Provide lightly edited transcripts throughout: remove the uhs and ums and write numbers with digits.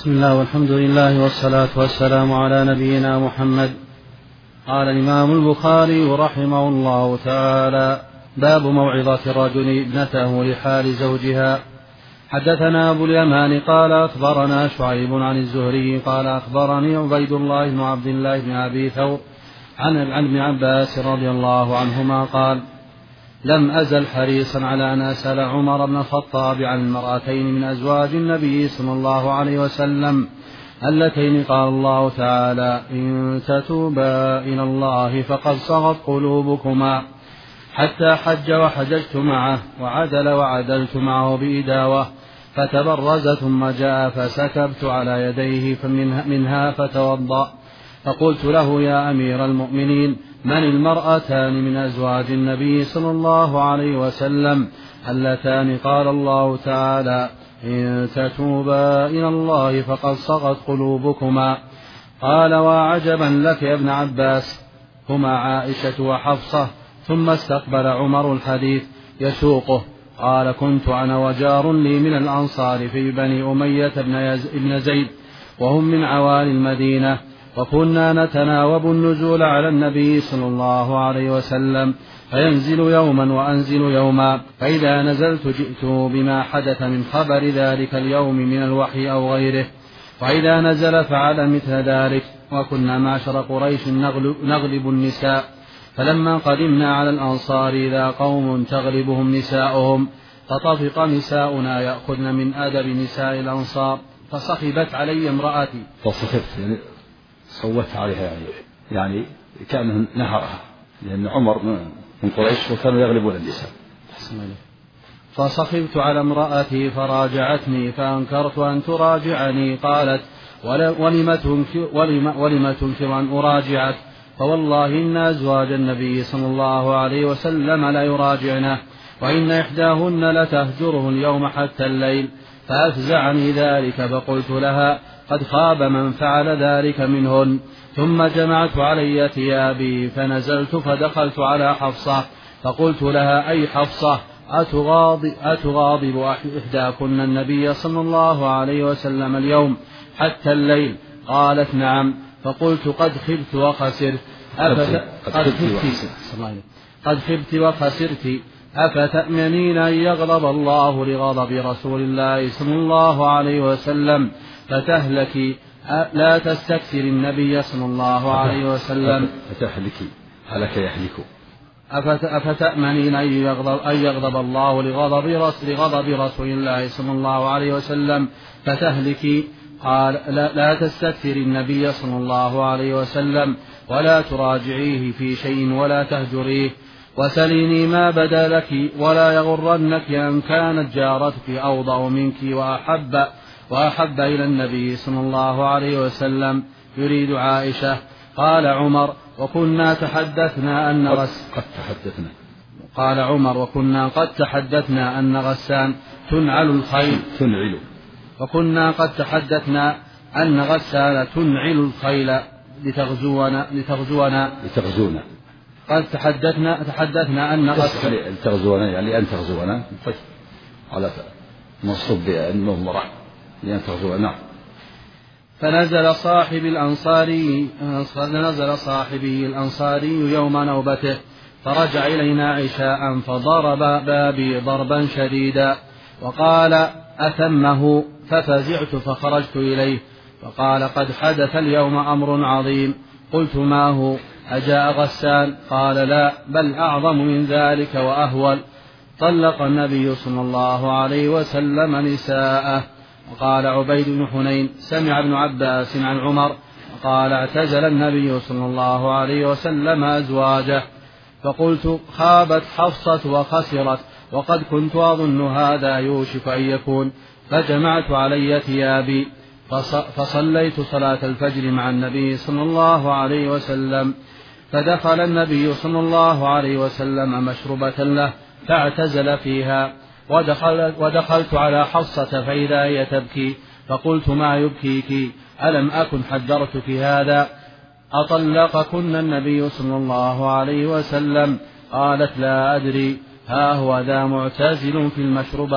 بسم الله والحمد لله والصلاة والسلام على نبينا محمد. قال الإمام البخاري رحمه الله تعالى: باب موعظة الرجل ابنته لحال زوجها. حدثنا أبو اليمان قال أخبرنا شعيب عن الزهري قال أخبرني عبيد الله بن عبد الله بن أبي ثور عن ابن عباس رضي الله عنهما قال: لم أزل حريصا على أن أسأل عمر بن الخطاب عن المرأتين من أزواج النبي صلى الله عليه وسلم اللتين قال الله تعالى: إن تتوبا إلى الله فقد صغت قلوبكما، حتى حج وحججت معه وعدل وعدلت معه بإداوة، فتبرز ثم جاء فسكبت على يديه منها فتوضأ، فقلت له: يا أمير المؤمنين، من المرأتان من أزواج النبي صلى الله عليه وسلم اللتان قال الله تعالى: إن تتوبا إلى الله فقد صغت قلوبكما؟ قال: وعجبا لك يا ابن عباس، هما عائشة وحفصة. ثم استقبل عمر الحديث يسوقه. قال: كنت أنا وجار لي من الأنصار في بني أمية بن زيد، وهم من عوالي المدينة، وكنا نتناوب النزول على النبي صلى الله عليه وسلم، فينزل يوما وأنزل يوما، فإذا نزلت جئت بما حدث من خبر ذلك اليوم من الوحي أو غيره، وإذا نزل فعل مثل ذلك. وكنا معشر قريش نغلب النساء، فلما قدمنا على الأنصار إذا قوم تغلبهم نساؤهم، فطفق نساؤنا يأخذن من أدب نساء الأنصار، فصخبت علي امرأتي. فصخبت يعني صوت عليها، يعني كأنه نهرها، لأن عمر من قريش وكانوا يغلبون النساء. فصخبت على امرأتي فراجعتني، فأنكرت أن تراجعني. قالت: ولم تنكر أن أراجعك؟ فوالله إن أزواج النبي صلى الله عليه وسلم لا يراجعنه، وإن إحداهن لتهجره اليوم حتى الليل. فأفزعني ذلك، فقلت لها: قد خاب من فعل ذلك منهن. ثم جمعت علي ثيابي فنزلت فدخلت على حفصة، فقلت لها: أي حفصة، أتغاضب إحداكن النبي صلى الله عليه وسلم اليوم حتى الليل؟ قالت: نعم. فقلت: قد خبت وخسرت، أفتأمنين أن يغضب الله لغضب رسول الله صلى الله عليه وسلم فتهلكي؟ لا تستكثر النبي صلى الله عليه وسلم. فتهلكي، هلك يهلك. أفتأمنين أن يغضب الله لغضب رسول الله صلى الله عليه وسلم فتهلكي؟ قال: لا تستكثر النبي صلى الله عليه وسلم، ولا تراجعيه في شيء ولا تهجريه، وسليني ما بدا لك، ولا يغرنك أن كانت جارتك أوضع منك وأحب إلى النبي صلى الله عليه وسلم. يريد عائشة. قال عمر: وكنا تحدثنا قد تحدثنا أن غسان تنعل الخيل. وكنا قد تحدثنا أن غسان تنعل الخيل لتغزونا. قد تحدثنا أن غسان تغزونا، يعني أن تغزونا، على منصوب بالمضمرة، لأن تغزونا. فنزل صاحبي الأنصاري يوم نوبته، فرجع إلينا عشاء، فضرب بابي ضربا شديدا، وقال: أتمه؟ ففزعت فخرجت إليه، فقال: قد حدث اليوم أمر عظيم. قلت: ما هو؟ أجاء غسان؟ قال: لا، بل أعظم من ذلك وأهول. طلق النبي صلى الله عليه وسلم نساءه. وقال عبيد بن حنين: سمع ابن عباس عن عمر قال: اعتزل النبي صلى الله عليه وسلم أزواجه. فقلت: خابت حفصة وخسرت، وقد كنت أظن هذا يوشك أن يكون. فجمعت علي ثيابي فصليت صلاة الفجر مع النبي صلى الله عليه وسلم، فدخل النبي صلى الله عليه وسلم مشربة له فاعتزل فيها، ودخلت على حفصة فإذا هي تبكي، فقلت: ما يبكيك؟ ألم أكن حذرتك هذا؟ أطلقكن النبي صلى الله عليه وسلم؟ قالت: لا أدري، ها هو ذا معتزل في المشربة.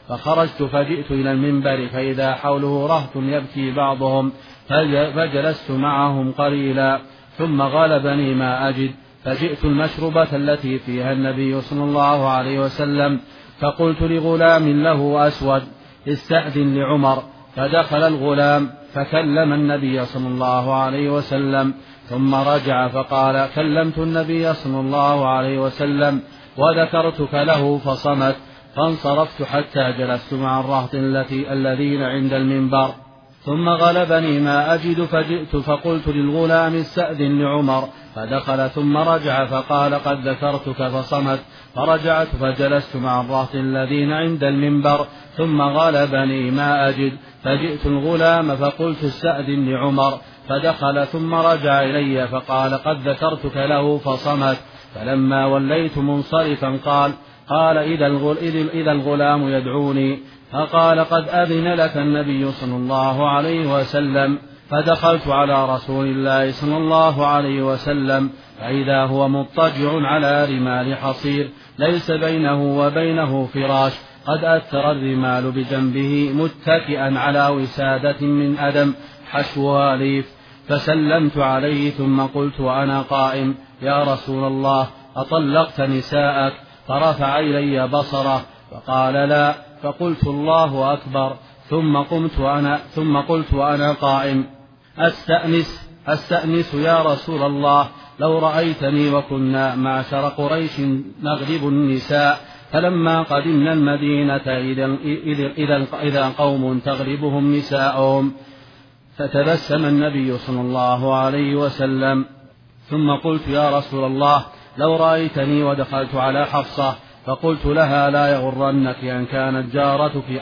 فخرجت فجئت إلى المنبر فإذا حوله رهط يبكي بعضهم، فجلست معهم قليلا ثم غلبني ما أجد، فجئت المشربة التي فيها النبي صلى الله عليه وسلم، فقلت لغلام له أسود استأذن لعمر، فدخل الغلام فكلم النبي صلى الله عليه وسلم، ثم رجع فقال كلمت النبي صلى الله عليه وسلم وذكرتك له فصمت، فانصرفت حتى جلست مع الرهط الذين عند المنبر، ثم غلبني ما أجد فجئت فقلت للغلام استأذن لعمر، فدخل ثم رجع فقال قد ذكرتك فصمت، فرجعت فجلست مع الرهط الذين عند المنبر، ثم غلبني ما أجد فجئت الغلام فقلت استأذن لعمر، فدخل ثم رجع إلي فقال قد ذكرتك له فصمت، فلما وليت منصرفا قال إذا الغلام يدعوني، فقال قد أذن لك النبي صلى الله عليه وسلم، فدخلت على رسول الله صلى الله عليه وسلم فإذا هو مضطجع على رمال حصير ليس بينه وبينه فراش، قد أثر الرمال بجنبه متكئا على وسادة من أدم حشوها ليف، فسلمت عليه ثم قلت وأنا قائم يا رسول الله أطلقت نساءك؟ فرفع إلي بصره فقال لا، فقلت الله أكبر، ثم قلت وأنا قائم أستأنس يا رسول الله لو رأيتني وكنا معشر قريش نغلب النساء، فلما قدمنا المدينة إذا قوم تغلبهم نساءهم، فتبسم النبي صلى الله عليه وسلم، ثم قلت يا رسول الله لو رأيتني ودخلت على حفصة فقلت لها لا يغرنك أن كانت جارتك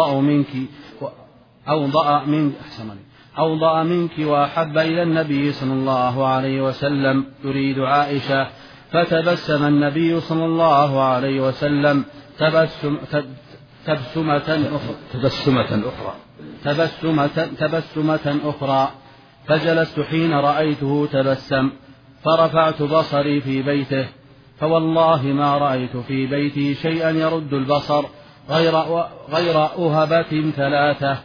أوضأ منك وأحب إلى النبي صلى الله عليه وسلم تريد عائشة، فتبسم النبي صلى الله عليه وسلم تبسمة أخرى، فجلست حين رأيته تبسم، فرفعت بصري في بيته، فوالله ما رأيت في بيتي شيئا يرد البصر غير أهبة ثلاثة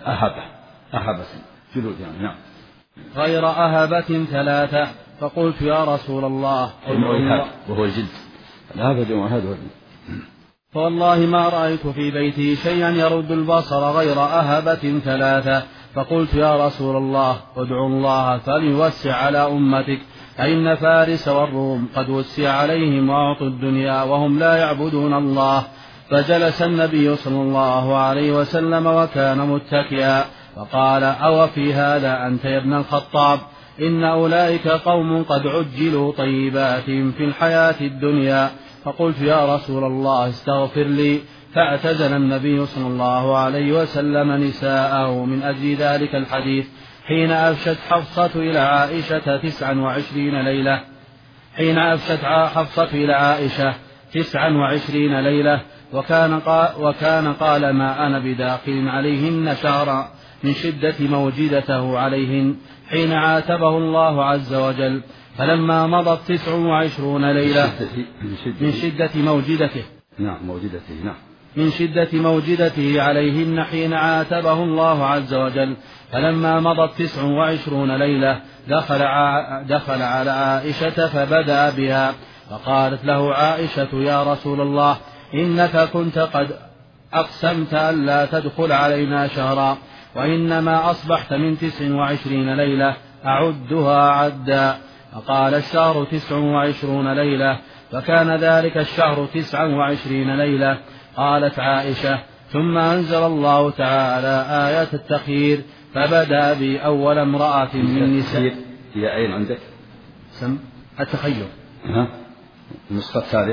غير أهبة ثلاثة، فقلت يا رسول الله وهو الجلد الأهبة فوالله ما رأيت في بيتي شيئا يرد البصر غير أهبة ثلاثة، فقلت يا رسول الله ادعو الله فليوسع على أمتك، فإن فارس والروم قد وسع عليهم وأعطوا الدنيا وهم لا يعبدون الله، فجلس النبي صلى الله عليه وسلم وكان متكئا، فقال أو في هذا أنت يا ابن الخطاب؟ إن أولئك قوم قد عجلوا طيباتهم في الحياة الدنيا، فقلت يا رسول الله استغفر لي، فاعتزل النبي صلى الله عليه وسلم نساءه من أجل ذلك الحديث، حين أفشت حفصة إلى عائشة 29 ليلة، وكان قال ما أنا بداخل عليهن شهرا من شدة موجدته عليهن، حين عاتبه الله عز وجل، فلما مضت 29 ليلة من شدة موجدته عليهن، حين عاتبه الله عز وجل، فلما مضت 29 ليلة دخل على عائشة فبدأ بها، فقالت له عائشة يا رسول الله إنك كنت قد أقسمت ألا تدخل علينا شهرا، وإنما أصبحت من 29 ليلة أعدها عدا، فقال الشهر 29 ليلة، فكان ذلك الشهر 29 ليلة. قالت عائشة ثم أنزل الله تعالى آية التخيير، فبدأ بأول امرأة من نساء. هي أين عندك؟ سم التخير. النسخة الثالث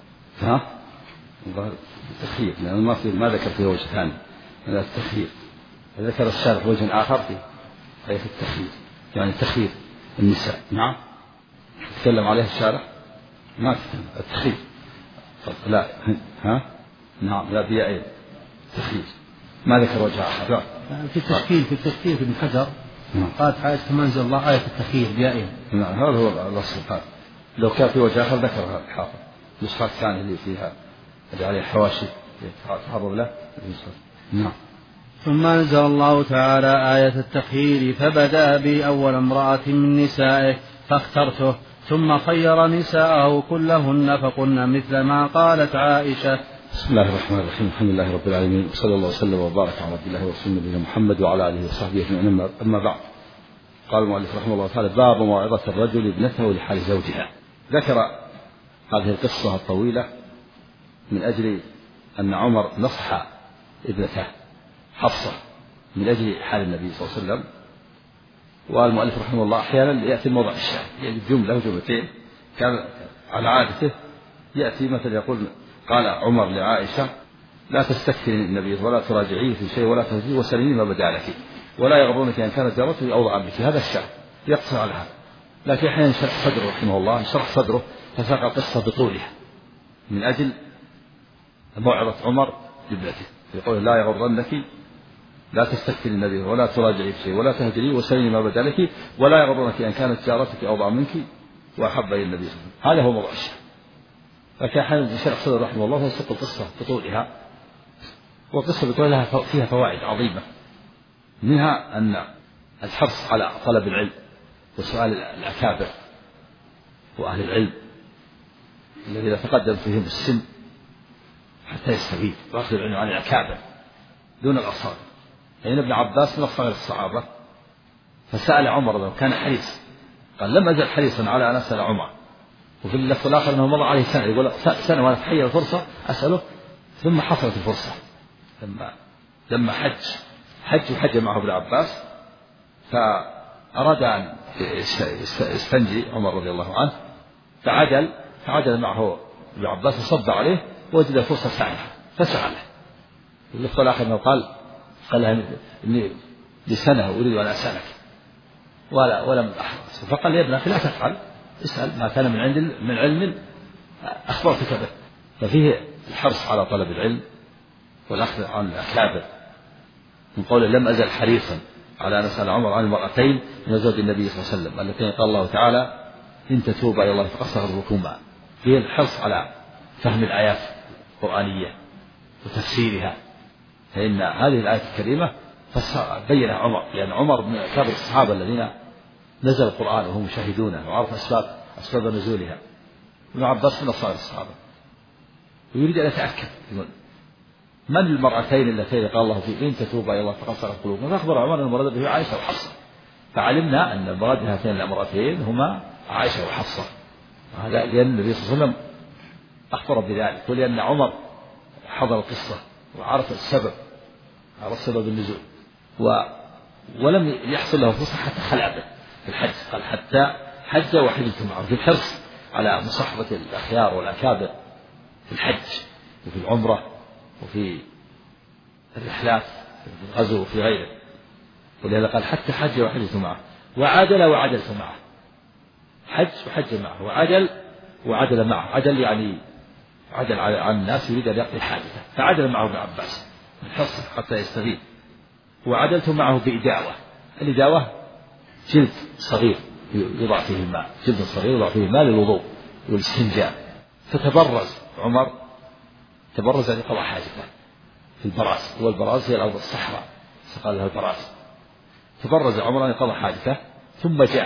التخيير، لأن ما ذكر فيه وجه ثاني، هذا التخيير. ذكر الشارح وجه آخر في آية التخيير، يعني تخيير النساء. نعم تكلم عليه الشارح، ما تكلم التخيير. لا نعم لا في آية التخيير، ما ذكر وجه آخر. في التشكيل في ابن حجر قالت عائشة ثم أنزل الله آية التخيير بيائين. نعم هذا هو الأصل. لو كان في وجه آخر ذكرها الحافظ. النسخة الثانية اللي فيها اللي عليه حواشي يتعرض له. نعم. ثم أنزل الله تعالى آية التخيير فبدأ بي أول امرأة من نسائه فاخترته ثم خير نساءه كلهن فقلن مثل ما قالت عائشة. بسم الله الرحمن الرحيم. الحمد لله رب العالمين، وصلى الله وسلم وبارك على عبد الله ورسوله نبينا محمد وعلى آله وصحبه أجمعين. أما بعد، قال المؤلف رحمه الله تعالى: باب موعظة الرجل ابنته لحال زوجها. ذكر هذه القصة الطويلة من أجل أن عمر نصح ابنته حفصة من أجل حال النبي صلى الله عليه وسلم. والمؤلف رحمه الله أحيانا يأتي الموضع الشاهد، يعني جملة وجملتين كان على عادته يأتي مثل يقول: قال عمر لعائشة: لا تستكثري النبي ولا تراجعيه في شيء ولا تهجيه وسلمي ما بدا لك ولا يغرونك أن كانت جارته أوضع بك. هذا الشاهد يقصر على هذا. لكن أحيانا شرح صدره رحمه الله شرح صدره فساق القصة بطولها من أجل موعظة عمر لابنته، يقول: لا يغرنك، لا تستكثري النبي ولا تراجعي في شيء ولا تهجري وسلمي ما بدا لك ولا يغرنك أن كانت جارتك أوضع منك وأحب إلى النبي صلى الله عليه وسلم. هذا هو موضوع الشاهد. لكن أحيانا شرح صدره رحمه الله فيسوق القصة بطولها، والقصة بطولها فيها فوائد عظيمة، منها أن الحرص على طلب العلم وسؤال الأكابر وأهل العلم الذين تقدم فيهم السن حتى يستفيد ويأخذ العلم عن الأكابر دون الأصغر. يعني ابن عباس من أصغر الصحابة، فسأل عمر لو كان حريص، قال: لم أزل حريصا على أن أسأل عمر. وفي اللفظ الآخر أنه مضى عليه سنة، يقول: سنة وأنا أتحير الفرصة أسأله. ثم حصلت الفرصة لما حج معه ابن عباس، فأراد أن يستنجي عمر رضي الله عنه، فعجل معه ابن عباس وصب عليه ووجد فرصة سعيدة فسأله. اللفظ الآخر أنه قال له: إني لسنة أريد أن أسألك ولم أحرص. فقال: يا ابن أخي لا تفعل، اسأل ما كان من علم أخبرتك به. ففيه الحرص على طلب العلم والأخذ عن الأكابر، من قوله: لم أزل حريصا على أن أسأل عمر عن المرأتين من زوج النبي صلى الله عليه وسلم اللتين قال الله تعالى: إن تتوبا إلى الله فقد صغر ذنوبكما. فيه الحرص على فهم الآيات القرآنية وتفسيرها، فإن هذه الآية الكريمة بينها عمر، لأن عمر من أكابر الصحابة الذين نزل القرآن وهم يشاهدونه وعرف أسباب نزولها. ابن عباس من أصغر الصحابة، ويريد أن يتأكد من المرأتين اللتين قال الله فيه: إن تتوبا إلى الله فقد صغر قلوبكما. فأخبر عمر أن المراد به عائشة وحفصة، فعلمنا أن المراد هاتين الامرأتين هما عائشة وحفصة. وهذا لأن النبي صلى الله عليه وسلم أخبر بذلك، ولأن عمر حضر القصة وعرف سبب النزول، ولم يحصل له فرصة حتى خلع به في الحج. قال: حتى حج وحجت معه، في الحرص على مصاحبة الأخيار والأكابر في الحج وفي العمرة وفي الرحلات في الغزو وفي غيره. ولهذا قال: حتى حج وحجت معه وعدل وعدلت معه. حج وحج معه وعدل معه. عدل يعني عدل عن الناس، يريد أن يقضي حاجته، فعدل معه ابن عباس الحصر حتى يستفيد. وعدلت معه بإداوة. الإداوة جلد صغير يضع فيه الماء، جلد صغير يضع فيه الماء للوضوء والاستنجاء. فتبرز عمر، تبرز يعني قضى حاجته في البراز، والبراز هي الأرض الصحراء فقال لها البراز. تبرز عمر أن قضى حاجته ثم جاء،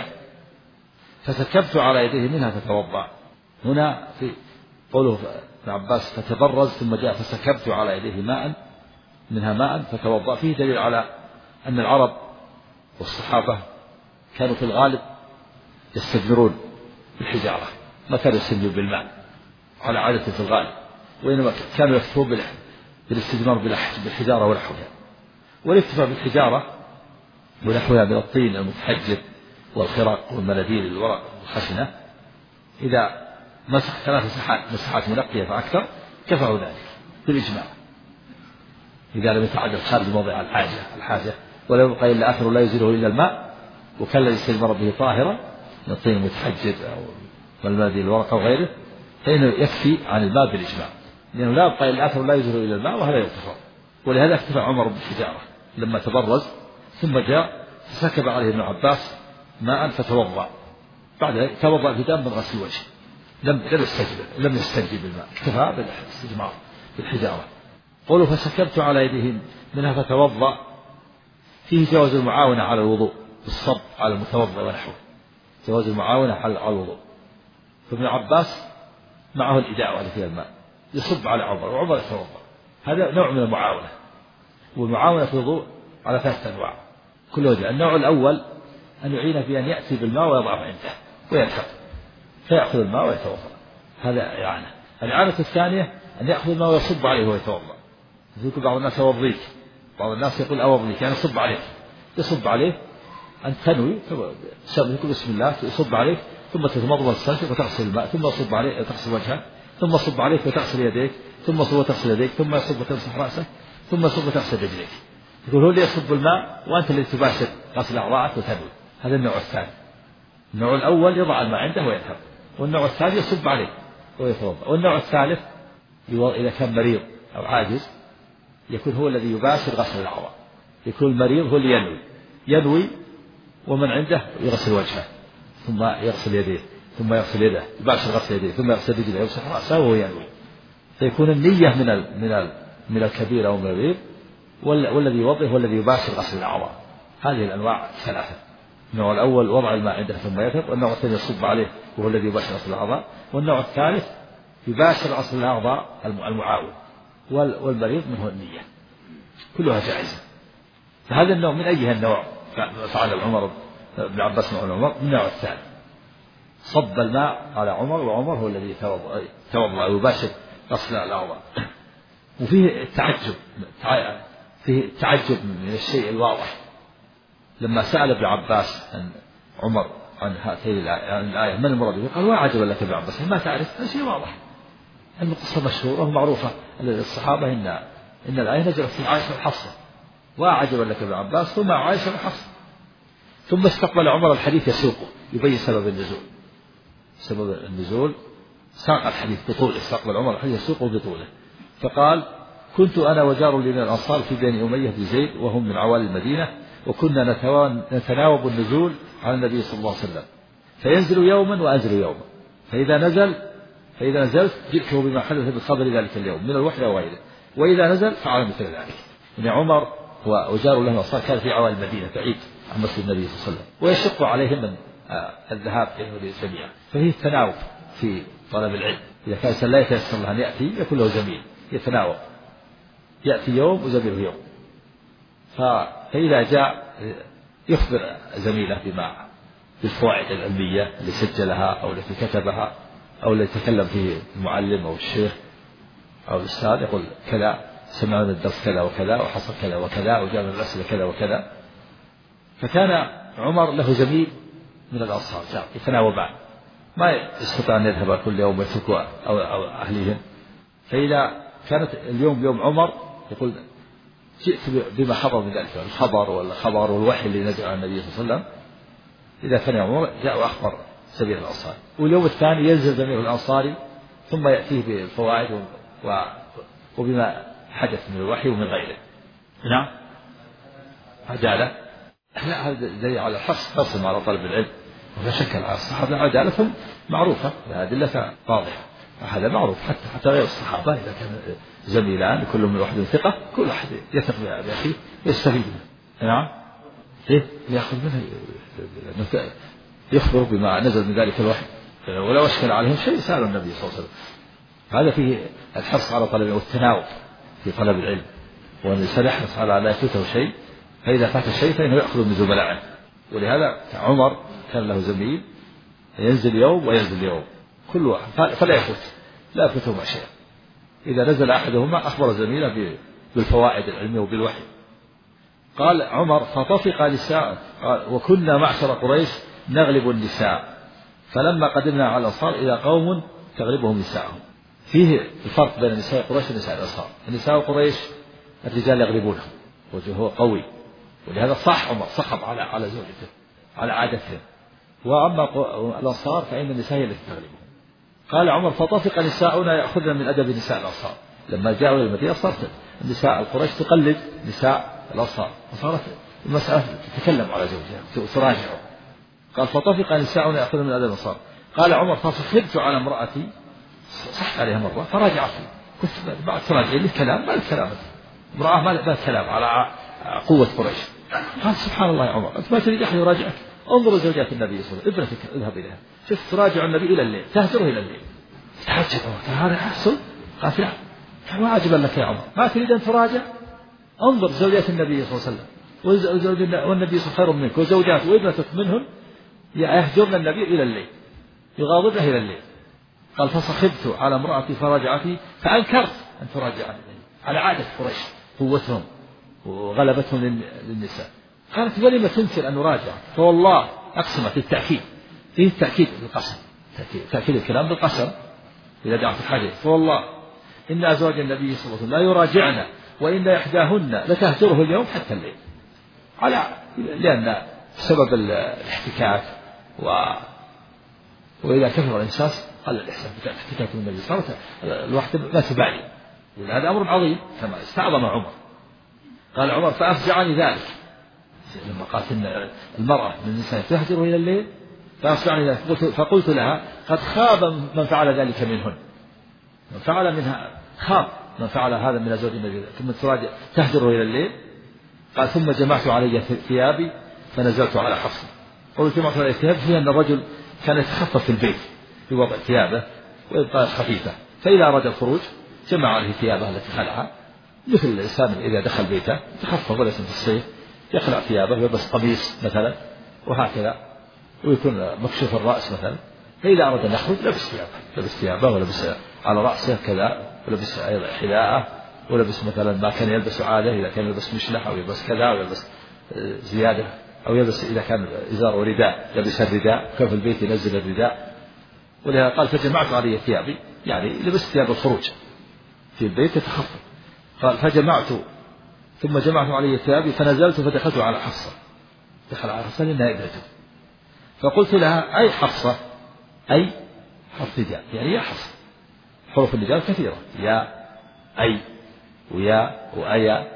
فسكبت على يديه منها فتوضأ. هنا في قوله ابن عباس: فتبرز ثم جاء فسكبت على يديه منها ماء فتوضأ، فيه دليل على أن العرب والصحابة كانوا في الغالب يستجمرون بالحجارة، ما كانوا يستنجون بالماء على عادة في الغالب، وإنما كانوا يكتفون بالاستجمار بالحجارة ونحوها. والاكتفاء بالحجارة ونحوها من الطين المتحجر والخرق والمناديل الورق والخشنة، إذا مسح 3 مسحات منقية فأكثر كفاه ذلك بالإجماع، إذا لم يتعدد خارج موضع الحاجة ولا يبقى إلا آخر لا يزيله إلا الماء، وكان الذي استجمر به طاهرا من الطين المتحجر أو والمناديل الورق أو غيره، فإنه يكفي عن الماء بالإجماع، لأنه لا يبقى إلا آخر لا يزيله إلا الماء، وهذا يغتفر. ولهذا اكتفى عمر بالحجارة لما تبرز، ثم جاء فسكب عليه ابن عباس ماء فتوضأ. بعد ذلك توضأ البداية من غسل الوجه، لم يستنجي بالماء، اكتفى بالاستجمار بالحجارة. قولوا فسكبت على يديهم منها فتوضأ، فيه جواز المعاونة على الوضوء بالصب على المتوضأ ونحوه، جواز المعاونة على الوضوء. فابن عباس معه الإداء اللي فيها الماء يصب على عمر وعمر يتوضأ، هذا نوع من المعاونة. والمعاونة في الوضوء على 3 أنواع كل وجه. النوع الأول أن يعين في أن يأتي بالماء ويضعه عنده وينفق فيأخذ الماء ويتوضأ، هذا إعانة. الإعانة الثانية أن يأخذ الماء ويصب عليه ويتوضأ. يقول بعض الناس أوضيك، بعض الناس يقول أوضيك يعني صب عليك، يصب عليه أن تنوي يقول بسم الله يصب عليك، ثم تتمضمض وتستنشق وتغسل الماء، ثم يصب عليك تغسل وجهك، ثم يصب عليك وتغسل يديك، ثم يصب وتغسل يديك، ثم يصب وتمسح رأسك، ثم يصب وتغسل رجليك. يقول هو اللي يصب الماء وأنت اللي تباشر غسل أعضائك وتنوي. هذا النوع الثاني. النوع الأول يضع الماء عنده ويذهب، والنوع الثاني يصب عليه ويتوضأ. والنوع الثالث إذا كان مريض أو عاجز يكون هو الذي يباشر غسل الأعضاء، يكون المريض هو اللي ينوي ومن عنده يغسل وجهه ثم يغسل يديه ثم يغسل يده، يباشر غسل يديه ثم يغسل رجله يمسح رأسه وهو ينوي. فيكون النية من الكبير أو من المريض، والذي يوضئ هو الذي يباشر غسل الأعضاء. هذه الأنواع 3. النوع الأول وضع الماء عنده ثم يفرق، والنوع الثاني يصب عليه وهو الذي يباشر غسل الأعضاء، والنوع الثالث يباشر غسل الأعضاء المعاون، والمريض منه النية، كلها جائزة. فهذا النوع من أيها النوع فعل عمر بن عباس مع عمر؟ من النوع الثاني، صب الماء على عمر وعمر هو الذي توضأ ويباشر غسل الأعضاء. وفيه التعجب من الشيء الواضح لما سأل ابن عباس عن عمر عن هاتين الآية من المراد، قال وعجب لك ابن عباس ما تعرف، هذا شيء واضح، القصة مشهورة ومعروفة للصحابة إن الآية نزلت في عائشة وحفصة، وعجب لك ابن عباس ثم عائشة وحفصة. ثم استقبل عمر الحديث يسوقه يبين سبب النزول، ساق الحديث بطوله، استقبل عمر الحديث يسوقه بطوله، فقال كنت أنا وجار لي من الأنصار في بني أمية بن زيد وهم من عوالي المدينة، وكنا نتناوب النزول على النبي صلى الله عليه وسلم، فينزل يوما وأنزل يوما، فإذا نزلت جئته بما حدث بخبر ذلك اليوم من الوحي وغيره، وإذا نزل فعل مثل ذلك. إن عمر هو وجار له من الأنصار كان في عوالي المدينة بعيد عن مسجد النبي صلى الله عليه وسلم، ويشق عليهم من الذهاب إلى جميعا، ففيه التناوب في طلب العلم. إذا كان لا يتيسر له أن يأتي يكون له زميل يتناوب، يأتي يوم وزميله يوم، فإذا جاء يخبر زميله بالفوائد العلمية اللي سجلها أو التي كتبها أو التي تكلم فيه المعلم أو الشيخ أو الأستاذ، يقول كذا سمعنا الدرس كذا وكذا وحصل كذا وكذا وجاء الأسئلة كذا وكذا. فكان عمر له زميل من الأنصار يتناوبان، ما يستطيع أن يذهب كل يوم ويترك أو أهليهم. فإذا كانت اليوم يوم عمر يقول جئت بما حضر من ذلك الخبر والوحي اللي نزل على النبي صلى الله عليه وسلم. إذا كان يوم عمر جاء وأخبر زميل الأنصاري، واليوم الثاني ينزل زميل الأنصاري ثم يأتيه بالفوائد وبما حدث من الوحي ومن غيره. نعم عدالة، لا هذا دليل على حرصهم على طلب العلم، ولا شك على الصحابة عدالتهم معروفة، الأدلة واضحة، هذا معروف حتى غير الصحابة إذا كان زميلان كل من واحد ثقة، كل واحد يثق بأخيه يستفيد منه. نعم يأخذ منه يخبر بما نزل من ذلك الوحي، ولو أشكل عليهم شيء سألوا النبي صلى الله عليه وسلم. هذا فيه الحرص على طلب والتناوب في طلب العلم، وأن الإنسان يحرص على لا يفوته شيء، فإذا فات الشيء فإنه يأخذ من زملائه. ولهذا عمر كان له زميل ينزل يوم وينزل يوم كل واحد فلا يفوته مع شيء. إذا نزل أحدهما أخبر زميله بالفوائد العلمية وبالوحي. قال عمر فطفق نساء وكنا معشر قريش نغلب النساء، فلما قدمنا على الأنصار إذا قوم تغلبهم نساءهم. فيه الفرق بين نساء قريش ونساء الأنصار. النساء قريش الرجال يغلبونهم وجهه قوي، ولهذا صح عمر صخب على زوجته على عادتهم. وأما الأنصار فإن النساء هي التي تغلبهم. قال عمر فطفق نساؤنا يأخذن من أدب نساء الأنصار. لما جاءوا إلى المدينة صارت النساء القريش تقلد نساء الأنصار، وصارت المسألة تتكلم على زوجها وتراجعه. قال فطفق نساؤنا يأخذن من أدب الأنصار. قال عمر فصخبت على امرأتي، صحت عليها مرة فراجعتني كنت بعد تراجع لي كلام ما الكلام امرأة ما الكلام على قوة قريش. قال سبحان الله يا عمر أنت ما تريد أحد يراجعك؟ انظر زوجات النبي صلى الله عليه وسلم ابنتك اذهب إليها شوف تراجع النبي إلى الليل تهجره إلى الليل. تحجب هذا يحصل. قال نعم وعجبا لك يا عمر ما تريد أن تراجع؟ انظر زوجات النبي صلى الله عليه وسلم والنبي صلى الله خير منك وزوجات وابنتك منهم يهجرن النبي إلى الليل يغاضبه إلى الليل. قال فصخبت على امرأتي فراجعتي فأنكرت أن تراجعني على عادة قريش قوتهم وغلبتهم للنساء. قالت ولم تنكر أن نراجع؟ فوالله أقسمت التأكيد فيه التأكيد بالقسم تأكيد الكلام بالقسم إذا دعت الحديث. فوالله إن أزواج النبي صلى الله عليه وسلم لا يراجعن وإن إحداهن لتهجره اليوم حتى الليل لأن سبب الاحتكاك وإذا كثر الإنسان قل الإحسان احتكاك النبي صلى الله عليه وسلم الواحد ما تبالي وهذا أمر عظيم كما استعظم عمر. قال عمر فأفزعني ذلك لما قالت إن المرأة من النساء تهجر إلى الليل فأفزعني ذلك فقلت لها قد خاب من فعل ذلك منهن من فعل منها خاب من فعل هذا من أزواج النبي ثم تهجر إلى الليل. قال ثم جمعت علي ثيابي فنزلت على حفصة. قلت جمعت علي ثيابي هي أن الرجل كان يتخفف في البيت في وضع ثيابه ويبقى خفيفة فإذا أراد الخروج جمع عليه ثيابه التي خلعها مثل الإنسان إذا دخل بيته تخفف وليس في الصيف يخلع ثيابه ويلبس قميص مثلا وهكذا ويكون مكشوف الرأس مثلا. فإذا أراد أن يخرج لبس ثيابه ولبس على رأسه كذا ولبس أيضا حذاءه ولبس مثلا ما كان يلبس عادة إذا كان يلبس مشلح أو يلبس كذا أو يلبس زيادة أو يلبس إذا كان إزار ورداء يلبس الرداء كان في البيت ينزل الرداء. ولهذا قال فجمعت علي ثيابي يعني لبست ثياب الخروج في البيت يتخفف. قال ثم جمعت علي ثيابي فنزلت فدخلت على حفصة دخل على حفصة لأنها ابنته فقلت لها أي حفصة أي حرف نداء يعني يا حفصة حروف النداء كثيرة يا أي ويا وأيا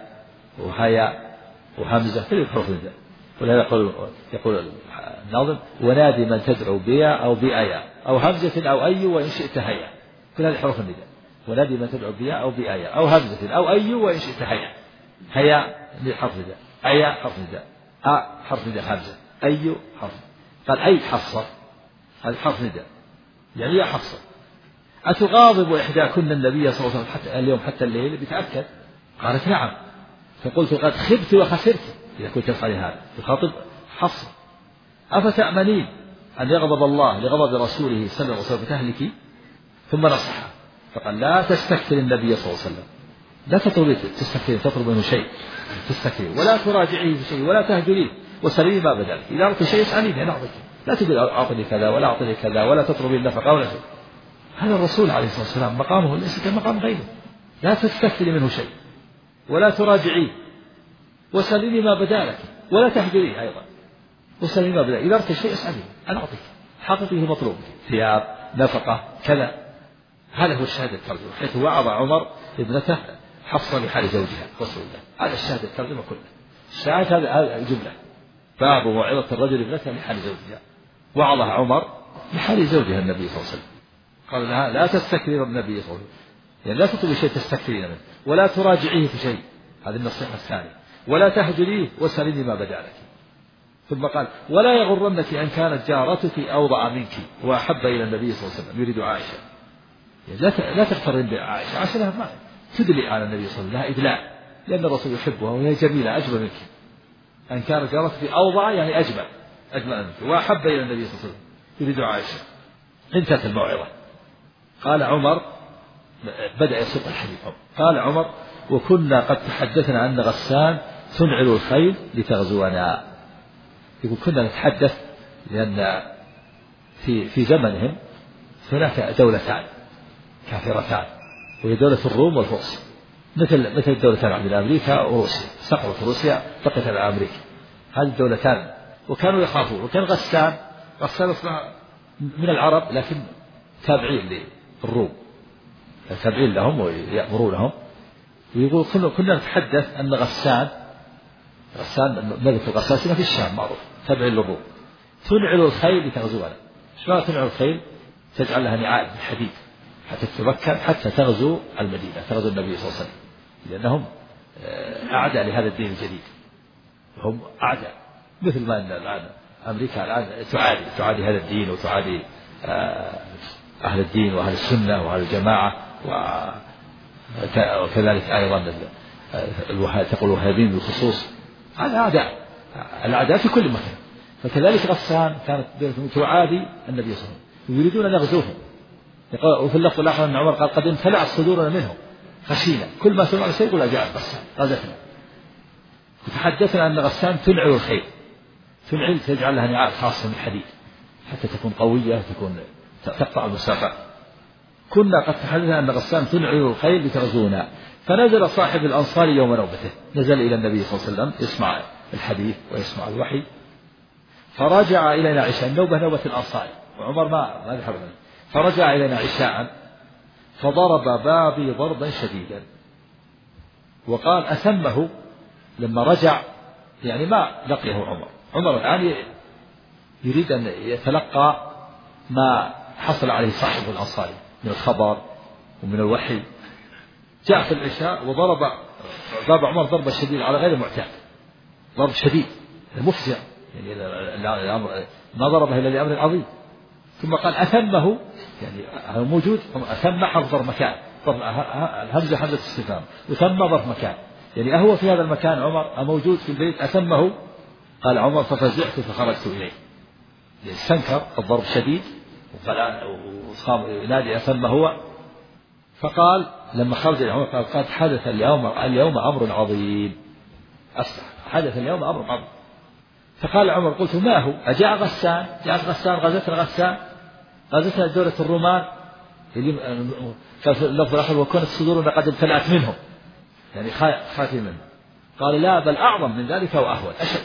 وهيا وهمزة كل حروف النداء. ولهذا يقول الناظم ونادي من تدعو بيا أو بأيا أو همزة أو أي وإن شئت هيا كل هذه حروف النداء. ونادي من تدعو بيا أو بأيا أو همزة أو أي وإن شئت هيا. هيا حرف نداء أيا حرف نداء حرف نداء همزة أي حرف. قال أي حفصة هذا حرف نداء يعني يا حفصة أتغاضب إحداكن النبي صلى الله عليه وسلم حتى اليوم حتى الليل بتأكد؟ قالت نعم. فقلت قد خبت وخسرت إذا كنت تفعلي هذا تخاطب حفصة أفتأمنين أن يغضب الله لغضب رسوله صلى الله عليه وسلم فتهلكي؟ ثم نصحها فقال لا تستكثر النبي صلى الله عليه وسلم لا تطلب منه شيء تستكثر ولا تراجعيه في شيء ولا تهجريه وسليني ما بدلك إذا أردت شيء اسأليني أنا أعطيك لا تقول أعطني كذا ولا أعطني كذا ولا تطلبي النفقة ولا شيء. هذا الرسول عليه الصلاة والسلام مقامه ليس كمقام غيره لا تستكثري منه شيء ولا تراجعيه وسليني ما بدالك ولا تهجريه أيضا وسليني ما بدالك إذا أردت شيء اسأليني أنا أعطيك حقيقي مطلوب ثياب نفقة كذا. هذا هو الشاهد الترجمة حيث وعظ عمر ابنته حفصة لحال زوجها رسول الله. هذا الشاهد الترجمة كله الشاهد هذا الجملة باب موعظة الرجل ابنته لحال زوجها. وعظها عمر لحال زوجها النبي صلى الله عليه وسلم قال لها لا تستكثر النبي صلى الله عليه وسلم يعني لا تطلبي شيء تستكثرين منه ولا تراجعيه في شيء هذه النصيحة الثانية ولا تهجريه وسليني ما بدا لك. ثم قال ولا يغرنك أن كانت جارتك أوضع منك وأحب إلى النبي صلى الله عليه وسلم يريد عائشة يعني لا تقترن بعائشة عائشة لها ما تدلي على النبي صلى الله عليه وسلم لها إدلاء لأن الرسول يحبها وهي جميلة أجمل منك أن كانت جارتك أوضع يعني أجمل منك وأحب إلى النبي صلى الله عليه وسلم يريد عائشة. انتهت الموعظة. قال عمر بدأ يسوق الحديث قال عمر وكنا قد تحدثنا أن غسان تنعل الخيل لتغزونا. يقول كنا نتحدث لأن في زمنهم هناك دولتان كافرتان وهي دولة الروم والفرس مثل الدولتان عند أمريكا وروسيا سقطت روسيا بقيت على أمريكا هذه الدولتان وكانوا يخافون. وكان غسان اسمها من العرب لكن تابعين للروم تابعين لهم ويأمرونهم. ويقول كنا نتحدث أن غسان ملك الغساسنة في الشام معروف تابعين للروم تنعل الخيل لتغزونا. ايش معنى تنعل الخيل؟ تجعل لها نعال من حتى تتمكن حتى تغزو المدينة، تغزو النبي صلى الله عليه وسلم، لأنهم أعداء لهذا الدين الجديد، هم أعداء مثل ما الآن أمريكا الآن تعادي هذا الدين وتعادي أهل الدين وأهل السنة وأهل الجماعة، وكذلك أيضا تقول الوهابيين بالخصوص، هذا أعداء الأعداء في كل مكان. فكذلك غسان كانت تعادي النبي صلى الله عليه وسلم، يريدون أن يغزوهم. وفي اللفظ الآخر أن عمر قال قد امتلأت صدورنا منهم خشينا، كل ما سمعنا شيء يقول أجاء غسان غزتنا. وتحدثنا أن غسان تنعل الخيل، تنعل تجعل لها نعال خاصة من الحديد حتى تكون قوية، تكون تقطع المسافات. كنا قد تحدثنا أن غسان تنعل الخيل لتغزونا. فنزل صاحب الأنصار يوم نوبته، نزل إلى النبي صلى الله عليه وسلم يسمع الحديث ويسمع الوحي، فرجع إلينا عشاء. النوبة نوبة الأنصار، وعمر ما ذهب منه. فرجع إلينا عشاء فضرب بابي ضربا شديدا، وقال أثمه لما رجع، يعني ما لقيه عمر الآن يريد أن يتلقى ما حصل عليه صاحب الأنصاري من الخبر ومن الوحي. جاء في العشاء وضرب باب عمر ضربة شديدة على غير المعتاد، ضرب شديد مفزع، يعني الأمر ما ضربه إلا لأمر عظيم. ثم قال أثمه، يعني هو موجود، أثم حرف ضرب مكان، الهمزة همزة استفهام، وثم ضرب مكان، يعني أهو في هذا المكان عمر موجود في البيت أثمه. قال عمر ففزعت فخرجت إليه، استنكر الضرب شديد وقام ينادي أثم هو. فقال لما خرج عمر قال قد حدث اليوم أمر عظيم، حدث اليوم أمر عظيم. فقال عمر قلت ما هو؟ أجاء غسان؟ جاءت غسان غزتنا دولة الرومان اللي في اللفظ الآخر وكانت صدورنا قد امتلأت منهم، يعني خايفين منه. قال لا بل أعظم من ذلك وأهون أشد.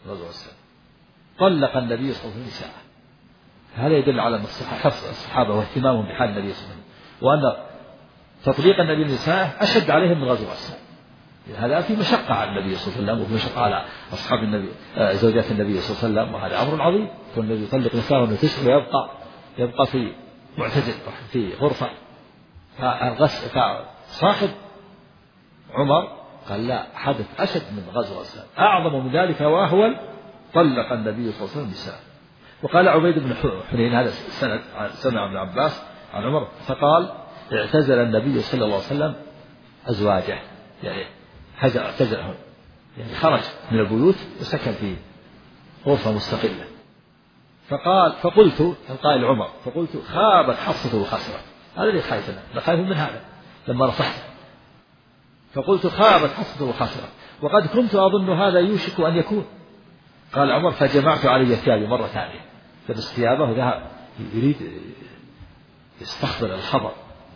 طلق النبي صلى الله عليه وسلم نساءه. هذا يدل على حفظ الصحابة واهتمامهم بحال النبي صلى الله عليه وسلم، وأن تطليق النبي نساءه أشد عليهم من غزو غسان. هذا في مشقة على النبي صلى الله عليه وسلم، وفي مشقة على أصحاب النبي زوجات النبي صلى الله عليه وسلم، وهذا أمر عظيم. كون النبي يطلق نساءه وتسر يبقى في معتزل في غرفة. فصاحب عمر قال لا، حدث أشد من غزو غسان، أعظم من ذلك وأهول. طلق النبي صلى الله عليه وسلم نساءه. وقال عبيد بن حنين، هذا السند سمع ابن عباس عن عمر، فقال اعتزل النبي صلى الله عليه وسلم أزواجه، يعني اعتزلهم، يعني خرج من البيوت وسكن في غرفة مستقلة. فقلت القائل عمر، فقلت خابت حصته وخسرت. هذا اللي خايف من هذا لما رفعت. فقلت خابت حصته وخسرت وقد كنت أظن هذا يوشك أن يكون. قال عمر فجمعت علي ثيابي مرة ثانية، لبس ثيابه وذهب يريد يستخبر الخبر.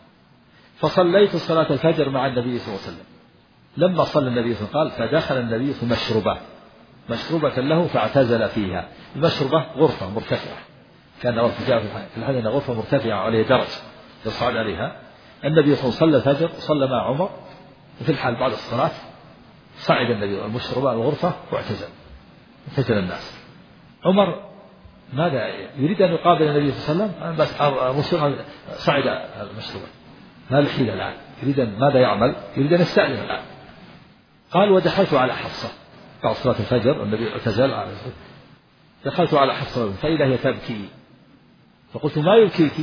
فصليت صلاة الفجر مع النبي صلى الله عليه وسلم. لما صلى النبي صلى الله عليه وسلم قال فدخل النبي في مشروبة له فاعتزل فيها. المشربة غرفة مرتفعة، كان ارتجاع في الحديث غرفة مرتفعة عليه درج يصعد عليها. النبي صلى الله عليه وسلم صلى الفجر وصلى مع عمر، وفي الحال بعد الصلاة صعد النبي المشربة الغرفة واعتزل الناس. عمر ماذا يريد أن يقابل النبي صلى الله عليه وسلم؟ بس صعد المشروبة، ما الحيلة الآن، يريد ماذا يعمل؟ يريد أن يستأذن الآن. قال ودخلت على حفصة بعد صلاة الفجر، النبي اعتزل على الفجر. دخلت على حفصة فإذا هي تبكي، فقلت ما يبكيك؟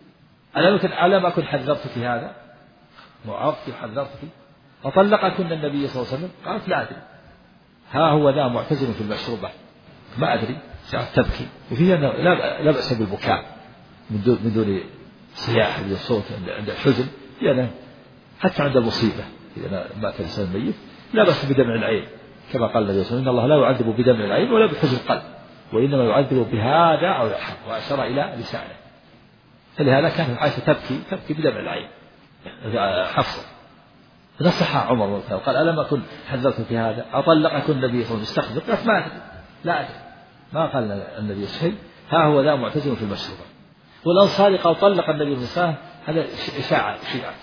ألم أكن حذرتك هذا؟ وعرفتك حذرتك؟ فطلقكن النبي صلى الله عليه وسلم؟ قالت لا أدري، ها هو ذا معتزل في المشروبة ما أدري. جعلت تبكي، وفيها لا بأس بالبكاء من دون صياح بدون صوت عند الحزن، يعني حتى عند المصيبة إذا مات الإنسان الميت لا بأس بدمع العين، كما قال النبي صلى الله عليه وسلم إن الله لا يعذب بدمع العين ولا بحزن القلب، وإنما يعذب بهذا أو يرحم، وأشار إلى لسانه. فلهذا كانت عائشة تبكي بدمع العين حفصة. فنصح عمر وقال ألم أكن حذرت في هذا؟ أطلقكن النبي صلى الله عليه وسلم استخدم؟ قالت ما أدري، لا أدري، ما قال النبي شيء، ها هو ذا معتزل في المشروبة. والأنصاري قال طلق النبي النساء، هذا إشاعة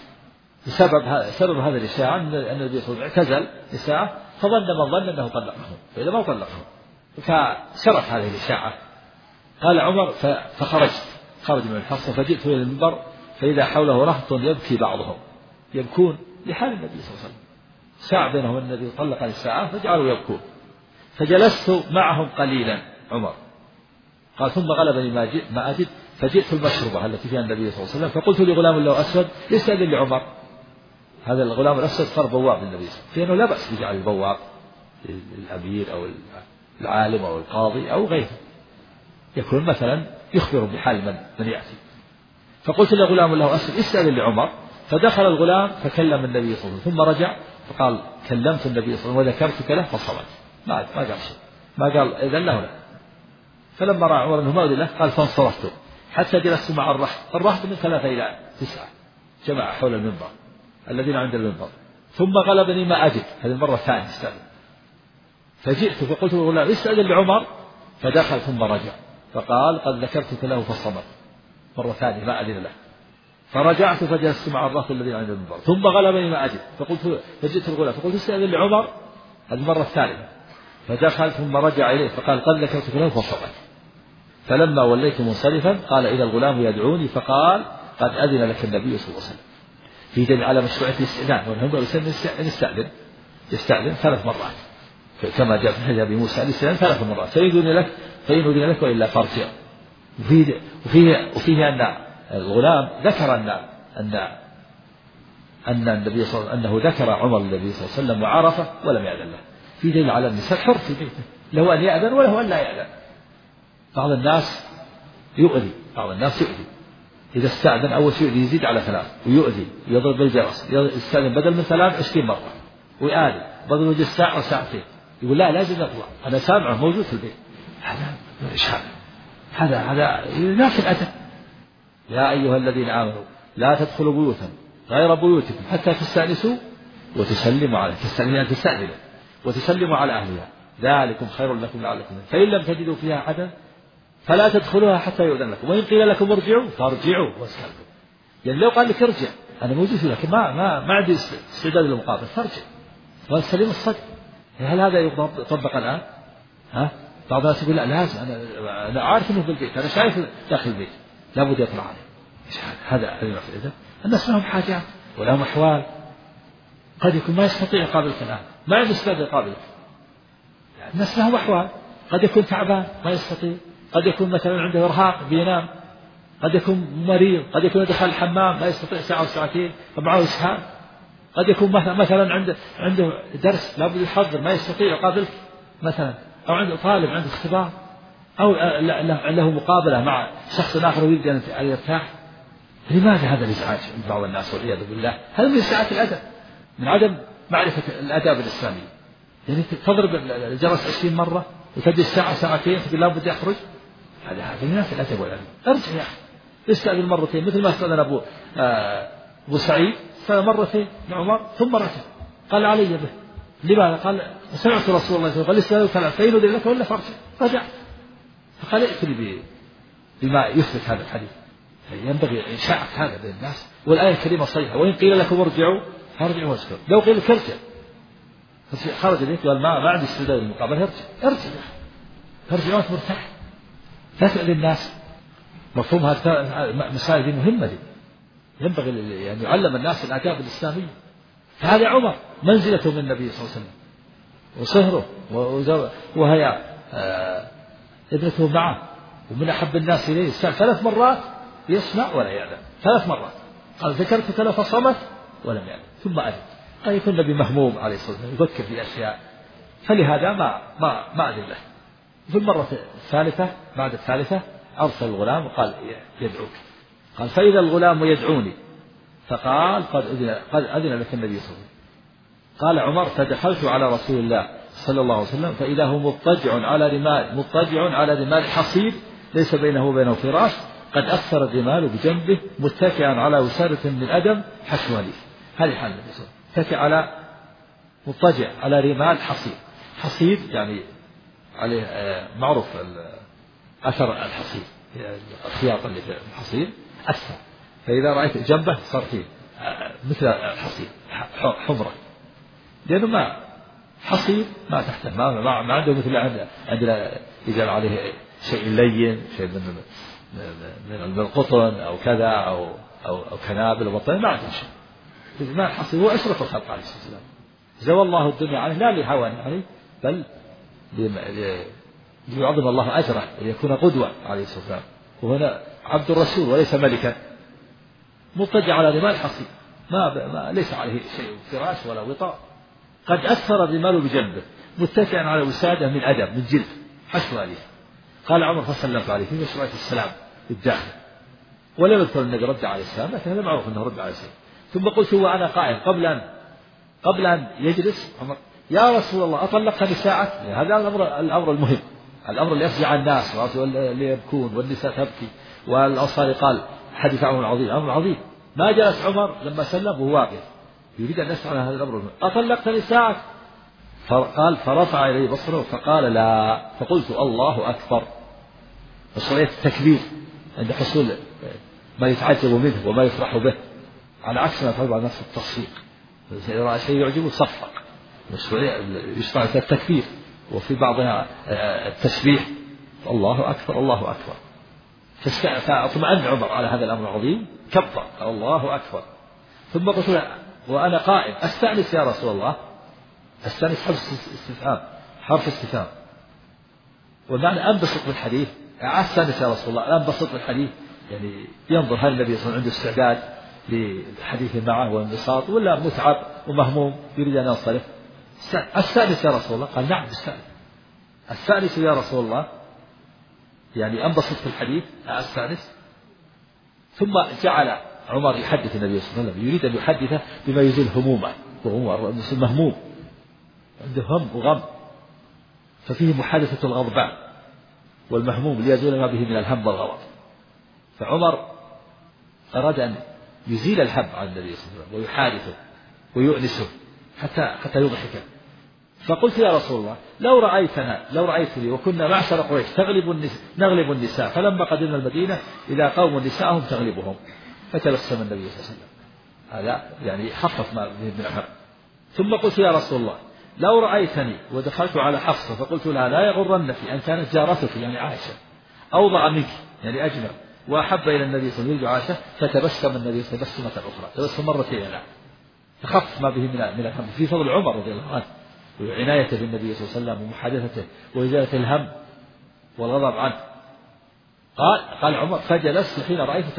سبب هذا الإشاعة أن النبي صلى الله عليه وسلم اعتزل نساءه، فظن من ظن أنه طلقهم، فإذا ما طلقهم، فشرت هذه الإشاعة. قال عمر فخرج من الحصة فجئت إلى المنبر فإذا حوله رهط يبكي بعضهم، يبكون لحال النبي صلى الله عليه وسلم، ساعة بينهم النبي طلق الساعة فجعلوا يبكون. فجلست معهم قليلا عمر قال ثم غلبني ما أجد فجئت المشربة التي فيها النبي صلى الله عليه وسلم فقلت لغلام له أسود يستأذن لعمر. هذا الغلام الأسود صار بواب للنبي صلى الله عليه وسلم، لأنه لا بأس بجعل البواب للأمير أو العالم أو القاضي أو غيره، يكون مثلا يخبر بحال من يأتي. فقلت لغلام له أسود استأذن لعمر، فدخل الغلام فكلم النبي صلى الله عليه وسلم ثم رجع فقال كلمت النبي صلى الله عليه وسلم وذكرتك له فصمت، ما قال شيء، ما قال إذن له لا. فلما رأى عمر أنه ما أذن له قال فانصرفت حتى جلست مع الرهط من 3 إلى 9 جماعة حول المنبر الذين عند المنبر. ثم غلبني ما أجد، هذه المرة الثانية استأذن، فجئت فقلت للغلام استأذن لعمر، فدخل ثم رجع فقال قد ذكرتك له فصمت، مرة ثانية ما أذن له. فرجعت فجلست مع الرهط الذين عند المنبر. ثم غلبني ما أجد فجئت الغلام فقلت استأذن لعمر، هذه المرة الثالثة، فدخل ثم رجع إليه فقال قد ذكرتك له فصمت. فلما وليت منصرفا قال إذا الغلام يدعوني فقال قد أذن لك النبي صلى الله عليه وسلم. في دليل على مشروعية الاستئذان، وهم يستأذن 3 مرات كما جاء في حديث أبي موسى الاستئذان 3 مرات، فإن أذن لك وإلا فارجع. وفيه أن الغلام ذكر أن النبي صلى الله عليه وسلم أنه ذكر عمر النبي صلى الله عليه وسلم وعرفه ولم يأذن له. في دليل على النساء حر في بيته، له أن يأذن وله أن لا يأذن. بعض الناس يؤذي إذا استأذن أول شيء يزيد على 3 ويؤذي يضرب بالجرس، يستأذن بدل من 3 20 مرة ويآذي، بدل وجه ساعة أو ساعتين يقول لا لازم نطلع أنا سامعه موجود في البيت. هذا إشهاد، هذا لا في الأدب. يا أيها الذين آمنوا لا تدخلوا بيوتا غير بيوتكم حتى تستأنسوا وتسلموا على وتسلموا على أهلها ذلكم خير لكم لعلكم، فإن لم تجدوا فيها أحدا فلا تدخلوها حتى يؤذن لكم، وإن قيل لكم ارجعوا فارجعوا واسلموا. يعني لو قال لك ارجع أنا موجود لكن ما عندي استعداد للمقابلة فارجع والسليم الصدق. هل هذا يطبق الآن؟ بعض الناس يقول لا لازم أنا عارف أنه في البيت، أنا شايف داخل البيت لابد يطلع عليه. هذا الإذن الناس لهم حاجات ولهم أحوال، قد يكون ما يستطيع يقابلك الآن، ما عنده استعداد يقابلك. الناس لهم أحوال، قد يكون تعبان ما يستطيع، قد يكون مثلا عنده إرهاق بينام، قد يكون مريض، قد يكون دخل الحمام ما يستطيع ساعة وساعتين فمعه إسهال، قد يكون مثلا عنده درس لابد يحضر ما يستطيع يقابلك مثلا، أو عنده طالب عنده اختبار، أو له مقابلة مع شخص آخر ويريد أن يرتاح. لماذا هذا الإزعاج عند بعض الناس والعياذ بالله؟ هذا من ساعات الأدب، من عدم معرفة الآداب الإسلامية. يعني تضرب الجرس 20 مرة وتجلس ساعة ساعتين تقول لابد يخرج، هذا الناس الأدب والعلم. ارجع يا أخي استأذن مرتين مثل ما استأذن أبو سعيد استأذن مرتين لعمر ثم رجع قال علي به. لماذا؟ قال سمعت رسول الله صلى الله عليه وسلم قال استأذن 3 فإن أذن لك ولا فارجع. رجع فقال ائتني بما يثبت هذا الحديث. ينبغي إشاعة هذا بين الناس، والآية الكريمة صحيحة وإن قيل لكم ارجعوا فارجعوا واسكتوا. لو قيل لك ارجع خرج اليك قال ما عندي استعداد للمقابلة ارجع وانت مرتاح، لا تؤذي الناس. مفهوم هذا مسائل دي مهمة دي، ينبغي يعني يعلم الناس الآداب الإسلامية. فهذا عمر منزلته من النبي صلى الله عليه وسلم وصهره وهي ابنته معه ومن أحب الناس إليه. 3 مرات يسمع ولا يعلم، 3 مرات قال ذكرتك له فصمت ولم يعلم ثم أذن. قد يكون النبي مهموم عليه الصلاة والسلام يفكر في أشياء فلهذا ما أذن له. في المرة الثالثة بعد الثالثة أرسل الغلام وقال يدعوك. قال فإذا الغلام يدعوني فقال قد أذن لك النبي صلى الله عليه وسلم. قال عمر فدخلت على رسول الله صلى الله عليه وسلم فإذا هو مضطجع على رمال حصير ليس بينه وبينه فراش، قد أثر الرمال بجنبه متكئا على وسادة من أدم حشو ليف. هذه حال النبي صلى الله عليه وسلم، متكئ على مضطجع على رمال حصير يعني عليه معروف أثر الحصير، الخياط اللي في الحصير أثر، فإذا رأيت جنبه صار فيه مثل الحصير حمرة، لأنه ما حصير ما تحته ما عنده مثل عندنا يجعل عليه شيء لين شيء من من القطن أو كذا أو كنابل وبطين ما عنده شيء. ما الحصيل هو أشرف الخلق عليه الصلاة والسلام، زوى الله الدنيا عنه لا لهوان عليه بل ليعظم الله أجره ليكون قدوة عليه الصلاة والسلام. وهنا عبد الرسول وليس ملكا، مضطجع على رمال حصير ما ليس عليه شيء فراش ولا وطاء، قد أثر الرمال بجنبه متكئا على وسادة من أدم من جلد حشو عليه. قال عمر فسلمت عليه في مشروعية السلام بالداخل، ولم يذكر النبي رد عليه السلام، لكن هذا معروف أنه رد عليه السلام. ثم قلت وأنا قائم قبل أن يجلس عمر يا رسول الله أطلقت نساءك؟ هذا الأمر المهم، الأمر اللي يفزع الناس واللي يبكون والنساء تبكي. والأنصاري قال حديث عمر عظيم، أمر عظيم. ما جلس عمر لما سلم وهو واقف يريد أن يسأل هذا الأمر المهم، أطلقت نساءك؟ قال فرفع إليه بصره فقال لا. فقلت الله أكبر. مشروعية التكبير عند حصول ما يتعجب منه وما يفرح به، على عكس ما يفعل بعض الناس في التصفيق، إذا رأى شيء يعجبه صفق. مشروعية يشرع في التكبير وفي بعضها التسبيح الله أكبر الله أكبر. فاطمأن عمر على هذا الأمر العظيم كبر الله أكبر. ثم قلت له وأنا قائم أستأنس يا رسول الله؟ أستأنس حرف استفهام والمعنى أنبسط بالحديث. أستأنس يا رسول الله أنبسط بالحديث، يعني ينظر هل النبي صلى الله عليه وسلم عنده استعداد للحديث معه والانبساط ولا متعب ومهموم يريد أن ينصرف. أستأنس يا رسول الله؟ قال نعم أستأنس يا رسول الله، يعني أنبسط في الحديث أستأنس. ثم جعل عمر يحدث النبي صلى الله عليه وسلم، يريد أن يحدثه بما يزيل همومه، وهو المسلم مهموم عنده هم وغم، ففيه محادثة الغضبان والمهموم ليزول ما به من الهم والغضب. فعمر أراد أن يزيل الهم عن النبي صلى الله عليه وسلم ويحادثه ويؤنسه حتى يضحك. فقلت يا رسول الله لو رأيتني وكنا معشر قريش نغلب النساء، فلما قدمنا المدينة إذا قوم نساءهم تغلبهم. فتبسم النبي صلى الله عليه وسلم، هذا يعني خفف ما به من الهم. ثم قلت يا رسول الله لو رأيتني ودخلت على حفصة فقلت لها لا يغرنك أن كانت جارتك يعني عائشة أوضع منك يعني أجمل وأحب إلى النبي صلى الله عليه وسلم عائشة، فتبسم النبي صلى الله عليه وسلم تبسمة أخرى، تبسم مرتين لا فخف ما به من الهم في فضل عمر رضي الله عنه وعنايته بالنبي صلى الله عليه وسلم ومحادثته وإزالة الهم والغضب عنه. قال عمر فجلست حين رأيته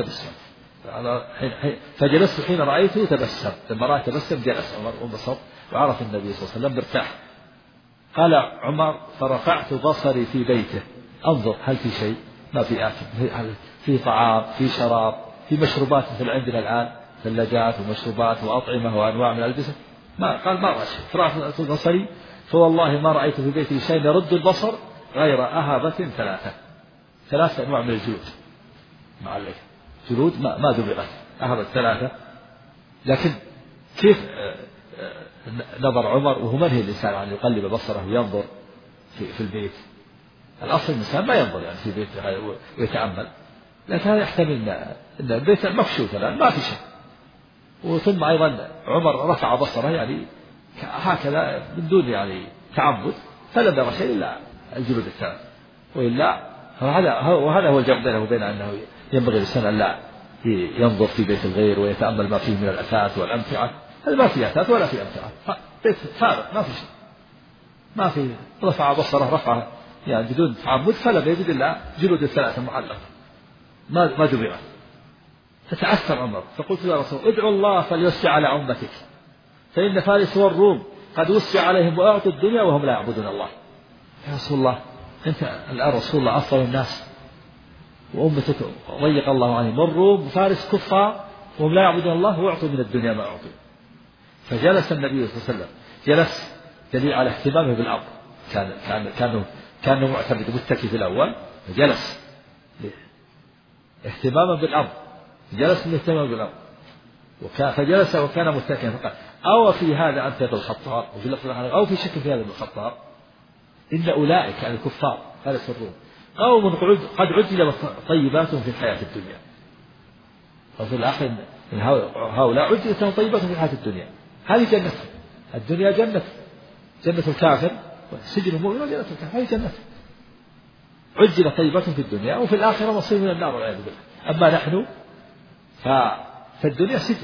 تبسم لما رأى تبسم جلس عمر وانبسط وعرف النبي صلى الله عليه وسلم مرتاح. قال عمر فرفعت بصري في بيته أنظر هل في شيء، ما في آكل، في طعام، في شراب، في مشروبات مثل عندنا الآن ثلاجات ومشروبات وأطعمة وأنواع من الألبسة، ما رأى شيء. فرفعت بصري فوالله ما رأيت في بيتي شيء يرد البصر غير أهبة ثلاثة أنواع من الجلود، مع جلود ما دبغت أهبت ثلاثة. لكن كيف نظر عمر وهو منهي الإنسان أن يقلب بصره وينظر في البيت؟ الأصل الإنسان ما ينظر يعني في بيته ويتأمل، لكن هذا يحتمل أن البيت مكشوف الآن ما في شيء. وثم أيضا عمر رفع بصره يعني هكذا من دون يعني تعمد، فلم يرى شيء إلا الجلود الثلاث، وإلا وهذا هو الجمع بينه وبين أنه ينبغي للإنسان أن لا ينظر في بيت الغير ويتأمل ما فيه من الأثاث والأمتعة. هذا ما فيه أثاث ولا فيه أمتعة، بيت فارغ ما في شيء، ما في. رفع بصره رفعه يعني بدون تعمد فلم يجد إلا جلود الثلاثة معلقة ما دبرت. فتعثر عمر فقلت يا رسول ادعو الله فليوسع على أمتك، فإن فارس والروم قد وسع عليهم وأعطوا الدنيا وهم لا يعبدون الله. يا رسول الله أنت الآن رسول الله أفضل الناس وأمتك ضيق الله عليهم، والروم فارس كفار وهم لا يعبدون الله وأعطوا من الدنيا ما أعطوا. فجلس النبي صلى الله عليه وسلم جلس دليل على اهتمامه بالأمر، كان معتمد متكي في الأول فجلس اهتماما بالأمر، جلس من اهتمام بالأمر فجلس وكان متكئا فقال أو في هذا أنت ابن الخطاب، وفي اللفظ أو في شك في هذا ابن الخطاب إن أولئك الكفار فارس الروم قوم قد عجل طيباتهم في الحياة الدنيا، وفي الآخر هؤلاء عجلت طيباتهم في الحياة الدنيا. هذه جنة الدنيا، جنة الكافر، سجن المؤمن وجنة الكافر، هذه جنة. عجل طيبة في الدنيا وفي الآخرة مصير من النار والعياذ بالله. أما نحن فالدنيا سجن.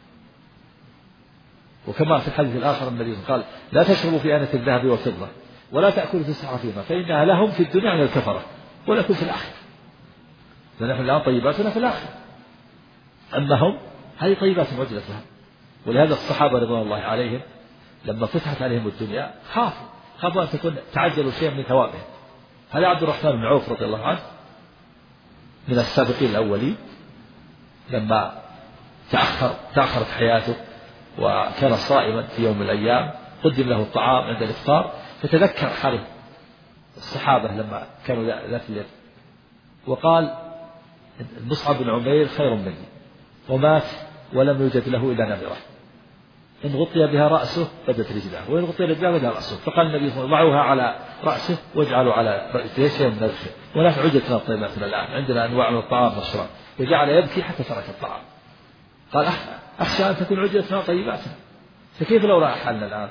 وكما في الحديث الآخر النبي قال لا تشربوا في آنة الذهب والفضة ولا تأكلوا في السحافين فإنها لهم في الدنيا من الكفرة ولكم في الآخرة. فنحن الآن طيباتنا في الآخرة، أما هم هذه طيبات عجلت لهم. ولهذا الصحابة رضوان الله عليهم لما فتحت عليهم الدنيا خافوا أن تكون تعجلوا شيئا من ثوابهم. هذا عبد الرحمن بن عوف رضي الله عنه من السابقين الأولين لما تأخرت حياته وكان صائما في يوم من الأيام قدم له الطعام عند الإفطار فتذكر حال الصحابة لما كانوا ذات اليد وقال مصعب بن عمير خير مني ومات ولم يوجد له إلا نمرة إن غطي بها رأسه بدت رجله وإن غطي رجله بدها رأسه. فقال النبي صلى الله عليه وسلم ضعوها على رأسه واجعلوا على رأسه شيئا من الخير. ونحن عجلتنا طيباتنا الآن عندنا أنواع من الطعام والشراب وجعل يبكي حتى ترك الطعام. قال أخشى أن تكون عجلتنا طيباتنا فكيف لو رأى حالنا الآن.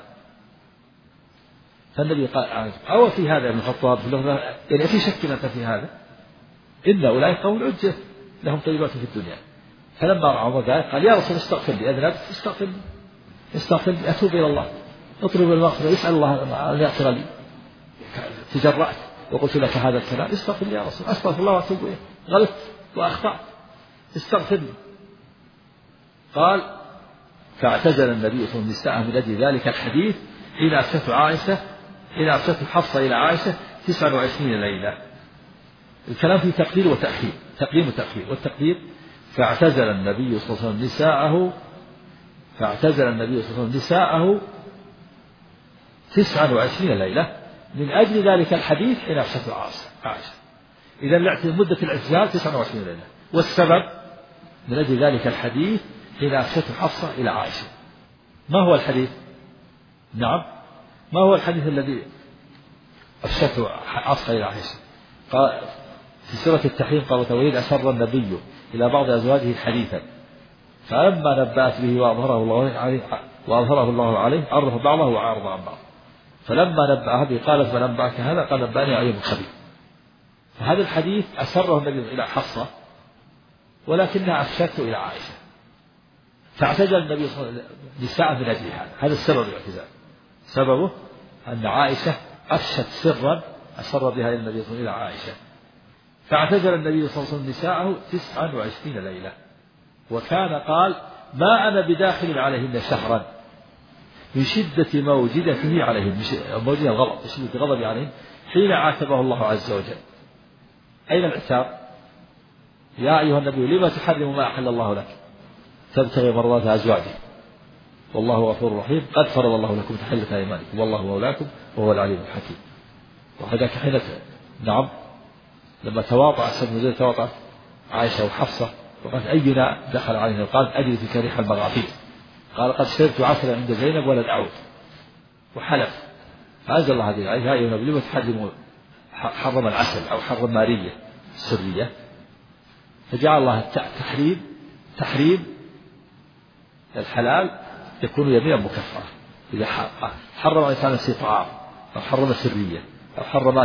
فالنبي قال أو في هذا ابن الخطاب يعني في شك أنت في هذا إن أولئك قوم عجل لهم طيبات في الدنيا. فلما رأى عمر ذلك قال يا رسول استغفر لي أذنبت استغفر لي أتوب إلى الله اطلب المغفرة يسأل الله أن يغفر لي تجرأت وقلت لك هذا الكلام استغفر لي يا رسول أستغفر الله وأتوب إليه غلطت وأخطأت استغفر لي. قال فاعتزل النبي صلى الله عليه وسلم نساءه من أجل ذلك الحديث حين أرسلت حفصة إلى عائشة 29 ليلة. الكلام في تقدير وتأخير تقديم وتأخير. والتقدير فاعتزل النبي صلى الله عليه وسلم نساءه 29 ليلة من أجل ذلك الحديث حين أرسلت عائشة. إذا مدة الاعتزال 29 ليلة والسبب من أجل ذلك الحديث حين أرسلت حفصة إلى عائشة. ما هو الحديث؟ نعم ما هو الحديث الذي أرسلت حفصة إلى عائشة؟ قال في سورة التحريم قال وإذ أسر النبي إلى بعض أزواجه حديثا فلما نبأت به وأظهره الله عليه عرف بعضه وعارض عن بعض فلما نبأها به قالت فنبأك هذا قال نبأني عليم خبير. فهذا الحديث أسره النبي إلى حفصة ولكنها أفشته إلى عائشة فاعتزل النبي صلى الله عليه وسلم نساء من أجل هذا السبب الاعتزال. سببه أن عائشة أفشت سرا أسر بها إلى النبي صلى الله عليه وسلم إلى عائشة فاعتزل النبي صلى الله عليه وسلم نساءه 29 ليلة. وكان قال ما أنا بداخل عليهن شهرا من شدة موجدته عليهن موجد الغضب من شدة غضب عليهن حين عاتبه الله عز وجل. أين العتاب؟ يا أيها النبي لما تحرم ما أحل الله لك تبتغي مرضات أزواجك والله غفور رحيم قد فرض الله لكم تحلة أيمانكم والله مولاكم وهو العليم الحكيم. وهذاك حين نعم لما تواطأ عائشة وحفصة وقالت أينا دخل علينا قالت أجد في كريح المغافير قال قد شربت عسلا عند زينب ولن أعود وحلف. فأنزل الله هذه الآية يا أيها النبي لما تحرم حرم العسل أو حرم مارية سرية. فجعل الله تحريم الحلال يكون يمينا مكفرة. إذا حرم الإنسان طعام أو حرم سرية أو حرم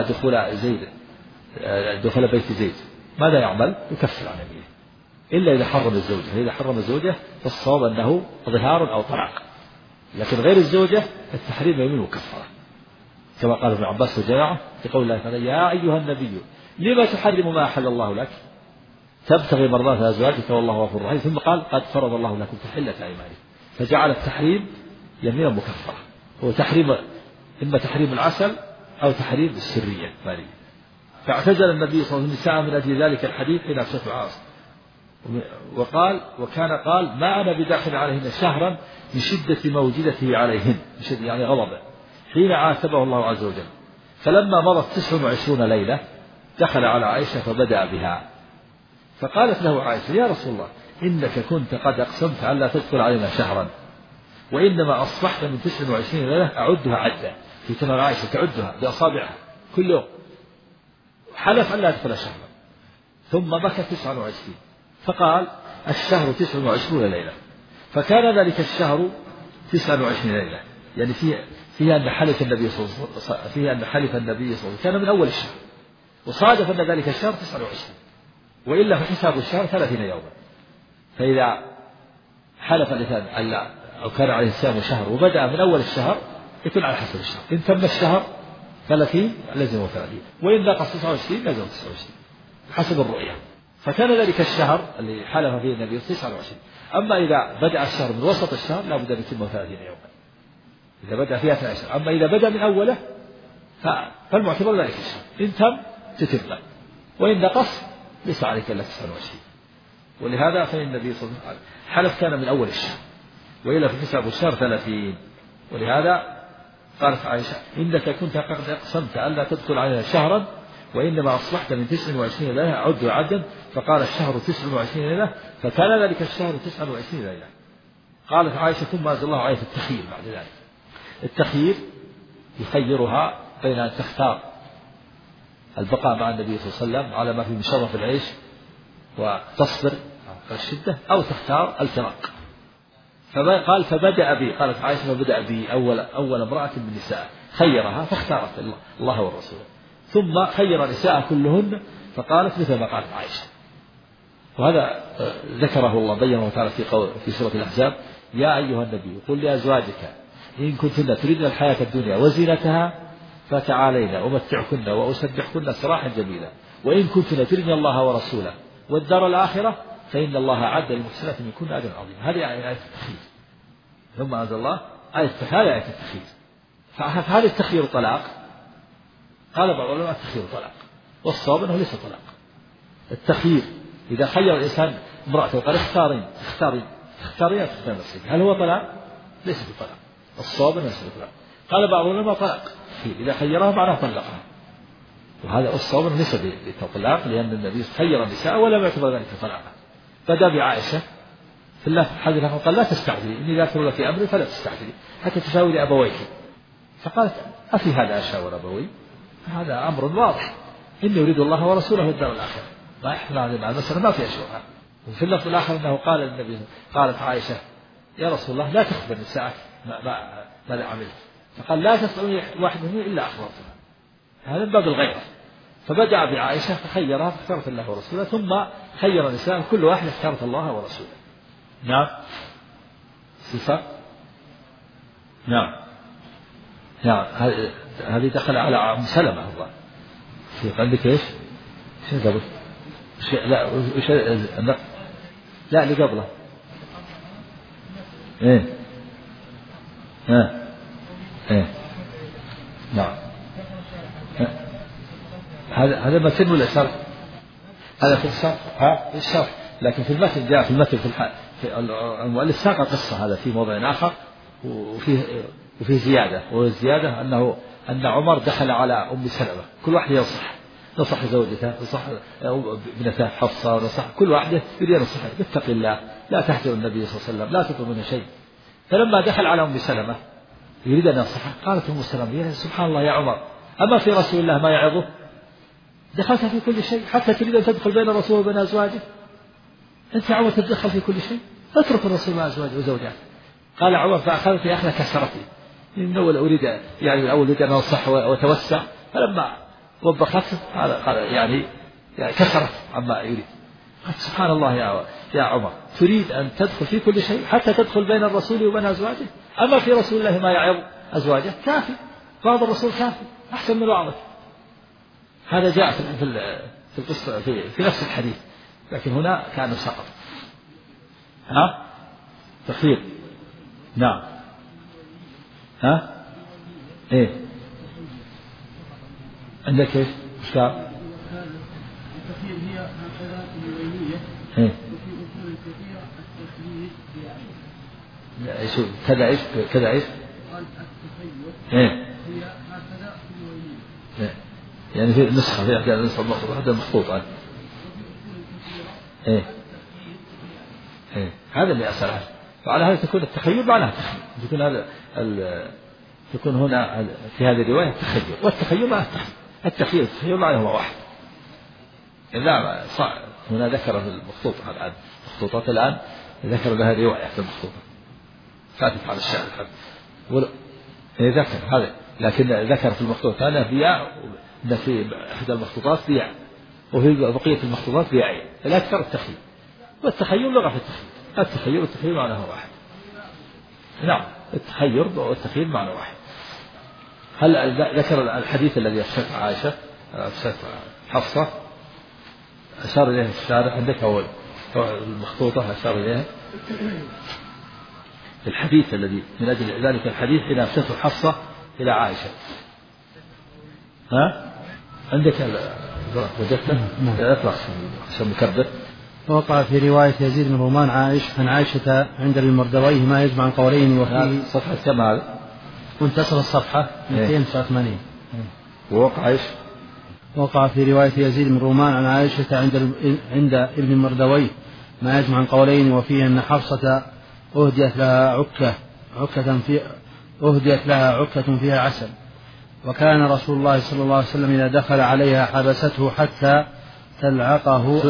دخول بيت زيد ماذا يعمل؟ يكفر عن يمينه إلا إذا حرم الزوجة. إذا حرم الزوجة فالصواب أنه ظهار أو طلاق لكن غير الزوجة التحريم يمين مكفرة كما قال ابن عباس وجماعة في قول الله تعالى يا أيها النبي لما تحرم ما أحل الله لك تبتغي مرضات أزواجك والله غفور رحيم ثم قال قد فرض الله لكم تحلة أيمانكم. فجعل التحريم يمينا مكفرة هو تحريم إما تحريم العسل أو تحريم السرية مالية. فاعتزل النبي صلى الله عليه وسلم النساء من أجل ذلك الحديث حين أفشته عائشة وكان قال ما أنا بداخل عليهن شهرا من شدة موجدته عليهن يعني غضبه حين عاتبه الله عز وجل. فلما مضت 29 ليلة دخل على عائشة فبدأ بها فقالت له عائشة يا رسول الله إنك كنت قد أقسمت أن لا تدخل علينا شهرا وإنما أصبحت من 29 ليلة أعدها عدة. في تمام عائشة تعدها بأصابعها كل يوم حلف أن لا يدخل شهرا ثم بكى 29 فقال الشهر 29 ليلة. فكان ذلك الشهر 29 ليلة يعني فيها أن حلف النبي صلى الله عليه وسلم كان من أول الشهر وصادف أن ذلك الشهر 29 وإلا فحساب الشهر 30 يوما. فإذا حلف الإنسان ألا أو كان عليه الصيام شهر وبدأ من أول الشهر يكون على حسب الشهر، إن تم الشهر 30 لزمه 30، وإن نقص 29 لزمه 29 حسب الرؤية. فكان ذلك الشهر اللي حلف فيه النبي 29. أما إذا بدأ الشهر من وسط الشهر لا بد أن يتمه 30 يوما إذا بدأ فيها 12. أما إذا بدأ من أوله فالمعتبر ذلك الشهر، إن تم تتم، وإن نقص ليس عليك إلا 29. ولهذا فإن النبي صلى الله عليه وسلم حلف كان من أول الشهر وإلا في حساب الشهر 30. ولهذا قالت عائشة إنك كنت قد أقسمت ألا تدخل عليها شهرا وإنما أصبحت من 29 ليلة عد عدا، فقال الشهر 29 ليلة فكان ذلك الشهر 29 ليلة. قالت عائشة ثم أنزل الله آية التخيير بعد ذلك. التخيير يخيرها بين أن تختار البقاء مع النبي صلى الله عليه وسلم على ما فيه من شرف العيش وتصبر على الشدة، أو تختار الفراق. فقال فبدأ بي، قالت عائشة فبدأ بي أول امرأة من النساء، خيرها فاختارت الله والرسول، ثم خير نساء كلهن فقالت مثل ما قالت عائشة. وهذا ذكره الله بينه تعالى في سورة الأحزاب: يا أيها النبي قل لأزواجك إن كنتن تريدن الحياة الدنيا وزينتها فتعالين أمتعكن وأسبحكن سراحا جميلا، وإن كنتن تريدن الله ورسوله والدار الآخرة فإن الله أعد للمحسنات منكن أجرا عظيما. هذه آية التخيير. ثم أنزل الله آية التخيير. فهل التخيير طلاق؟ قال بعض العلماء التخيير طلاق، والصواب أنه ليس طلاق. التخيير إذا خير الإنسان امرأته وقال اختارين نفسك، هل هو طلاق؟ ليس بطلاق. الصواب أنه ليس بطلاق. قال بعض العلماء طلاق إذا خيرها معناه طلقها، وهذا الصواب أنه ليس بطلاق، لأن النبي خير النساء ولم يعتبر ذلك طلاقا. بدأ بعائشة في الله حديث قال لا تستعجلي إني ذاكر لك أمري فلا تستعجلي حتى تشاوري أبويك. فقالت أفي هذا أشاور أبوي؟ هذا أمر واضح، إني أريد الله ورسوله والدار الآخرة، ما يحمل هذه المسألة ما في أشورها. وفي اللفظ الآخر أنه قال النبي، قالت عائشة يا رسول الله لا تخبر نساءك ماذا عملت، فقال لا تسألني واحد منهم إلا أخبرتها. هذا من باب الغيرة. فبدأ بعائشة فخيرها فاختارت الله ورسوله، ثم خير النساء كل واحد اختارت الله ورسوله. نعم صفة. نعم هذه دخل على أم سلمة. الله عندك ايش؟ شو قبل؟ لا اللي قبله ايه نعم هذا متن ولا شرح؟ هذا في الشرح لكن في المتن جاء في المتن في المؤلف ساق قصة هذا في موضع آخر، وفيه زيادة، والزيادة أن عمر دخل على أم سلمة، كل واحد نصح زوجته، نصح ابنته حفصة، نصح كل واحدة يريد نصحها اتق الله لا تحجر النبي صلى الله عليه وسلم لا تطلب منه شيء. فلما دخل على أم سلمة يريد أن ينصحها قالت أم سلمة سبحان الله يا عمر أما في رسول الله ما يعظه؟ دخلت في كل شيء حتى تريد أن تدخل بين الرسول وبين أزواجه؟ أنت يا عمر تتدخل في كل شيء، اترك الرسول مع أزواجه وزوجاته. قال عمر فأخذت يا أخنا كسرتني، من أول أريد أن أنصح وتوسع، فلما وبخت قال يعني كسرت عما يريد. سبحان الله يا عمر تريد أن تدخل في كل شيء حتى تدخل بين الرسول وبين أزواجه؟ أما في رسول الله ما يعظ أزواجه؟ كافي، بعض الرسول كافي أحسن من بعضه. هذا جاء في القصة في نفس الحديث، لكن هنا كان سقط. تخير. نعم ايه عندك ايش؟ التخيير هي هكذا اليومية، ايه وفي أصول كثيرة التخيير كذا ايش؟ قال التخير ايه هي هكذا اليومية، ايه يعني في نسخة في أحيانا نسخة مخطوطة هذا مخطوط عنه. ايه هذا اللي أسأل عنه. وعلى هذا تكون التخيل معناها التخيل، تكون هذا تكون هنا في هذه الرواية التخيل، والتخيل مع التخيل التخيل معناه هو واحد. لا صح هنا ذكر في المخطوطة الآن مخطوطات الآن ذكر لها رواية في المخطوطة فاتت على الشعر ذكر هذا، لكن ذكر في المخطوطة الأنبياء أن في إحدى المخطوطات بيع وفي بقية المخطوطات بيعين، الأكثر التخيير، والتخير لغة في التخير والتخيير معناه واحد. نعم التخير والتخيير معنى واحد. هل ذكر الحديث الذي أفسدته عائشة أفسدته حفصة أشار إليه الشارح عندك أول المخطوطة أشار إليه الحديث الذي من أجل ذلك الحديث حين أفسدته حفصة إلى عائشة. ها عندك وجدته اطلع عشان مكبر. وقع في رواية يزيد بن رومان عن عائشة عند المردويه ما يجمع عن قولين وفيه صفحة كم هذا؟ منتصف الصفحة 289. ووقع ايش؟ وقع في رواية يزيد بن رومان عن عائشة عند ابن المردويه ما يجمع عن قولين وفيه أن حفصة أهديت لها عكة فيها عسل، وكان رسول الله صلى الله عليه وسلم إذا دخل عليها حبسته حتى تلعقه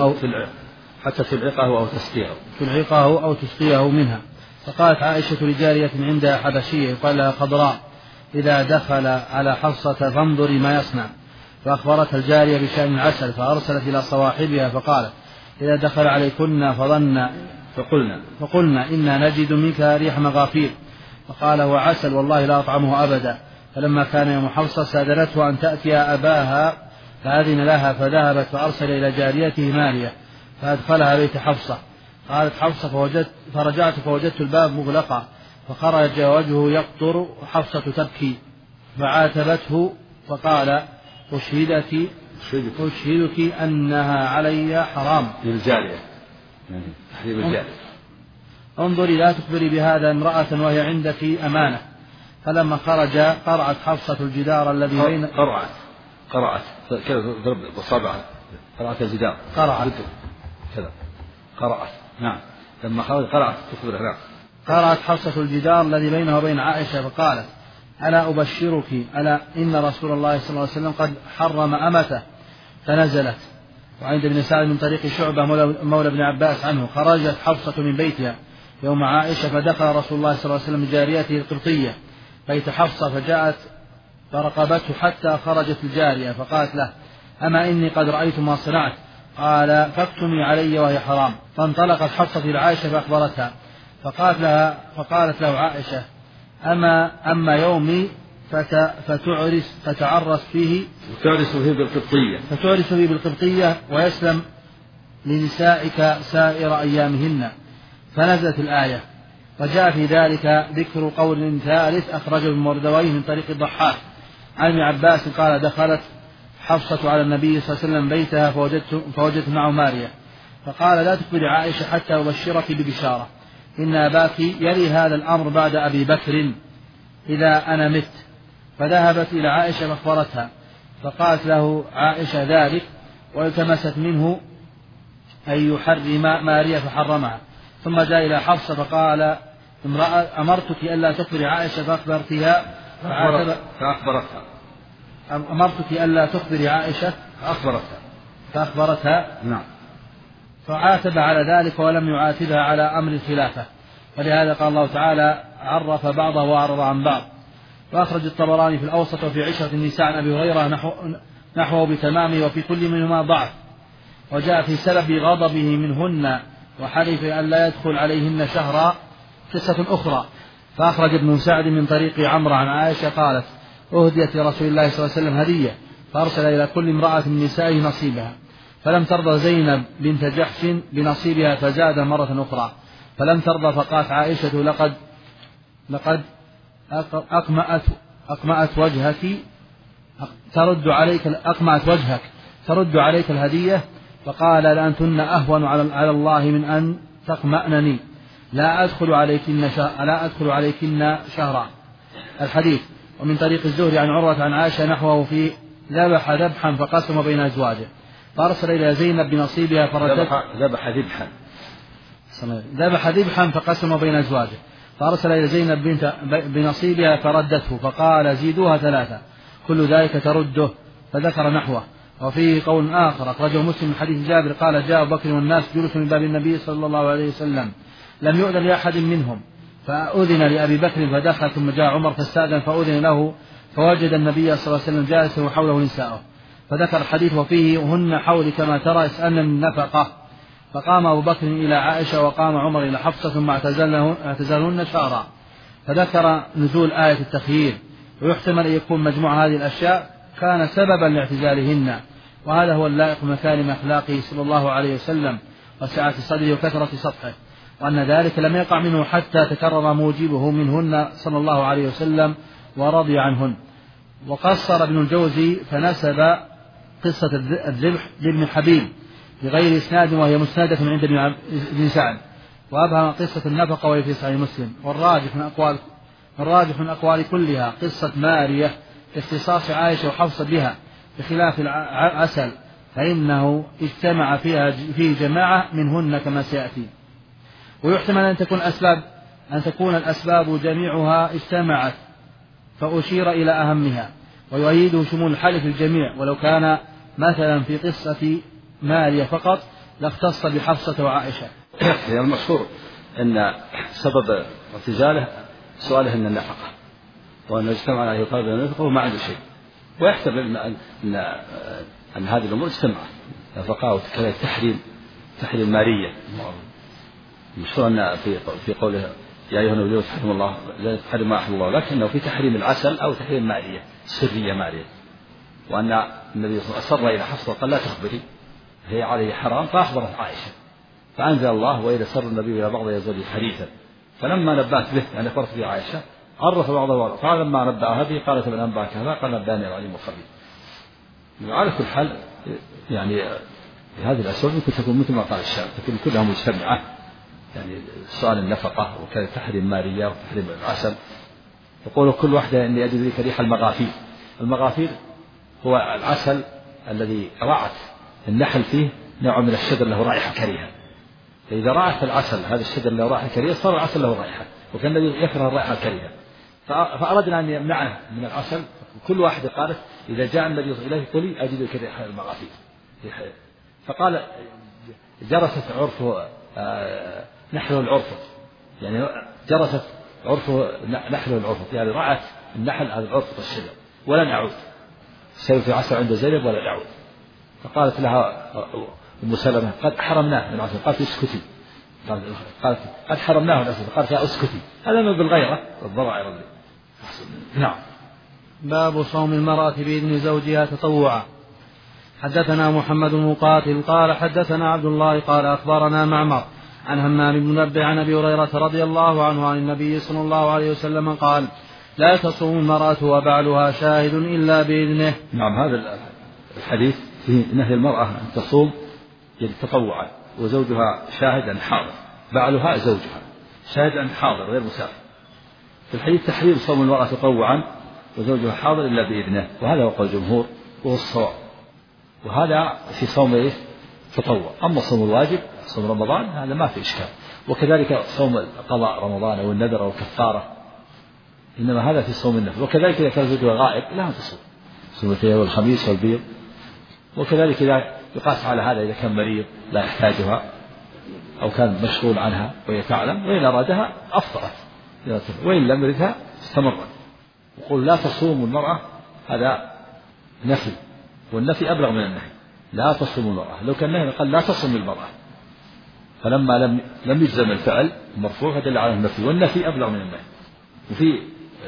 أو تسقيه منها. فقالت عائشة لجارية عندها حبشية يقال لها خضراء إذا دخل على حفصة فانظري ما يصنع، فأخبرتها الجارية بشأن العسل فأرسلت إلى صواحبها فقالت إذا دخل عليكن فقلنا إنا نجد منك ريح مغافير، فقال هو عسل والله لا أطعمه أبدا. فلما كان يوم حفصة سادرته أن تأتي أباها فأذن لها فذهبت فأرسل إلى جاريته مارية فأدخلها بيت حفصة. قالت حفصة فرجعت فوجدت الباب مغلقا، فخرج وجهه يقطر حفصة تبكي فعاتبته فقال أشهدك أنها علي حرام. انظري لا تخبري بهذا امرأة وهي عندك أمانة. فلما خرج قرعت حفصة الجدار الذي بين قرعت كذا ضرب بصابعها قرعت الجدار كذا قرعت. نعم لما خرج قرعت تخبره. نعم قرعت حفصة الجدار الذي بينه وبين عائشة فقالت ألا أبشرك ألا إن رسول الله صلى الله عليه وسلم قد حرم أمته. فنزلت. وعند ابن سعد من طريق شعبة مولى ابن عباس عنه خرجت حفصة من بيتها يوم عائشة فدخل رسول الله صلى الله عليه وسلم بجاريته القبطية بيت حفصة فجاءت فرقبته حتى خرجت الجارية فقالت له أما إني قد رأيت ما صنعت. قال فاكتمي علي وهي حرام. فانطلقت حفصة إلى عائشة فأخبرتها فقالت له عائشة أما يومي فتعرس فيه بالقبطية ويسلم لنسائك سائر أيامهن. فنزلت الآية وجاء في ذلك ذكر قول ثالث أخرجه المردويه من طريق الضحاك عن ابن عباس قال دخلت حفصة على النبي صلى الله عليه وسلم بيتها فوجدت معه مارية فقال لا تخبري عائشة حتى أبشرك ببشارة إن أباك يلي هذا الأمر بعد أبي بكر إذا أنا مت. فذهبت إلى عائشة فأخبرتها فقالت له عائشة ذلك والتمست منه أن يحرم مارية فحرمها. ثم جاء إلى حفصة فقال أمرتك ألا تخبري عائشة أمرتك ألا تخبري عائشة فأخبرتها. نعم. فعاتب على ذلك ولم يعاتبها على أمر الخلافة. ولهذا قال الله تعالى عرف بعضه وأعرض عن بعض. وأخرج الطبراني في الأوسط وفي عشرة النساء عن أبي هريرة نحوه بتمامه وفي كل منهما ضعف. وجاء في سبب غضبه منهن وحلف أن لا يدخل عليهن شهرا قصة أخرى. فأخرج ابن سعد من طريق عمرو عن عائشة قالت أهديت لرسول الله صلى الله عليه وسلم هدية فأرسل إلى كل امرأة من نسائه نصيبها فلم ترضى زينب بنت جحش بنصيبها فزاد مرة أخرى فلم ترضى فقالت عائشة لقد أقمأت وجهك ترد عليك الهدية. فقال لأنتن أهون على الله من أن تقمأنني لا أدخل عليكن شهرا. الحديث. ومن طريق الزهري عن عروة عن عائشة نحوه في ذبح ذبحا فقسم بين أزواجه فأرسل إلى زينب بنصيبها فردت ذبح ذبحا فقسم بين أزواجه فأرسل إلى زينب بنصيبها فردته فقال زيدوها 3 كل ذلك ترده فذكر نحوه. وفيه قول آخر أخرجه مسلم من حديث جابر قال جاء أبو بكر والناس جلوس من باب النبي صلى الله عليه وسلم لم يؤذن لأحد منهم فأذن لأبي بكر فدخل ثم جاء عمر فاستأذن فأذن له فوجد النبي صلى الله عليه وسلم جالسا وحوله نساءه فذكر الحديث وفيه هن حولي كما ترى اسألن النفقة. فقام أبو بكر إلى عائشة وقام عمر إلى حفصة ثم اعتزلهن شهرا. فذكر نزول آية التخيير، ويحتمل أن يكون مجموع هذه الأشياء كان سببا لاعتزالهن، وهذا هو اللائق بمكارم أخلاقه صلى الله عليه وسلم وسعة صدره وكثرة سطحه، وأن ذلك لم يقع منه حتى تكرر موجبه منهن صلى الله عليه وسلم ورضي عنهن. وقصر ابن الجوزي فنسب قصة الذبح لابن حبيب بغير إسناد وهي مسندة عند ابن سعد، وأبهم قصة النفقة وهي في صحيح مسلم. والراجح من أقوال كلها قصة مارية اختصاص عائشة وحفصة بها بخلاف العسل، فإنه اجتمع فيه جماعة منهن كما سيأتي. ويحتمل أن تكون الأسباب جميعها اجتمعت فأشير إلى أهمها، ويؤيده شمول الحلف الجميع، ولو كان مثلا في قصة مارية فقط لاختص بحفصة وعائشة. يعني المشهور أن سبب اعتزاله سؤاله أن النفقة، وأن اجتمع على يطالب النفقة وما عنده شيء، ويحتمل أن هذه الأمور اجتمعت نفقة وكذلك تحريم مارية. مشهور أن في قوله يا أيها النبي تحرم الله لا تحرم ما أحل الله، لكنه في تحريم العسل أو تحريم مارية سرية مارية، وأن النبي صلى الله عليه وسلم أصر إلى حفصة قال لا تخبري هي عليه حرام، فأخبرت عائشة فأنزل الله وإذا سر النبي إلى بعض يزول حديثا، فلما نبأت به يعني أخبرت به عائشة عرف بعضه قال لما نبأها به قالت من أنبأك هذا قال نبأني العليم الخبير. على كل حال يعني هذه الأسباب ممكن تكون مثل ما قال الشاعر تكون كلها مجتمعة، يعني سؤال النفقة وكذا تحريم مارية وتحريم العسل. يقول كل واحدة إني أجد ذلك ريح المغافير. المغافير هو العسل الذي رعت النحل فيه نوع من الشجر له رائحة كريهة، فإذا رعت العسل هذا الشجر له رائحة كريهة صار العسل له رائحة، وكان الذي يكره الرائحة الكريهة، فأردنا أن يمنعه من العسل. كل واحدة قالت إذا جاء النبي صلى الله عليه وسلم إليه أجد ذلك ريح المغافير، فقال جرست عرفه نحله العرفة، يعني جرست عرفه نحله العرفة، يعني رعت النحل هذا العرفة الشجر ولن أعود سير في عسل عند زينب ولن أعود. فقالت لها أم سلمة قد حرمناه من العسل، قالت اسكتي، قالت قد حرمناه من العسل، قالت لا اسكتي، هذا من بالغيرة والضرائر. نعم. باب صوم المرأة بإذن زوجها تطوعا. حدثنا محمد بن مقاتل قال حدثنا عبد الله قال أخبرنا معمر عن همام بن منبه عن أبي هريرة رضي الله عنه عن النبي صلى الله عليه وسلم قال لا تصوم المرأة وبعلها شاهد إلا بإذنه. نعم. هذا الحديث فيه نهي المرأة أن تصوم تطوعا وزوجها شاهدا حاضر، بعلها زوجها شاهدا حاضر غير مسافر. في الحديث تحريم صوم المرأة تطوعا وزوجها حاضر إلا بإذنه، وهذا هو قول الجمهور وهو الصواب، وهذا في صوم تطوع. أما صوم الواجب صوم رمضان هذا ما في إشكال، وكذلك صوم قضاء رمضان أو النذر أو الكفارة، إنما هذا في صوم النفل. وكذلك إذا كان زوجها غائب لا تصوم، صوم الاثنين والخميس والبيض. وكذلك إذا يقاس على هذا إذا كان مريض لا يحتاجها أو كان مشغول عنها وهي تعلم، وإن أرادها أفطرت وإن لم يردها استمرت. يقول لا تصوم المرأة هذا نفي، والنفي أبلغ من النهي. لا تصوم المرأة، لو كان النهي قال لا تصوم المرأة، فلما لم يجزم الفعل المرفوع فدل على النفي، والنفي أبلغ من النهي. وفي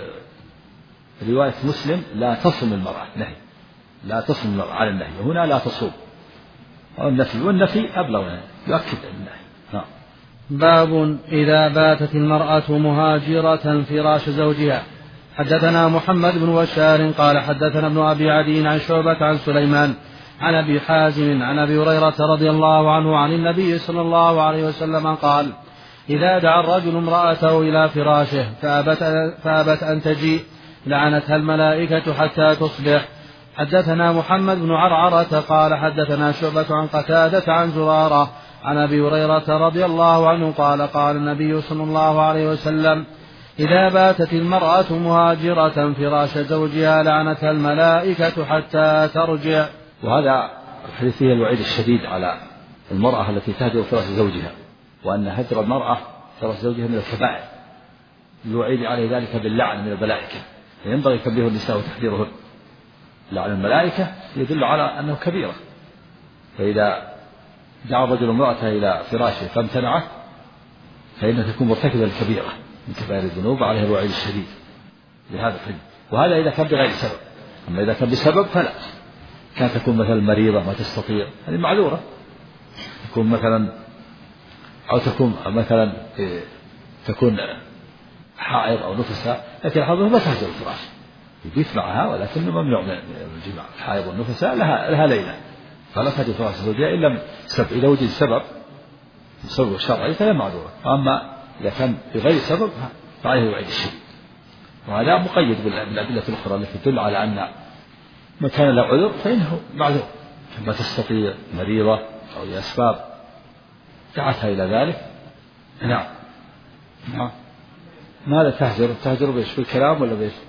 رواية مسلم لا تصوم المرأة نهي، لا تصوم المرأة على النهي، وهنا لا تصوم النفي، والنفي أبلغ من النهي يؤكد النهي. نعم. باب إذا باتت المرأة مهاجرة فراش زوجها. حدثنا محمد بن بشار قال حدثنا ابن أبي عدي عن شعبة عن سليمان عن أبي حازم عن أبي هريرة رضي الله عنه عن النبي صلى الله عليه وسلم قال إذا دعا الرجل امرأته إلى فراشه فأبت أن تجيء لعنتها الملائكة حتى تصبح. حدثنا محمد بن عرعرة قال حدثنا شعبة عن قتادة عن زرارة عن أبي هريرة رضي الله عنه قال قال النبي صلى الله عليه وسلم إذا باتت المرأة مهاجرة فراش زوجها لعنتها الملائكة حتى ترجع. وهذا الحديث فيه الوعيد الشديد على المرأة التي تهجر فراش زوجها، وأن هجر المرأة فراش زوجها من الكبائر، الوعيد عليه ذلك باللعن من الملائكة، فينبغي تنبيه النساء وتحذيرهن. لعن الملائكة يدل على أنه كبيرة. فإذا دعا الرجل امرأته إلى فراشه فامتنعت فإنها تكون مرتكبة الكبيرة من كبائر الذنوب عليها الوعيد الشديد لهذا الحديث. وهذا إذا كان بغير سبب. أما إذا كان بسبب فلا. كانت تكون مثلا مريضة ما تستطيع هذه معذورة. تكون مثلا أو تكون مثلا تكون حائض أو نفسها، لكن الحائض ما تهجر الفراش يبيت معها، ولكنه ممنوع من الجماع. الحائض والنفساء لها ليلة فلا تهجر فراش زوجها إلا إذا وجد سبب شرعي فهي معذورة. أما إذا كان بغير سبب فعليه الوعيد الشديد. وهذا مقيد بالأدلة الأخرى التي تدل على أن من كان له عذر فإنه معذور، كما تستطيع مريضة أو لأسباب دعتها إلى ذلك. نعم. ماذا تهجر بإيش؟ بالكلام ولا بإيش؟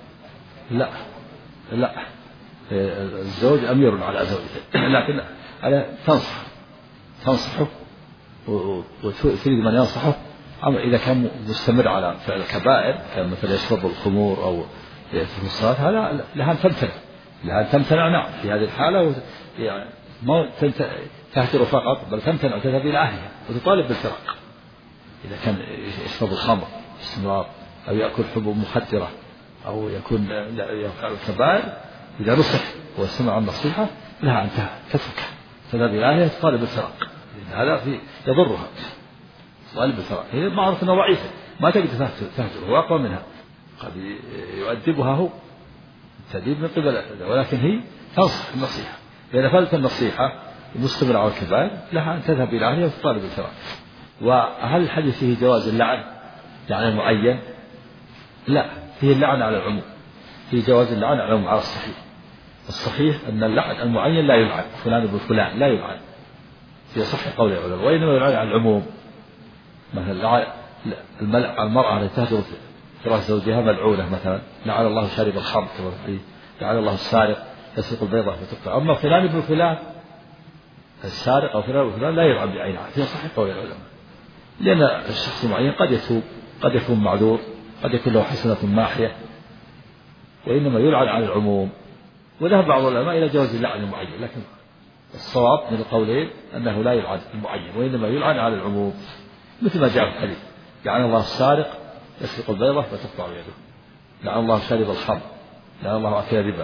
لا الزوج أمير على زوجته، لكن على تنصحه وتريد من ينصحه. أما إذا كان مستمر على فعل الكبائر كان مثلا يشرب الخمور أو يترك الصلاة هذا لها أن تمتنع. نعم في هذه الحالة يعني ما تهجر فقط بل تمتنع وتذهب إلى أهلها وتطالب بالفراق. إذا كان يشرب الخمر باستمرار أو يأكل حبوب مخدرة أو يكون يفعل الكبائر، إذا نصح واستمع النصيحة لها أن تتركه تذهب إلى أهلها تطالب بالفراق، لأن هذا يضرها. تطالب بالفراق هي معروف أنها ضعيفة ما تقدر تهجر، هو أقوى منها، قد يؤدبها هو تأديب من قبل، ولكن هي تنصح النصيحة. إذا فعلت النصيحة المستمر على الكبائر لها أن تذهب إلى أهلها وتطالب بالفراق. وهل الحديث فيه جواز اللعن يعني معين؟ لا، فيه اللعن على العموم، فيه جواز اللعن على العموم على الصحيح أن اللعن المعين لا يلعن، فلان ابن فلان لا يلعن في صح قول العلماء، وإنما يلعن على العموم. مثلا المرأة التي تهجر فراش زوجها ملعونة، مثلا لعن الله شارب الخمر، لعن الله السارق يسرق البيضة وتقطع. أما فلان ابن فلان السارق أو فلان ابن فلان لا يلعن بعينها في صح قول العلماء، لأن الشخص المعين قد يتوب، قد يكون معذور، قد يكون له حسنة ماحية، وإنما يلعن على العموم. وذهب بعض العلماء إلى جواز اللعن المعين، لكن الصواب من القولين أنه لا يلعن المعين وإنما يلعن على العموم، مثل ما جاء في الحديث لعن الله السارق يسرق البيضة وتقطع يده، لعن الله شارب الخمر، لعن الله أكل الربا.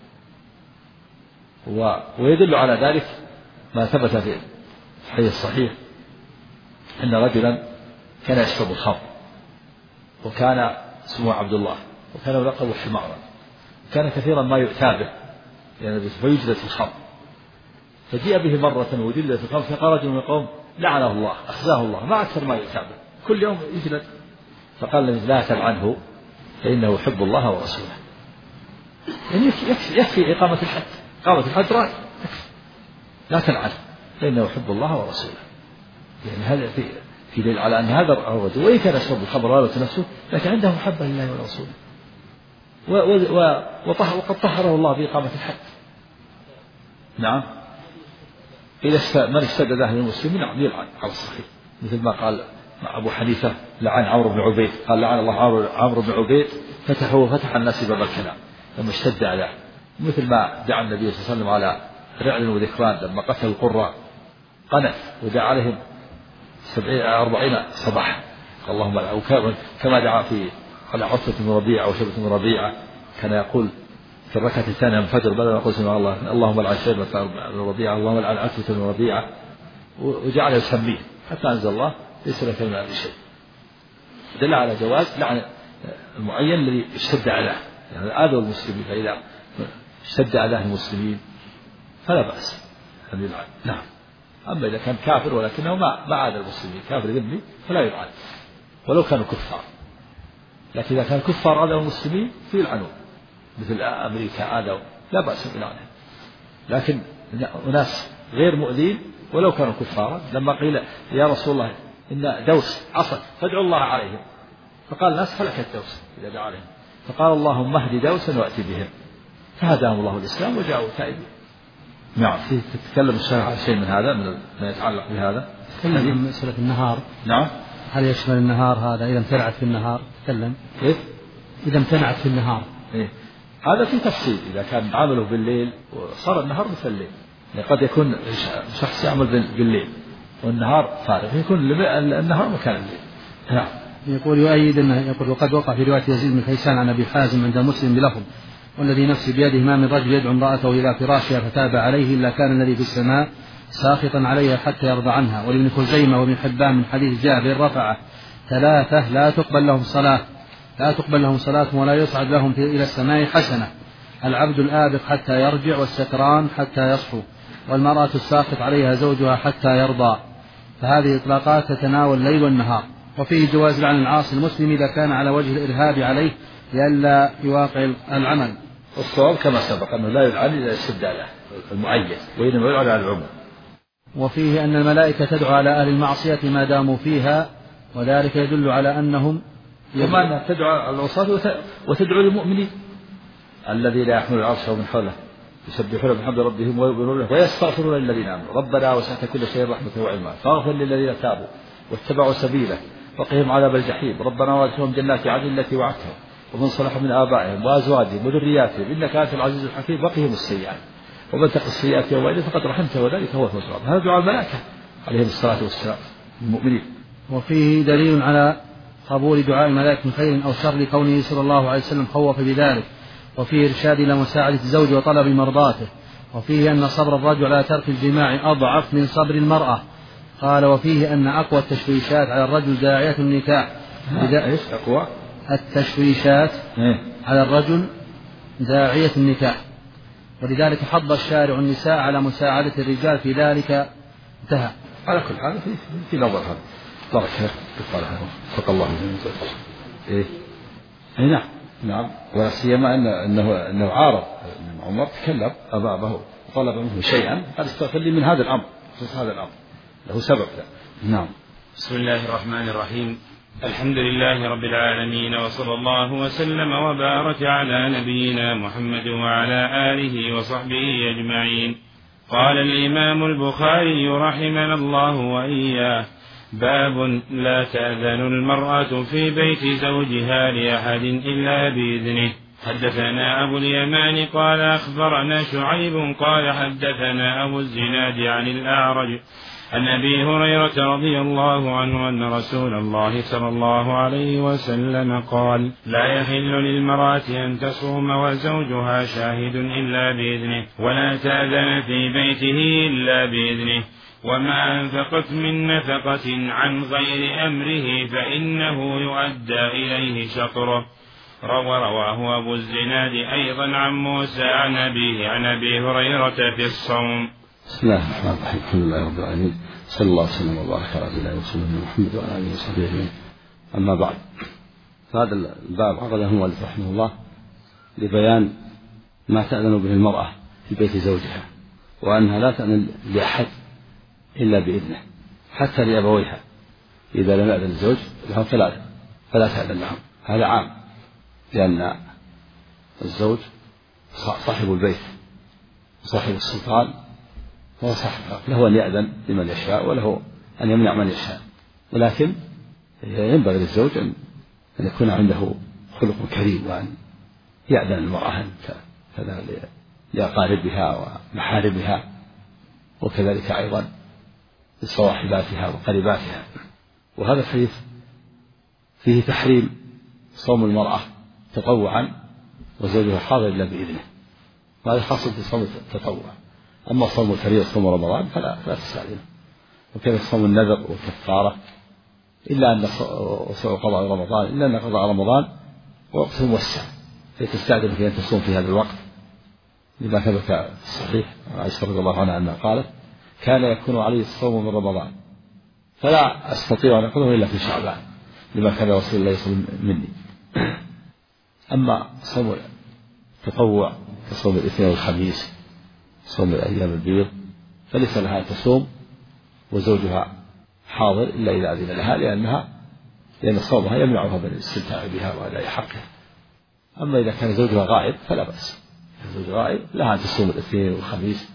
ويدل على ذلك ما ثبت في الحديث الصحيح أن رجلا كان يشرب الخمر وكان اسمه عبد الله وكان يلقب حمارا، كان كثيرا ما يؤتى به يعني فيجلد في الخمر، فجيء به مرة وجلد في الخمر فقال رجل من القوم لعنه الله أخزاه الله، ما أكثر ما يؤتى به كل يوم يجلد. فقال لا تلعنه فإنه يحب الله ورسوله. يعني يكفي إقامة الحد، إقامة الحد رأي لا تلعنه فإنه يحب الله ورسوله. يعني هذا في دليل على أن هذا الرجل وإن كان يشرب الخمر ويلوث نفسه لكن عنده محبة لله ورسوله، وقد طهره الله بإقامة الحد. نعم إذا من اشتد أهل المسلمين نعم يلعن على الصحيح، مثل ما قال أبو حنيفة لعن عمرو بن عبيد، قال لعن الله عمرو بن عبيد فتح الناس باب الكلام لما اشتد عليه، مثل ما دعا النبي صلى الله عليه وسلم على رعل وذكران لما قتل القراء قنت ودعا عليهم 40 صباحا اللهم لا، كما دعا على عتبة بن ربيعة وشيبة بن ربيعة كان يقول في الركعة الثانية من الفجر بدل ما يقول سبحان الله اللهم لعن شيبة بن ربيعة اللهم لعن عتبة بن ربيعة، وجعل يسميه حتى أنزل الله ليس لك من هذا شيء. دل على جواز لعن المعين الذي اشتد عليه، يعني آذوا المسلمين، فإذا اشتد عليه المسلمين فلا بأس أن يلعن. نعم. أما إذا كان كافر ولكنه ما عاد المسلمين كافر ذمي فلا يلعن ولو كانوا كفار، لكن إذا كان كفار آذوا المسلمين فيلعنون، مثل أمريكا آذوا لا بأس بلعنهم. لكن أناس غير مؤذين ولو كانوا كفارا، لما قيل يا رسول الله إن دوس عصت فادعوا الله عليهم، فقال الناس هلكت دوس إذا دعا عليهم، فقال اللهم اهد دوسا وأتي بهم، فهداهم الله الإسلام وجاءوا تائبين. نعم. تتكلم الشرع عن شيء من هذا ما يتعلق بهذا؟ تكلم عن مسألة النهار. نعم. هل يشمل النهار هذا إذا امتنعت في النهار؟ تكلم كيف؟ إذا امتنعت في النهار. إيه؟ هذا في تفصيل. إذا كان عمله بالليل وصار النهار مثل الليل، يعني قد يكون شخص يعمل بالليل والنهار فارغ، يكون النهار مكان الليل. نعم. يقول يؤيد أنه يقول وقد وقع في رواية يزيد بن كيسان عن أبي حازم عند مسلم بلفظ: والذي نفسي بيده ما من رجل يدعو امرأته إلى فراشها فتاب عليه إلا كان الذي في السماء ساخطا عليها حتى يرضى عنها. ولابن خزيمة وابن حبان من حديث جابر رفعه: 3 لا تقبل لهم صلاة ولا يصعد لهم إلى السماء حسنة: العبد الآبق حتى يرجع، والسكران حتى يصحو، والمرأة الساخط عليها زوجها حتى يرضى. فهذه إطلاقات تتناول الليل والنهار. وفيه جواز لعن العاصي المسلم إذا كان على وجه الإرهاب عليه لئلا يواقع العمل. والصواب كما سبق أنه لا يلعن إلا استبداله المؤيد، وإنما يلعن على العموم. وفيه أن الملائكة تدعو على أهل المعصية ما داموا فيها، وذلك يدل على أنهم كما أنها تدعو على العصاة وتدعو للمؤمنين الذي لا يحمل العرش ومن حوله يسبحون بحمد ربهم ويؤمنون به ويستغفرون للذين آمنوا ربنا وسعت كل شيء رحمة وعلما فاغفر للذين تابوا واتبعوا سبيلك وقهم عذاب الجحيم ربنا وادخلهم جنات عدن التي وعدتهم ومن صلح من آبائهم وأزواجهم وذرياتهم إنك أنت العزيز الحكيم وقهم السيئات ومن تق السيئات يومئذ فقد رحمته وذلك هو الفوز العظيم. هذا دعاء الملائكة عليهم الصلاة والسلام المؤمنين. وفيه دليل على قبول دعاء الملائكة من خير أو شر لكونه صلى الله عليه وسلم خوف بذلك. وفيه إرشاد إلى مساعدة الزوج وطلب مرضاته. وفيه أن صبر الرجل على ترك الجماع أضعف من صبر المرأة. قال وفيه أن أقوى التشويشات على الرجل داعية النكاح. إيش أقوى التشويشات على الرجل داعية النكاح، ولذلك حض الشارع النساء على مساعدة الرجال في ذلك. انتهى. على كل حال في نظر هذا بارك فق الله إيه نعم نعم. ولا سيما انه عارض ان عمر تكلم ابابه وطلب منه شيئا قال استغفر لي من هذا الامر هذا الامر له سبب. نعم. بسم الله الرحمن الرحيم. الحمد لله رب العالمين وصلى الله وسلم وبارك على نبينا محمد وعلى آله وصحبه أجمعين. قال الإمام البخاري رحمنا الله وإياه: باب لا تأذن المرأة في بيت زوجها لأحد إلا بإذنه. حدثنا أبو اليمان قال أخبرنا شعيب قال حدثنا أبو الزناد عن الأعرج عن أبي هريرة رضي الله عنه أن رسول الله صلى الله عليه وسلم قال: لا يحل للمرأة أن تصوم وزوجها شاهد إلا بإذنه، ولا تأذن في بيته إلا بإذنه، وما أنفقت من نفقة عن غير أمره فإنه يؤدى إليه شطره. رواه أبو الزناد أيضا عن موسى عن أبيه عن أبي هريرة في الصوم. بسم الله الرحمن الرحيم. الحمد لله رب العالمين، صلى الله وسلم وبارك على نبينا محمد وعلى اله وصحبه اجمعين. اما بعد، فهذا الباب عقده المؤلف رحمه الله لبيان ما تأذن به المرأة في بيت زوجها، وأنها لا تأذن لأحد إلا بإذنه، حتى لأبويها إذا لم يأذن الزوج لهم فلا تأذن لهم. هذا عام، لأن الزوج صاحب البيت وصاحب السلطان، هو صاحب له أن يأذن لمن يشاء وله أن يمنع من يشاء، ولكن ينبغي للزوج أن يكون عنده خلق كريم، وأن يأذن المرأة كذا لأقاربها ومحارمها، وكذلك أيضا لصواحباتها وقريباتها. وهذا الحديث فيه تحريم صوم المرأة تطوعا وزوجها حاضر إلا بإذنه، وهذا خاص في صوم التطوع. أما صوم الفريضة صوم رمضان فلا تستأذن، وكذلك صوم النذر والكفارة، إلا أن قضاء رمضان إلا أن قضاء رمضان وقت موسع فتستأذن في أن تصوم في هذا الوقت، لما ثبت في الصحيح عائشة رضي الله عنها أنها قالت: كان يكون علي الصوم من رمضان فلا أستطيع أن أقوله إلا في شعبان، لما كان رسول الله يصوم مني. أما صوم التطوع كصوم الاثنين والخميس، صوم الأيام البيض، فليس لها أن تصوم وزوجها حاضر إلا إذا أذن لها، لأن صومها يمنعها من الاستمتاع بها وأداء حقها. أما إذا كان زوجها غائب فلا بأس، الزوج غائب لها أن تصوم الاثنين والخميس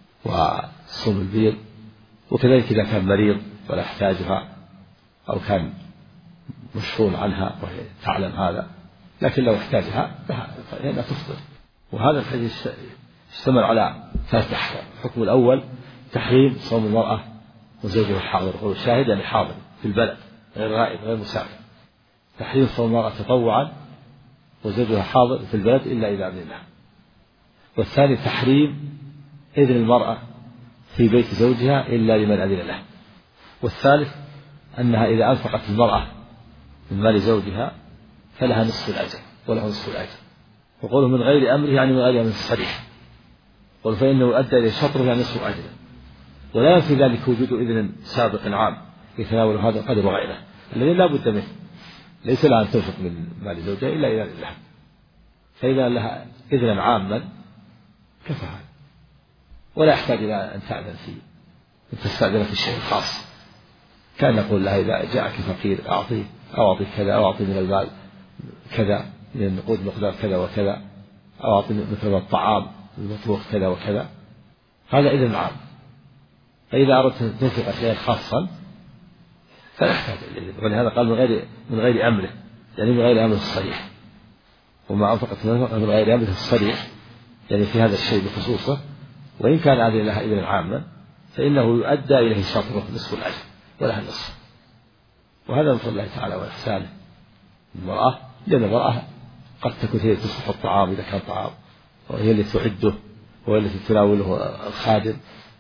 وصوم البيض، وكذلك إذا كان مريض ولا يحتاجها أو كان مشغول عنها وهي تعلم هذا، لكن لو احتاجها فإنها تفطر وهذا الحديث اشتمل على 3 أحكام. الحكم الأول تحريم صوم المرأة وزوجها حاضر، والشاهد يعني حاضر في البلد غير غائب غير مسافر. تحريم صوم المرأة تطوعا وزوجها حاضر في البلد إلا إذا أذن له. والثاني تحريم إذن المرأة في بيت زوجها إلا لمن أذن له. والثالث أنها إذا أنفقت المرأة من مال زوجها فلها نصف الأجر وله نصف الأجر. وقوله من غير أمره يعني من غير أمر الصريح، قل فإنه أدى إلى شطره يعني نصف أجره. ولا ينفي ذلك وجود إذن سابق عام يتناول هذا القدر وغيره الذي لا بد منه. ليس لها أن تنفق من مال زوجها إلا إذا أذن لها، فإذا لها إذنا عاما كفى هذا، ولا يحتاج إلى أن تأذن فيه، أن تستأذن في الشيء الخاص. كان يقول لها إذا جاءك فقير أعطيه، أو أعطي كذا، أو أعطي من المال كذا من النقود مقدار كذا وكذا، أو أعطي مثل الطعام المطبوخ كذا وكذا. هذا إذن عام. فإذا أردت أن تنفق شيئا خاصا فلا يحتاج الإذن، ولهذا قال من غير أمره، يعني من غير أمره الصريح. وما أنفقت من غير أمره الصريح يعني في هذا الشيء بخصوصه، وإن كان أذن لها إذن عاما فإنه يؤدى إليه شطره نصف الأجر ولها النصف. وهذا من فضل الله تعالى وإحسانه المرأة، لأن المرأة قد تكون هي تصلح الطعام إذا كان طعام، وهي التي تعده، وهي التي تناوله الخادم.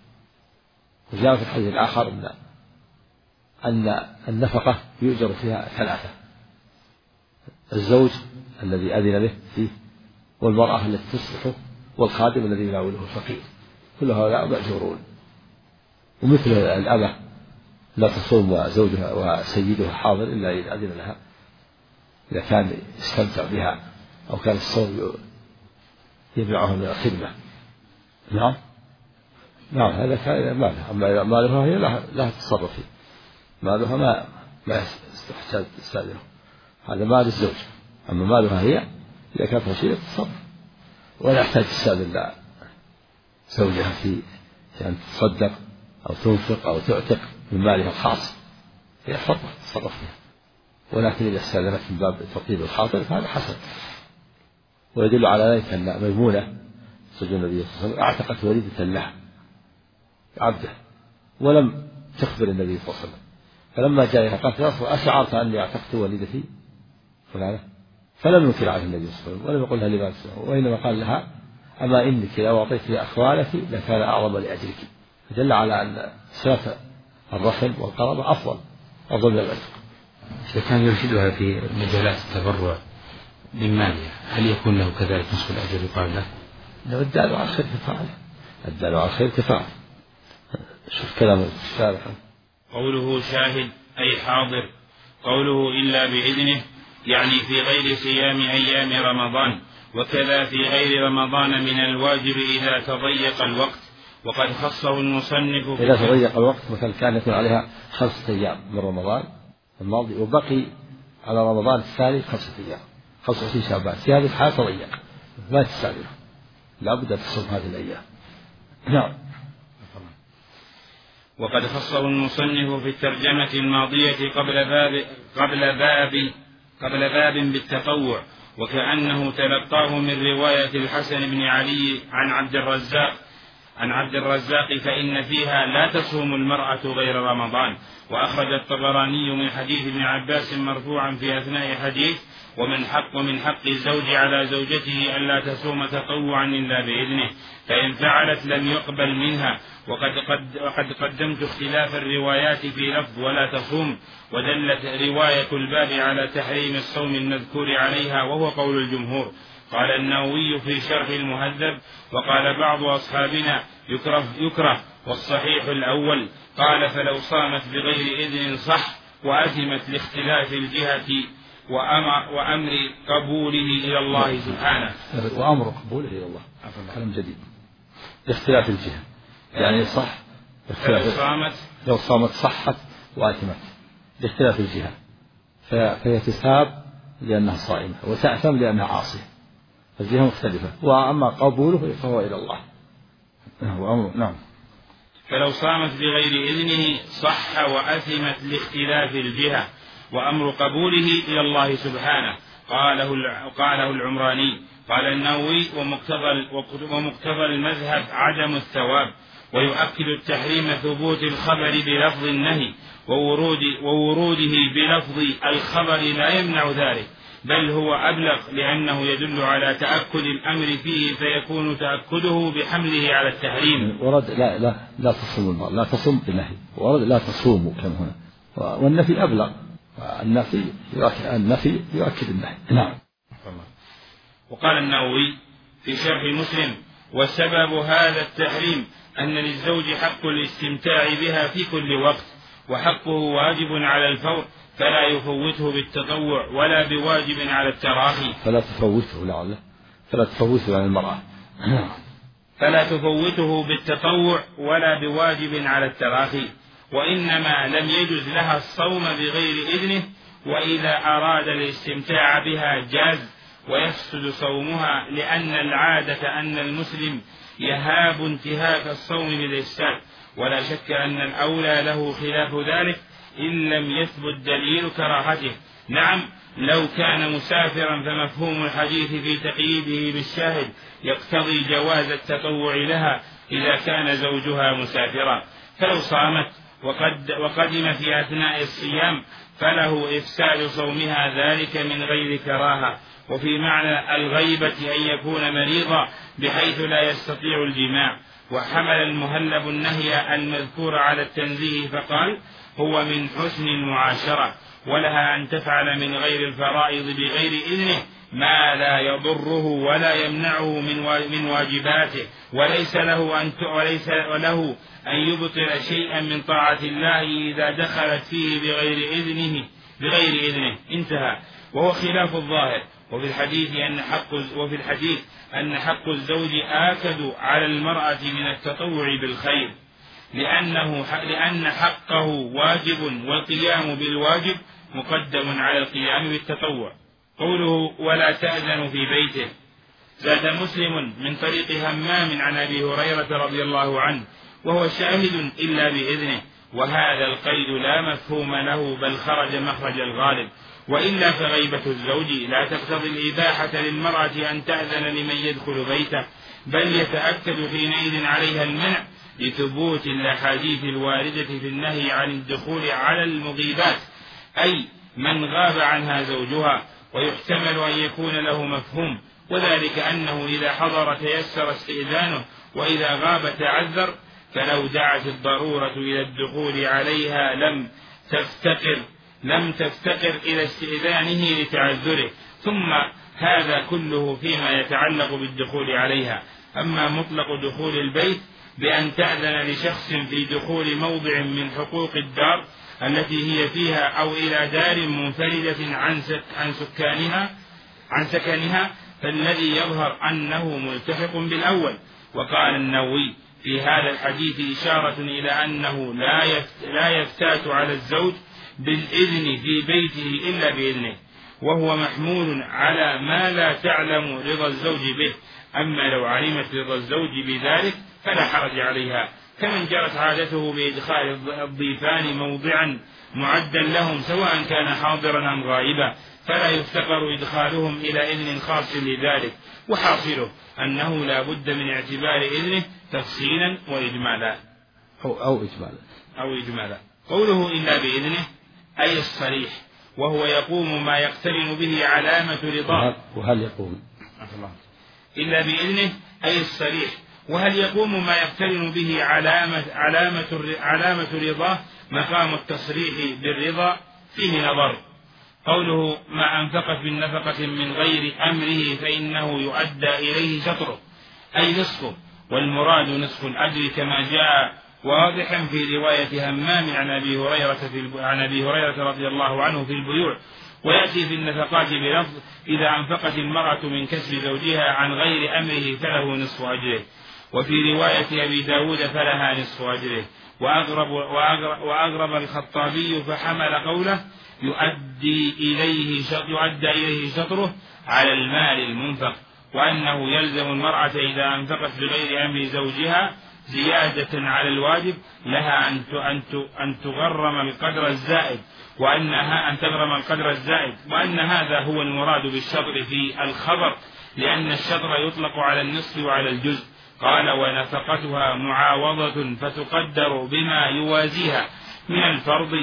وجاء في الحديث الآخر أن النفقة يؤجر فيها 3: الزوج الذي أذن له فيه، والمرأة التي تصلحه، والخادم الذي يناوله الفقير. كل هؤلاء مأجورون. ومثل الأمة لا تصوم وزوجها وسيدها حاضر إلا إذا أذن لها، إذا كان يستمتع بها أو كان الصوم يمنعها من الخدمة. نعم هذا كان مالها. أما مالها هي لا تتصرف فيه، مالها ما يحتاج تستأذنه، هذا مال الزوج. أما مالها هي إذا كانت رشيدة تتصرف، ولا يحتاج تستأذن زوجها في أن تصدق أو تنفق أو تعتق من مالها الخاص، هي حرة تتصرف فيها. ولكن إذا استأذنت من باب تطيب الخاطر فهذا حسن. ويدل على ذلك أن ميمونة زوج النبي صلى الله عليه وسلم اعتقت وليدة له عبده ولم تخبر النبي صلى الله عليه وسلم، فلما جاء إليها قالت: يا رسول الله أشعرت أني اعتقت وليدتي فلانة؟ فلم ينكر عليه النبي صلى الله عليه وسلم ولم يقل لها لما تسمع، وإنما قال لها: أما إنك لو أعطيت أخوالك لكان أعظم لأجرك. فدل على أن صلة الرحم والقرابة أفضل من العتق. إذا كان يرشدها في مجالات التبرع من مالها هل يكون له كذلك نصف الأجر يقال له؟ لو الدال على الخير كفاية، الدال على الخير كفاية. شوف كلام الشارح: قوله شاهد أي حاضر. قوله إلا بإذنه يعني في غير صيام أيام رمضان، وكذا في غير رمضان من الواجب إذا تضيق الوقت. وقد خصه المصنف إذا تضيق الوقت، مثلا كان يكون عليها 5 أيام من رمضان الماضي وبقي على رمضان الثاني 5 أيام، 25 شعبان، في هذه الحالة تضيق ما تستعجل، لا بد أن تصوم هذه الأيام. نعم. وقد خصه المصنف في الترجمة الماضية قبل باب بالتطوع، وكأنه تلقاه من رواية الحسن بن علي عن عبد الرزاق فإن فيها لا تصوم المرأة غير رمضان. وأخرج الطبراني من حديث ابن عباس مرفوعا في أثناء حديث: ومن حق الزوج على زوجته ألا تصوم تطوعا إلا بإذنه، فإن فعلت لم يقبل منها. وقد قدمت اختلاف الروايات في لفظ ولا تصوم، ودلت رواية الباب على تحريم الصوم المذكور عليها، وهو قول الجمهور. قال النووي في شرح المهذب: وقال بعض أصحابنا يكره والصحيح الأول. قال: فلو صامت بغير إذن صح، وأثمت لاختلاف الجهة وأمر قبوله إلى الله سبحانه. وأمر قبوله إلى الله، كلام جديد. لاختلاف الجهة يعني صح، لو صامت صحت وأثمت لاختلاف الجهة، فهي تثاب لأنها صائمة وتأثم لأنها عاصية، الجهة مختلفة. وأما قبوله فهو إلى الله. نعم. فلو صامت بغير إذنه صح وأثمت لاختلاف الجهة، وأمر قبوله إلى الله سبحانه. قاله العمراني: قال النووي ومقتضى المذهب عدم الثواب، ويؤكد التحريم ثبوت الخبر بلفظ النهي، ووروده بلفظ الخبر لا يمنع ذلك، بل هو أبلغ لأنه يدل على تأكد الأمر فيه، فيكون تأكده بحمله على التحريم. ورد لا تصوم المرء، لا تصوم بنهي، ورد لا تصوموا كما هنا، والنفي أبلغ، النفي يؤكد النهي. نعم. وقال النووي في شرح مسلم: وسبب هذا التحريم أن للزوج حق الاستمتاع بها في كل وقت، وحقه واجب على الفور، فلا يفوته بالتطوع ولا بواجب على التراخي. فلا تفوته عن المرأة. فلا تفوته بالتطوع ولا بواجب على التراخي، وإنما لم يجز لها الصوم بغير إذنه، وإذا أراد الاستمتاع بها جاز، ويفسد صومها، لأن العادة أن المسلم يهاب انتهاك الصوم بالإفساد، ولا شك أن الأولى له خلاف ذلك إن لم يثبت دليل كراهته. نعم، لو كان مسافرا فمفهوم الحديث في تقييده بالشاهد يقتضي جواز التطوع لها إذا كان زوجها مسافرا، فلو صامت وقدم في أثناء الصيام فله إفساد صومها ذلك من غير كراهة. وفي معنى الغيبة أن يكون مريضا بحيث لا يستطيع الجماع. وحمل المهلب النهي المذكور على التنزيه فقال: هو من حسن المعاشرة، ولها أن تفعل من غير الفرائض بغير إذنه ما لا يضره ولا يمنعه من واجباته، وليس له أن يبطل شيئا من طاعة الله إذا دخلت فيه بغير إذنه. انتهى. وهو خلاف الظاهر. وفي الحديث أن حق الزوج آكد على المرأة من التطوع بالخير، لأن حقه واجب، والقيام بالواجب مقدم على القيام بالتطوع. قوله: ولا تأذن في بيته. زاد مسلم من طريق همام عن أبي هريرة رضي الله عنه وهو شاهد إلا بإذنه، وهذا القيد لا مفهوم له، بل خرج مخرج الغالب، وإلا فغيبة الزوج لا تقتضي الإباحة للمرأة أن تأذن لمن يدخل بيته، بل يتأكد حينئذ عليها المنع لثبوت الأحاديث الواردة في النهي عن الدخول على المغيبات، أي من غاب عنها زوجها. ويحتمل أن يكون له مفهوم، وذلك أنه إذا حضر تيسر استئذانه، وإذا غاب تعذر، فلو دعت الضرورة إلى الدخول عليها لم تفتقر إلى استئذانه لتعذره. ثم هذا كله فيما يتعلق بالدخول عليها. أما مطلق دخول البيت بأن تأذن لشخص في دخول موضع من حقوق الدار التي هي فيها، أو إلى دار منفردة عن سكنها، فالذي يظهر أنه ملتحق بالأول. وقال النووي في هذا الحديث إشارة إلى أنه لا يفتات على الزوج بالإذن في بيته إلا بإذنه، وهو محمول على ما لا تعلم رضا الزوج به. أما لو علمت رضا الزوج بذلك فلا حرج عليها، كمن جرت عادته بإدخال الضيفان موضعا معدا لهم سواء كان حاضرا أم غائبا، فلا يفتقر إدخالهم إلى إذن خاص لذلك. وحاصله أنه لا بد من اعتبار إذنه تفصيلا وإجمالا أو إجمالا. قوله إلا بإذنه أي الصريح، وهو يقوم ما يقترن به علامة رضاه. وهل يقوم إلا بإذنه أي الصريح، وهل يقوم ما يقترن به علامة رضاه مقام التصريح بالرضا فيه نظر. قوله ما أنفقت من نفقة من غير أمره فإنه يؤدى إليه شطره أي نصفه، والمراد نصف الأجر كما جاء واضحا في رواية همام عن أبي هريرة رضي الله عنه في البيوع. ويأتي في النفقات بلفظ إذا أنفقت المرأة من كسب زوجها عن غير أمره فله نصف أجره. وفي رواية أبي داود فلها نصف أجره. وأغرب الخطابي فحمل قوله يؤدى إليه شطره على المال المنفق، وأنه يلزم المرأة إذا أنفقت بغير أمر زوجها زيادة على الواجب لها أن تغرم القدر الزائد، وأن هذا هو المراد بالشطر في الخبر لأن الشطر يطلق على النصف وعلى الجزء. قال ونفقتها معاوضة فتقدر بما يوازيها من الفرض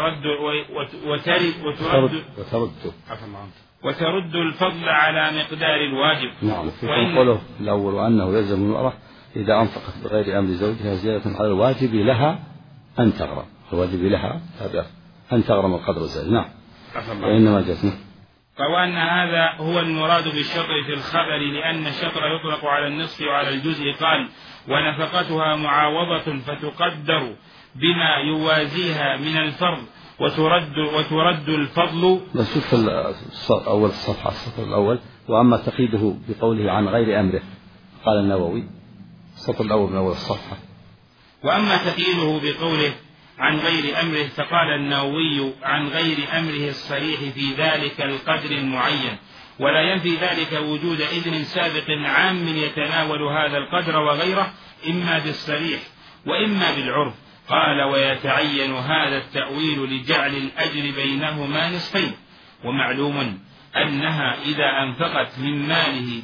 وترد الفضل على مقدار الواجب. نعم. في قوله الأول وأنه يلزم المرأة إذا أنفقت بغير أمر زوجها زيادة على الواجب لها أن تغرم، الواجب لها أن تغرم القدر الزائد. نعم. وإنما جزم. وأن هذا هو المراد بالشطر في الخبر لأن الشطر يطلق على النصف وعلى الجزء. قال ونفقتها معاوضة فتقدر بما يوازيها من الفرض وترد الفضل. نشوف أول الصفحة السطر الأول. وأما تقييده بقوله عن غير أمره قال النووي السطر الأول من أول الصفحة. وأما تقييده بقوله عن غير أمره فقال النووي عن غير أمره الصريح في ذلك القدر المعين، ولا ينفي ذلك وجود إذن سابق عام يتناول هذا القدر وغيره إما بالصريح وإما بالعرف. قال ويتعين هذا التأويل لجعل الأجر بينهما نصفين. ومعلوم أنها إذا أنفقت من ماله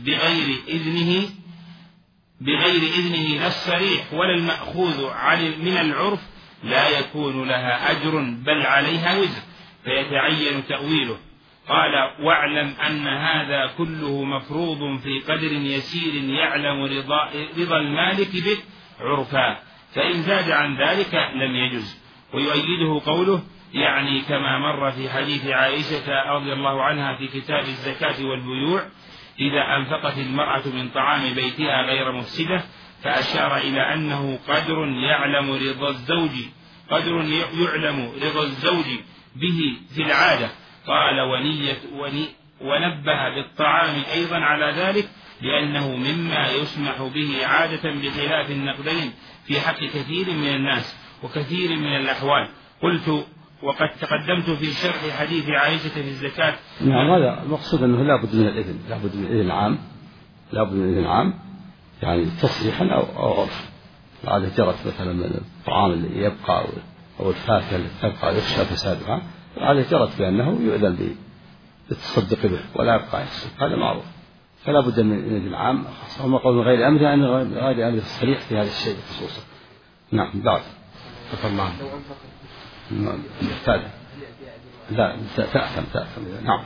بغير إذنه لا الصريح ولا المأخوذ من العرف لا يكون لها أجر بل عليها وزر، فيتعين تأويله. قال واعلم أن هذا كله مفروض في قدر يسير يعلم رضا المالك به عرفا، فإن زاد عن ذلك لم يجز. ويؤيده قوله يعني كما مر في حديث عائشة رضي الله عنها في كتاب الزكاة والبيوع إذا أنفقت المرأة من طعام بيتها غير مفسدة، فأشار إلى أنه قدر يعلم رضا الزوج به في العادة. قال ونبه بالطعام أيضا على ذلك لأنه مما يسمح به عادة بخلاف النقدين في حق كثير من الناس وكثير من الأحوال. قلت وقد تقدمت في شرح حديث عائشة في الزكاة. نعم. هذا المقصود أنه لابد من الإذن، لابد من إذن عام يعني تصريحا أو عرف. العادة جرت مثلا من الطعام اللي يبقى أو الفاكهة اللي تبقى يخشى فسادها، العادة جرت بأنه يؤذن بالتصدق به ولا يبقى يفسد، هذا معروف. فلا بد من إذن عام خاصة. وما قول غير أمره يعني غير أمره الصريح في هذا الشيء خصوصا. نعم. بعد تفضل. لا تأثم. نعم.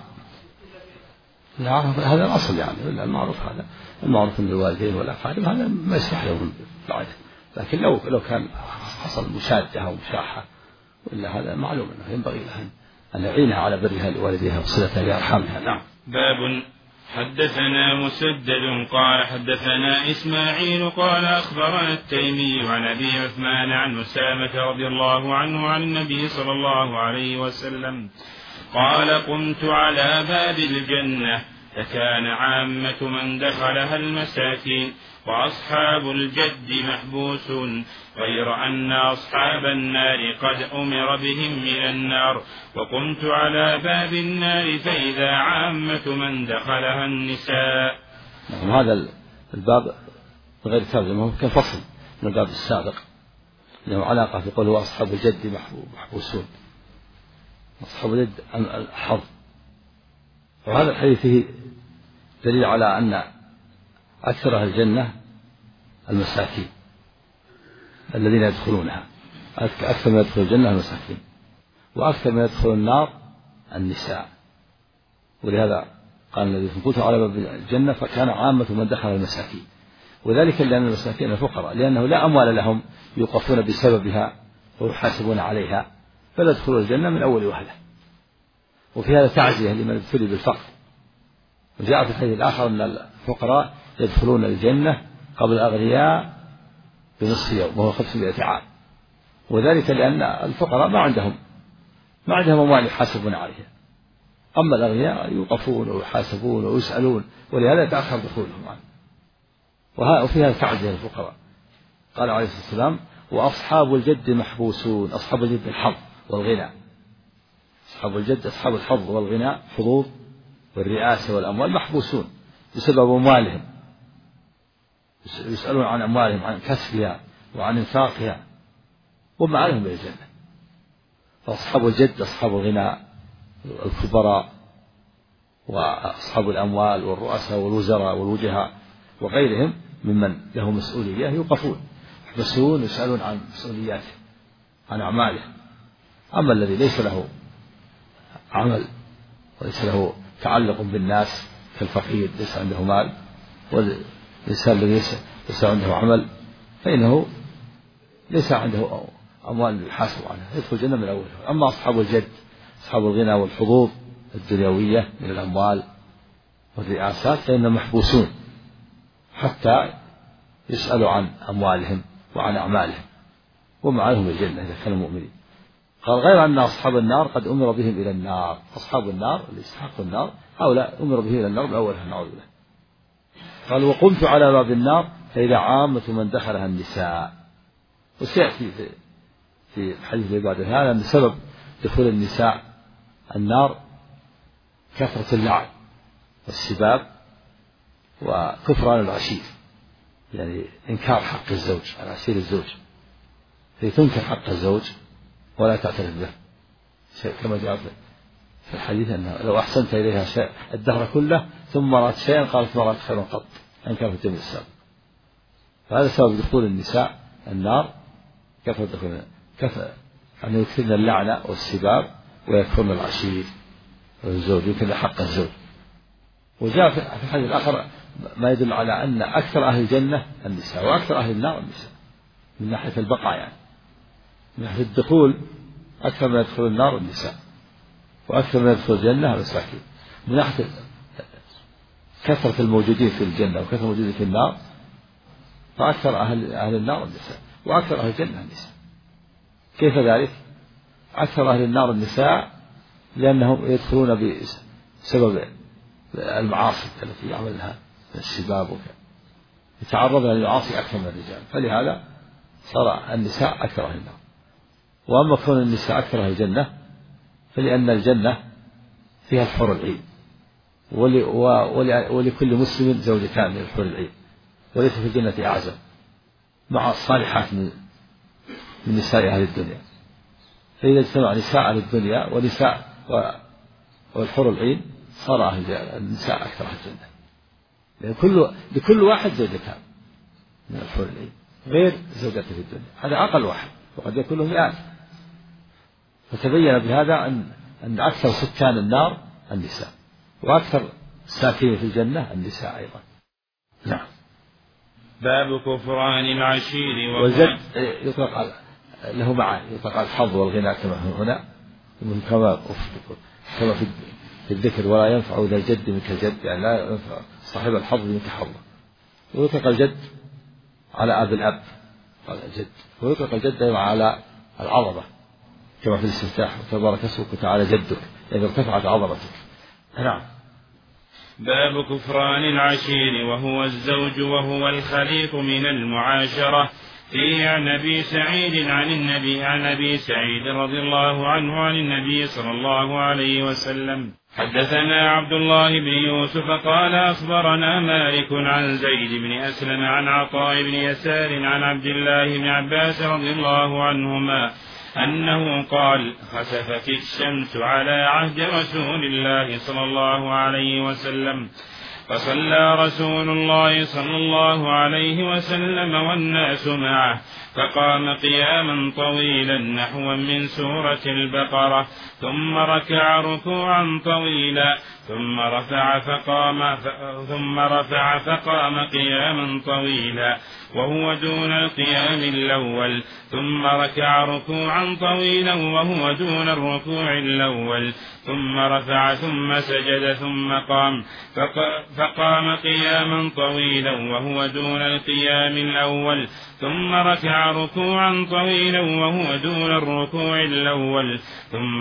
لا هذا الأصل يعني المعروف، هذا المعروف من الوالدين والأقارب هذا ما يصلح لهم العادة. لكن لو كان حصل مشادة أو مشاحة وإلا هذا معلوم أنه ينبغي أن يعينها على برها لوالديها وصلتها بأرحامها. نعم. باب حدثنا مسدد قال حدثنا إسماعيل قال أخبرنا التيمي عن أبي عثمان عن أسامة رضي الله عنه عن النبي صلى الله عليه وسلم قال قمت على باب الجنة فكان عامة من دخلها المساكين وأصحاب الجد محبوسون غير أن أصحاب النار قد أمر بهم من النار، وقمت على باب النار فإذا عامة من دخلها النساء. هذا الباب غير ترجمة كفصل من الباب السابق له علاقة في قوله أصحاب الجد محبوسون. أصحاب الجد الحظ، وهذا الحديث فيه دليل على أن أكثر أهل الجنة المساكين الذين يدخلونها، أكثر من يدخل الجنة المساكين، وأكثر من يدخل النار النساء. ولهذا قال النبي قلت على باب الجنة فكان عامة من دخل المساكين، وذلك لأن المساكين الفقراء لأنه لا أموال لهم يوقفون بسببها ويحاسبون عليها، فلا يدخلون الجنة من أول وهلة. وفي هذا تعزية لمن ابتلي بالفقر. وجاء في الحديث الآخر أن الفقراء يدخلون الجنة قبل الأغنياء بنصف يوم وهو 500 عام، وذلك لأن الفقراء ما عندهم أموال يحاسبون عليها، أما الأغنياء يوقفون ويحاسبون ويسألون، ولهذا يتأخر دخولهم عنه. وفي هذا تعزية للفقراء. قال عليه الصلاة والسلام وأصحاب الجد محبوسون. أصحاب الجد الحظ والغنى، أصحاب الجد أصحاب الحظ والغنى حظوظ والرئاسة والأموال محبوسون بسبب أموالهم، يسألون عن أموالهم عن كسبها وعن إنفاقها وما عليهم بالجنة. فأصحاب الجد أصحاب الغنى الكبراء وأصحاب الأموال والرؤساء والوزراء والوجهاء وغيرهم ممن له مسؤولية يوقفون يحبسون يسألون عن مسؤولياته عن أعماله. أما الذي ليس له عمل وليس له تعلق بالناس كالفقير ليس عنده مال، والإنسان الذي ليس عنده عمل فإنه ليس عنده أموال يحاسب عنها يدخل الجنة من أولها. أما أصحاب الجد أصحاب الغنى والحظوظ الدنيوية من الأموال والرئاسات فإنهم محبوسون حتى يسألوا عن أموالهم وعن أعمالهم ومعهم الجنة إذا كانوا مؤمنين. قال غير أن أصحاب النار قد أمر بهم إلى النار. أصحاب النار اللي يستحقوا النار هؤلاء أمر بهم إلى النار من أولها نعوذ بالله. قال وقمت على باب النار فإذا عامة من دخلها النساء. وسيأتي في الحديث اللي بعد هذا أن سبب دخول النساء النار كثرة اللعن والسباب وكفران العشير، يعني إنكار حق الزوج على عشير الزوج، تنكر حق الزوج ولا تعترف به كما جاء في الحديث أنه لو أحسنت إليها شيء الدهر كله ثم رأت شيئا قالت ما رأت خيرا قط أن كان في الجميع السابق. فهذا سبب دخول النساء النار كثرة أن يكثرن اللعنة والسباب ويكفرن العشير والزوج يكثر حق الزوج. وجاء في الحديث الآخر ما يدل على أن أكثر أهل الجنة النساء وأكثر أهل النار النساء من ناحية البقاء، يعني من ناحية الدخول أكثر من يدخل النار النساء وأكثر من يدخل الجنة المساكين. من ناحية كثرة الموجودين في الجنة وكثرة الموجودين في النار فأكثر أهل النار النساء وأكثر أهل الجنة النساء. كيف ذلك؟ أكثر أهل النار النساء لأنهم يدخلون بسبب المعاصي التي يعملها الشباب يتعرضون للمعاصي أكثر من الرجال، فلهذا صار النساء أكثر أهل النار. وأما كون النساء أكثر أهل الجنة فلأن الجنة فيها الحور العين ولكل مسلم زوجتان من الحور العين وليس في الجنة أعزب مع الصالحات من نساء أهل الدنيا. فإذا اجتمع نساء أهل الدنيا ونساء والحور العين صار أهل النساء أكثر أهل الجنة، لكل واحد زوجتان من الحور العين غير زوجته في الدنيا، هذا أقل واحد وقد يكون له مئات. فتبين بهذا أن أكثر سكان النار النساء وأكثر ساكنين في الجنة النساء أيضا. نعم. باب كفران العشير والجد يطلق له معاني، يطلق الحظ والغنى كما هنا كما في الذكر ولا ينفع ذا الجد منك الجد، يعني لا ينفع صاحب الحظ منك حظه. ويطلق الجد على أب الأب قال الجد، ويطلق الجد أيضا على العظمة كما في الاستفتاح وتبارك اسمك وتعالى جدك إذا ارتفعت عظمتك. نعم. باب كفران العشير وهو الزوج وهو الخليط من المعاشرة. فيه عن أبي سعيد عن أبي سعيد رضي الله عنه عن النبي صلى الله عليه وسلم حدثنا عبد الله بن يوسف قال أخبرنا مالك عن زيد بن أسلم عن عطاء بن يسار عن عبد الله بن عباس رضي الله عنهما أنه قال خسفت الشمس على عهد رسول الله صلى الله عليه وسلم فصلى رسول الله صلى الله عليه وسلم والناس معه فقام قياما طويلا نحوا من سورة البقرة ثم ركع ركوعا طويلا ثم رفع فقام قياما طويلا وهو دون القيام الأول ثم ركع ركوعا طويلا وهو دون الركوع الأول ثم رفع ثم سجد ثم قام فقام قياما طويلا وهو دون القيام الأول ثم ركع ركوعا طويلا وهو دون الركوع الأول ثم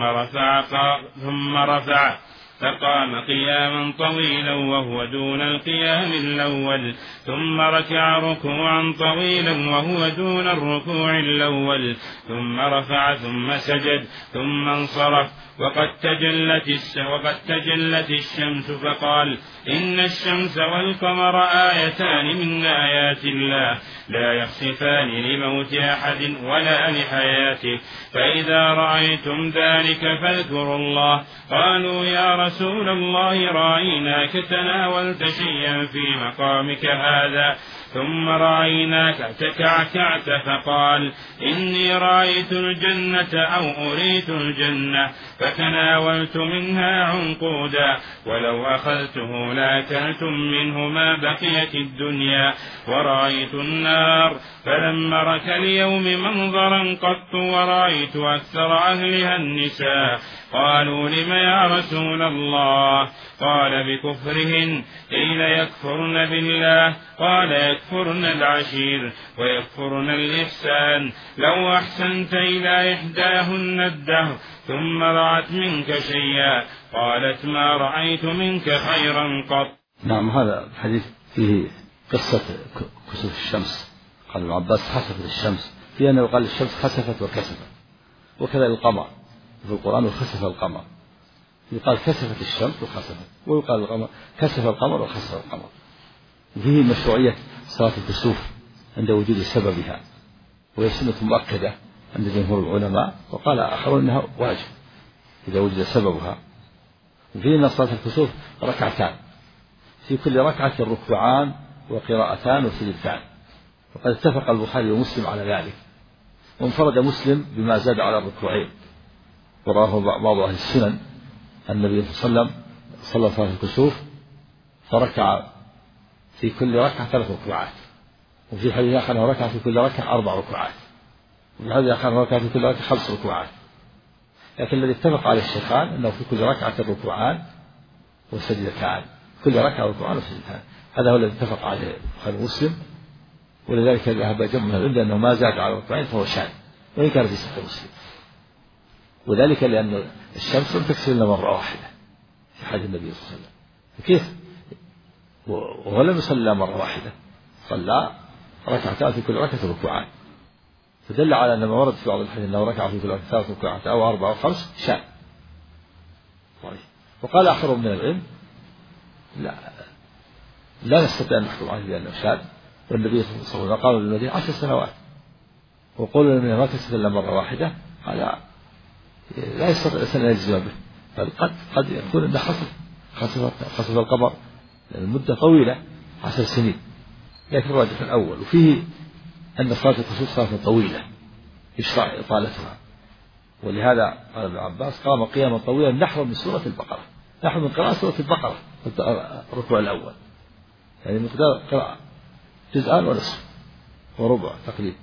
رفع فقام قياما طويلا وهو دون القيام الأول ثم ركع ركوعا طويلا وهو دون الركوع الأول ثم رفع ثم سجد ثم انصرف وقد تجلت الشمس فقال إن الشمس والقمر آيتان من آيات الله لا يخسفان لموت أحد ولا لحياته فإذا رأيتم ذلك فاذكروا الله. قالوا يا رسول الله رأيناك تناولت شيئا في مقامك هذا ثم رأيناك تكعكعت فقال إني رأيت الجنة أو أريت الجنة فتناولت منها عنقودا ولو أخذته لأكلتم منه ما بقيت الدنيا ورأيت النار فلم رك اليوم منظرا قط ورأيت أكثر أهلها النساء. قالوا لم يا رسول الله؟ قال بكفرهن قيل يكفرن بالله؟ قال يكفرن العشير ويكفرن الإحسان. لو أحسنت إلى إحداهن الدهر ثم رأت منك شيئا قالت ما رأيت منك خيرا قط. نعم، هذا الحديث فيه قصة كسوف الشمس. قال ابن عباس خسفت الشمس، في أنه قال الشمس خسفت وكسفت، وكذا القمر في القرآن وخسف القمر، يقال كسفت الشمس وخسفت، ويقال القمر كسف القمر وخسف القمر. وفيه مشروعية صلاة الكسوف عند وجود سببها، وهي سنة مؤكدة عند جمهور العلماء، وقال آخرون أنها واجب إذا وجد سببها. وفيه أن صلاة الكسوف ركعتان، في كل ركعة ركوعان وقراءتان وسجدتان، وقد اتفق البخاري ومسلم على ذلك، وانفرد مسلم بما زاد على الركوعين. وراه بعض أهل السنن أن النبي صلى الله عليه وسلم صلى صلاة الكسوف فركع في كل ركعة 3 ركوعات، وفي حديث آخر ركع في كل ركعة 4 ركوعات، وفي حديث آخر ركع في كل ركعة 5 ركوعات. لكن الذي اتفق عليه الشيخان أنه في كل ركعة ركوعان وسجدتان، كل ركعة ركوعان وسجدتان، هذا هو الذي اتفق عليه البخاري ومسلم. ولذلك ذهب جمع من العلم أنه ما زاد على ركوعين فهو شاذ، وإن كان في صحيح مسلم، وذلك لأن الشمس لم تكسر إلا مرة واحدة في حديث النبي صلى الله عليه وسلم. كيف وهو لم يصلى مرة واحدة، صلى ركعتان في كل ركعة ركوعان، فدل على أن ما ورد في بعض الحديث أنه ركع في كل ركعة 3 ركوعات أو 4 أو 5 شاذ. وقال آخر من العلم لا نستطيع أن نحكم عليه بأنه شاذ، والنبي صلى الله عليه وسلم قال للمدينة 10 سنوات، وقول للمدينة ما تكسر إلا مرة واحدة، هذا لا يستطيع الإنسان أن يجزم به، بل قد يكون أنه خسف القمر المدة طويلة 10 سنين، لكن الراجح الأول. وفيه أن صلاة الكسوف صلاة طويلة يشرع إطالتها، ولهذا قال ابن عباس قام قياما طويلا نحو من سورة البقرة، نحو من قراءة سورة البقرة الركوع الأول، يعني مقدار قراءة جزءان ونصف وربع تقريبا.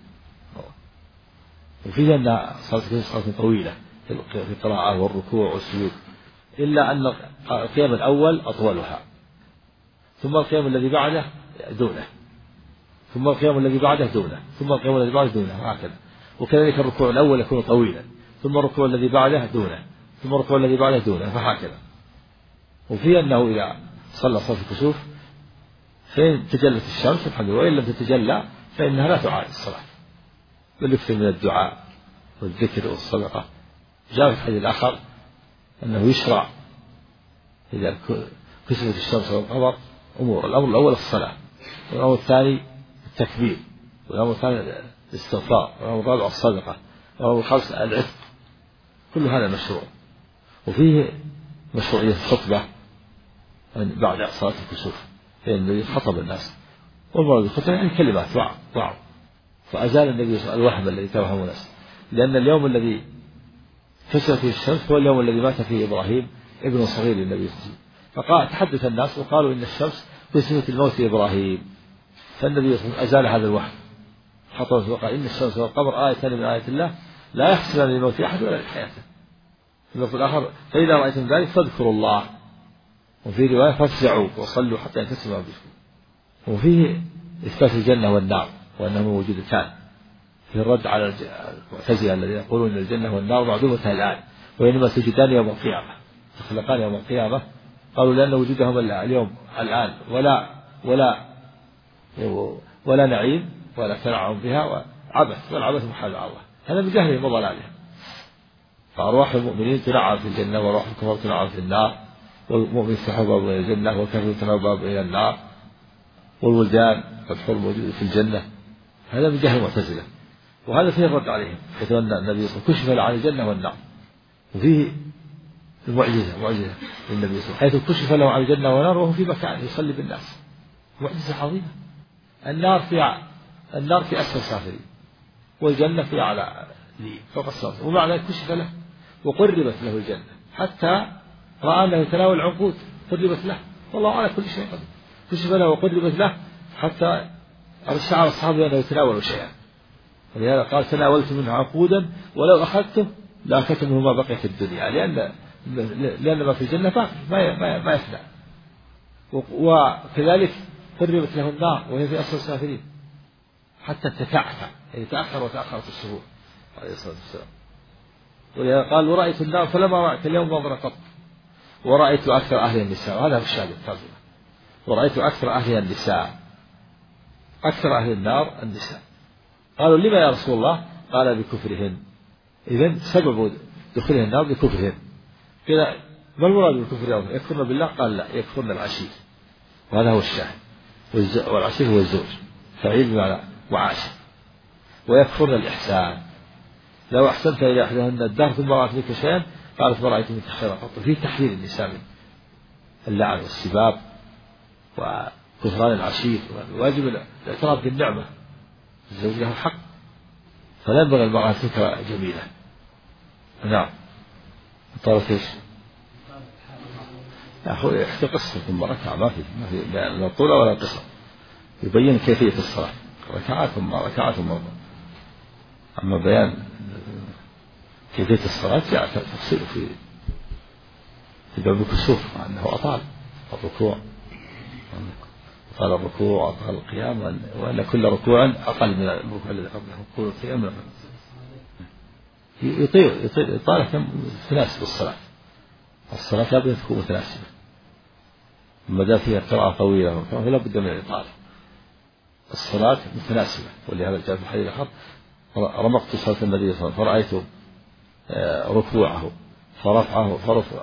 وفيه أن صلاة الكسوف صلاة طويلة في القراءة والركوع والسجود، إلا أن القيام الأول أطولها، ثم القيام الذي بعده دونه، ثم القيام الذي بعده دونه، ثم القيام الذي بعده دونه، وهكذا. وكذلك الركوع الأول يكون طويلا، ثم الركوع الذي بعده دونه، ثم الركوع الذي بعده دونه، فهكذا. وفي أنه إذا صلى صلاة الكسوف فإن تجلت الشمس الحمد لله، وإن لم تتجلى فإنها لا تعاد الصلاة، بل يكثر من الدعاء والذكر والصدقة. جاء في الحديث الآخر أنه يشرع إذا كسفت الشمس والقمر أمور: الأمر الأول الصلاة، والأمر الثاني التكبير، والأمر الثاني الاستغفار، والأمر الرابع الصدقة، والأمر الخامس العتق. كل هذا مشروع. وفيه مشروعية الخطبة بعد صلاة الكسوف، فإن خطب الناس، والمراد بالخطبة يعني كلمات وعظ، فأزال النبي صلى الله عليه وسلم الوهم الذي توهم الناس، لأن اليوم الذي كسفت فيه الشمس هو اليوم الذي مات فيه إبراهيم ابن صغير للنبي صلى الله عليه وسلم، فقال تحدث الناس وقالوا إن الشمس بسمة الموت إبراهيم، فالنبي صلى الله عليه وسلم أزال هذا الوهم، خطبه وقال إن الشمس والقمر آيتان من آيات الله لا يحسبان للموت أحد ولا لحياته. في اللفظ الآخر فإذا رأيتم ذلك فاذكروا الله، وفي رواية فافزعوا وصلوا حتى ينكسر ما بكم. وفيه إثبات الجنة والنار وأنهما موجودتان، في الرد على المعتزلة الذين يقولون أن الجنة والنار معدومتان الآن، وإنما توجدان يوم القيامة، تخلقان يوم القيامة. قالوا لأن وجودهما اليوم الآن ولا نعيم ولا تنعم بها وعبث، والعبث محال على الله، هذا بجهلهم وضلالهم. فأرواح المؤمنين تنعم في الجنة، وأرواح الكفار تنعم في النار، والمؤمن يفتح باب إلى الجنة والكافر يفتح باب إلى النار، والولدان والحور موجودة في الجنة، هذا بجهل المعتزلة. وهذا فيه الرد عليهم، حيث أن النبي صلى الله عليه وسلم كشف عن الجنة والنار. وفيه معجزة للنبي صلى الله عليه وسلم، حيث كشف له عن الجنة والنار وهو في مكان يصلي بالناس، معجزة عظيمة. النار في أسفل سافلين، والجنة في أعلى فوق السافلين، ومع ذلك كشف له وقربت له الجنة، حتى رأى أنه يتناول العنقود قربت له، والله على كل شيء قدير. كشف له وقربت له حتى شعر الصحابة أنه يتناول شيئا، ولهذا قال تناولت منه عنقودا ولو أخذته لأكلت منه ما بقي في الدنيا، لأن ما في الجنة باقي ما يفنى. وكذلك قربت له النار وهي في أسفل السافلين حتى تتعثر، يعني تأخر وتأخرت الشهور عليه الصلاة والسلام. ولهذا قال ورأيت النار فلما رأيت اليوم نظرة قط، ورأيت أكثر أهل النساء، وهذا هو الشاهد الترجمة، ورأيت أكثر أهل النساء، أكثر أهل النار النساء. قالوا لما يا رسول الله؟ قال بكفرهن. إذن سبب دخولهن النار بكفرهن. قيل ما المراد بالكفر؟ يكفرن بالله؟ قال لا، يكفرن العشير، وهذا هو الشاهد، والعشير هو الزوج، فعيل بمعنى وعاشر. ويكفرن الإحسان، لو أحسنت إلى إحداهن الدهر ثم رأت منك شيئا قالت ما رأيت منك خيرا قط. في تحذير النساء من اللعن والسباب وكفران العشير، واجب الاعتراف بالنعمة، الزوج له حق، فلا ينبغي المرأة أن تكره جميلة. نعم. طالت ايش؟ يا أخوي احكي قصة ثم ركعة، ما في لا طولة ولا قصة، يبين كيفية الصلاة، ركعات ثم ركعات ثم. أما بيان كيفية الصلاة جاء تفصيل في باب الكسوف، أنه أطال الركوع، أطال الركوع وأطال القيام، وأن كل ركوع أقل من الركوع الذي قبله، كل القيام يطيل إطالة تناسب الصلاة لابد أن تكون متناسبة، ما دام فيها قراءة طويلة فلا بد من الإطالة. الصلاة متناسبة، ولهذا جاء في الحديث الآخر رمقت صلاة النبي صلى الله عليه وسلم فرأيت ركوعه فرفعه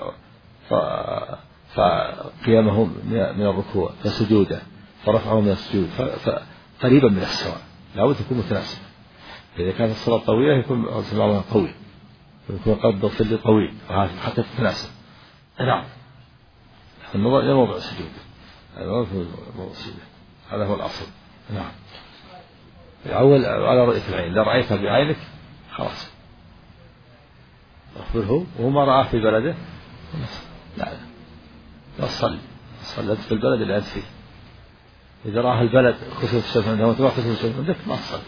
فقيامه من الركوع فسجوده فرفعه من السجود قريبا من السواء، لابد تكون متناسبة. إذا كانت الصلاة طويلة يكون سماعها طويل، ويكون قد ضفل طويل حتى تتناسب. نعم. النظر إلى موضع السجود، هذا هو الأصل. نعم. الأول على رؤية العين، إذا رأيتها بعينك خلاص أخبره، وهو ما رآه في بلده لا صلت في البلد اللي أنت فيه. إذا رآه البلد خسوف الشمس عندها وأنت ما خسوف الشمس عندك ما تصلي،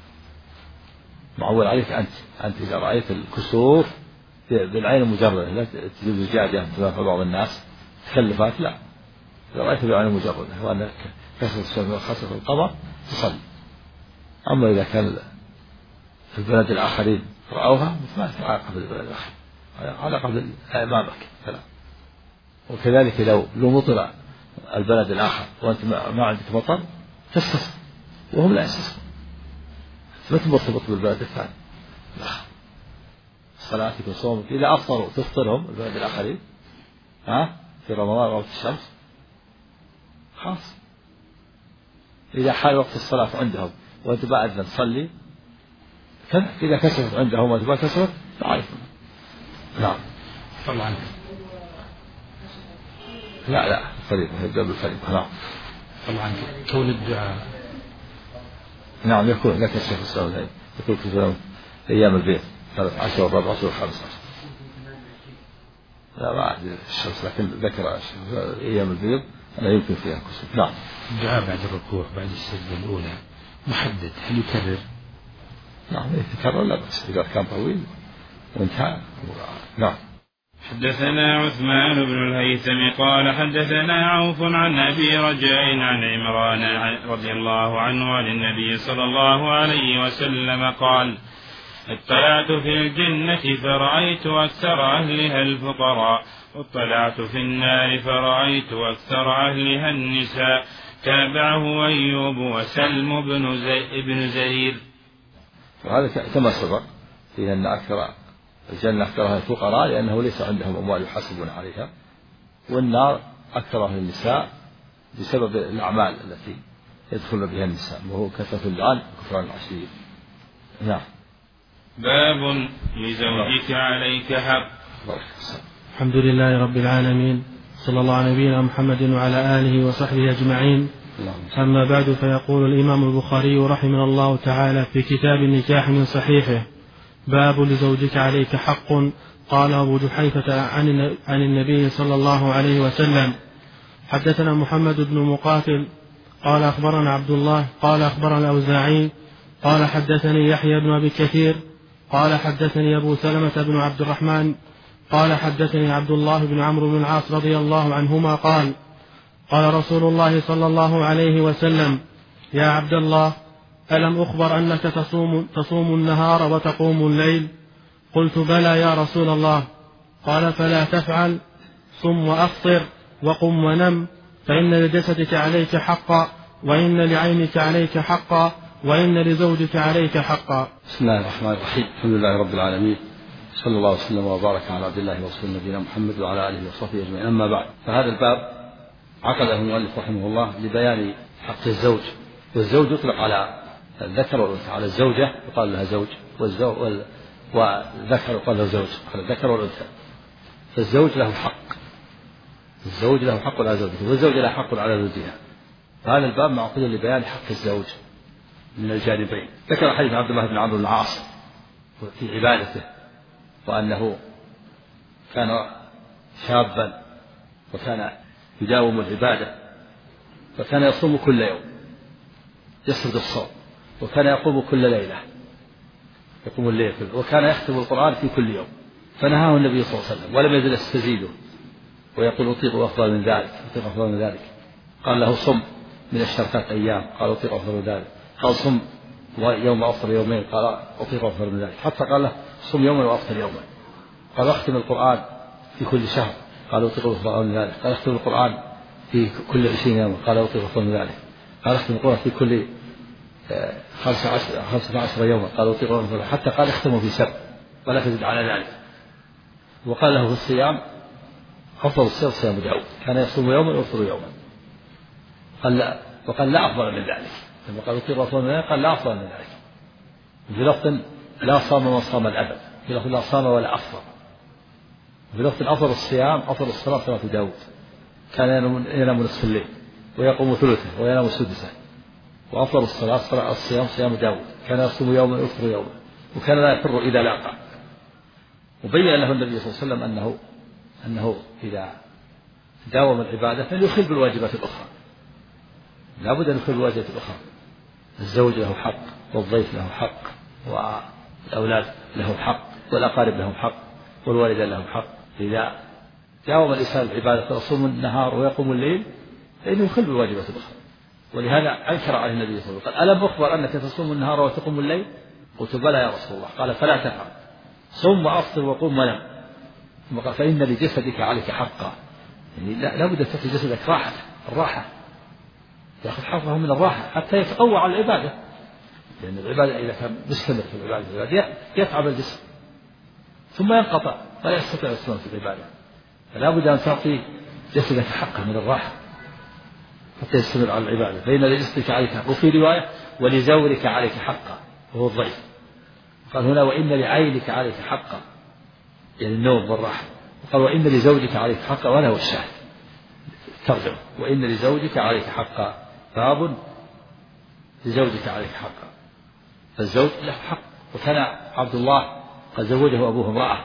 معول عليك أنت إذا رأيت الكسوف بالعين المجردة، لا تجيب زجاجة كما في بعض الناس تكلفات، لا، إذا رأيت بالعين المجردة وأن كسوف الشمس وخسف القمر تصلي. أما إذا كان في البلد الآخرين رأوها ما تعاقب البلد الآخر، علاقة أمامك فلا. وكذلك لو مطر البلد الآخر وأنت ما عندك مطر تستصر وهم لا يستصرون، ما ترتبط بالبلد الثاني. صلاتك وصومك إذا أفطروا تفطرهم البلد الآخرين في رمضان وقت الشمس خلاص. إذا حال وقت الصلاة عندهم وأنت بعد أن تصلي إذا كسرت عندهم وأنت ما كسرت تعرف. نعم. طبعا لا فريضة يبدأ بالفريضة. نعم. طبعا كون الدعاء نعم يكون لك الشيخ السلام يكون في أيام البيت 13 و14 و15. لا ما أعرف الشمس، لكن ذكر أيام البيض أنا يمكن فيها كسر. نعم. الدعاء بعد الركوع بعد السجدة الأولى محدد، هل يكرر؟ نعم يتكرر لا بس إذا كان طويل وانتهى. نعم. حدثنا عثمان بن الهيثم قال حدثنا عوف عن أبي رجاء عن عمران رضي الله عنه عن النبي صلى الله عليه وسلم قال اطلعت في الجنة فرأيت أكثر أهلها الفقراء، واطلعت في النار فرأيت أكثر أهلها النساء. تابعه أيوب وسلم بن زرير. وهذا كما سبق فيه أن أكثر الجنة أكثرها الفقراء لأنه ليس عندهم أموال يحاسبون عليها، والنار أكثرها النساء بسبب الأعمال التي يدخل بها النساء، وهو كثرة اللعان وكفران العشير. نعم. باب لزوجك عليك حق. الحمد لله رب العالمين، صلى الله على نبينا محمد وعلى آله وصحبه أجمعين. أما بعد، فيقول الإمام البخاري رحمه الله تعالى في كتاب النكاح من صحيحه: باب لزوجك عليك حق. قال أبو جحيفة عن النبي صلى الله عليه وسلم: حدثنا محمد بن مقاتل قال أخبرنا عبد الله قال أخبرنا الأوزاعي قال حدثني يحيى بن أبي كثير قال حدثني أبو سلمة بن عبد الرحمن قال حدثني عبد الله بن عمرو بن العاص رضي الله عنهما قال: قال رسول الله صلى الله عليه وسلم: يا عبد الله، ألم أخبر أنك تصوم النهار وتقوم الليل؟ قلت: بلى يا رسول الله. قال: فلا تفعل، صم وأفطر وقم ونم، فإن لجسدك عليك حقا، وإن لعينك عليك حقا، وإن لزوجك عليك حقا. بسم الله الرحمن الرحيم. الحمد لله رب العالمين، صلى الله وسلم وبارك على عبد الله ورسوله نبينا محمد وعلى آله وصحبه أجمعين. أما بعد، فهذا الباب عقده المؤلف رحمه الله لبيان حق الزوج. والزوج يطلق على الذكر والأنثى، على الزوجة يقال لها زوج، والذكر يقال له زوج، على الذكر والأنثى. فالزوج له حق، الزوج له حق على زوجته، والزوجة له حق على زوجها. فهذا الباب معقود لبيان حق الزوج من الجانبين. ذكر حديث عبد الله بن عمرو بن العاص في عبادته، وأنه كان شابا وكان يداوم العبادة، وكان يصوم كل يوم، يسرد الصوم، وكان يقوم كل ليلة، يقوم الليل كله، وكان يختم القرآن في كل يوم. فنهاه النبي صلى الله عليه وسلم ولم يزل يستزيده ويقول: أطيق أفضل من ذلك، أطيق أفضل من ذلك. قال له: صم من الشركات أيام، قال: أطيق أفضل من ذلك. قال: صم يوم وأفطر يومين، قال: أطيق أفضل من ذلك. حتى قال له: صم يوما وأفطر يوما. قال: أختم القرآن في كل شهر، قال: أطيق أفضل من ذلك. قال: أختم القرآن في كل 20 يوما، قال: أطيق أفضل من ذلك. قال: أختم القرآن في كل 15 يوما، قال: أطيق أفضل من ذلك. حتى قال: اختمه في 7 ولا تزد على ذلك. وقال له في الصيام: أفضل الصيام صيام داود، كان يصوم يوما ويفطر يوما. قال: لا، وقال: لا أفضل من ذلك. لما قال: أطيق أفضل من ذلك، قال: لا أفضل من ذلك. في لفظ: لا صام من صام الأبد، في لفظ: لا صام ولا أفطر. في لفظ: أفضل الصيام أفضل الصلاة صلاة داود، كان ينام نصف الليل ويقوم ثلثه وينام سدسه. وأفضل الصلاة الصيام صيام داود، كان يصوم يوما ويفطر يوما، وكان لا يفر إذا لاقى. وبين له النبي صلى الله عليه وسلم أنه إذا داوم العبادة فليخل بالواجبات الأخرى، لا بد أن يخل بالواجبات الأخرى. الزوج له حق، والضيف له حق، والأولاد له حق، والأقارب لهم حق، والوالدين لهم حق. إذا داوم الإنسان العبادة فيصوم النهار ويقوم الليل فإنه يخل بالواجبات الأخرى. ولهذا أنكر عليه النبي صلى الله عليه وسلم: ألم أخبر أنك تصوم النهار وتقوم الليل؟ قلت: بلى يا رسول الله. قال: فلا تفعل، صم وأفطر وقم ونم. ثم قال: فإن لجسدك عليك حقا. يعني لا بد أن تعطي جسدك الراحة، يأخذ حظه من الراحة حتى يتقوى على العبادة، لأن العبادة إذا كان مستمر في العبادة يتعب الجسم ثم ينقطع فلا يستطيع الاستمرار في العبادة. فلا بد أن تعطي جسدك حقه من الراحة حتى يستمر على العبادة. فإن لجسدك عليك حقا. وفي رواية: ولزورك عليك حقا، وهو الضيف. قال هنا: وإن لعينك عليك حقا، يعني النوم والراحة. قال: وإن لزوجك عليك حقا، ولا هو الشاهد ترجمة: وإن لزوجك عليك حقا، باب لزوجك عليك حقا. فالزوج له حق. وكان عبد الله قد زوجه أبوه امرأة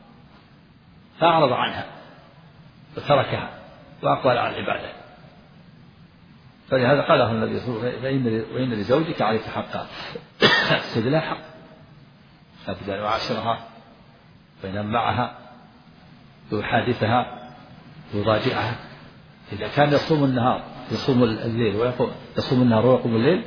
فأعرض عنها وتركها وأقبل على العبادة، فلهذا قاله النبي صلى الله عليه وسلم: وإن لزوجك عليك حقا. السيد لها حق، لابد أن يعاشرها وينام معها ويحادثها ويضاجعها. إذا كان يصوم النهار يصوم الليل يصوم النهار ويقوم الليل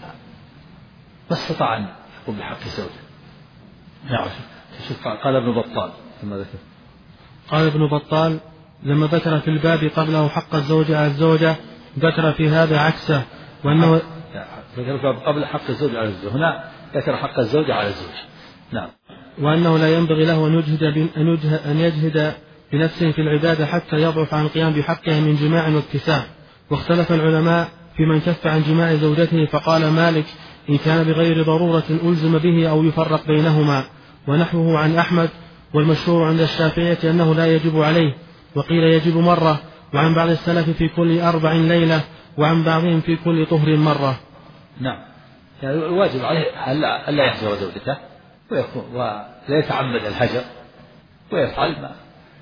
ما استطاع أن يقوم بحق زوجه. نعم. قال ابن بطال ثم ذكر. قال ابن بطال: لما ذكر في الباب قبله حق الزوج على الزوجة ذكر في هذا عكسه، وأنه ذكر قبل حق الزوج على الزوج، هنا ذكر حق الزوج على الزوج. نعم. وأنه لا ينبغي له أن يجهد بنفسه في العبادة حتى يضعف عن القيام بحقه من جماع واكتساب. واختلف العلماء في من كف عن جماع زوجته، فقال مالك: إن كان بغير ضرورة ألزم به أو يفرق بينهما، ونحوه عن أحمد. والمشهور عند الشافعية أنه لا يجب عليه، وقيل يجب مرة، وعن بعض السلف في كل 4 ليلة، وعن بعضهم في كل طهر مرة. نعم، يعني الواجب عليه ألا يهجر زوجته ولا يتعمد الهجر، ويفعل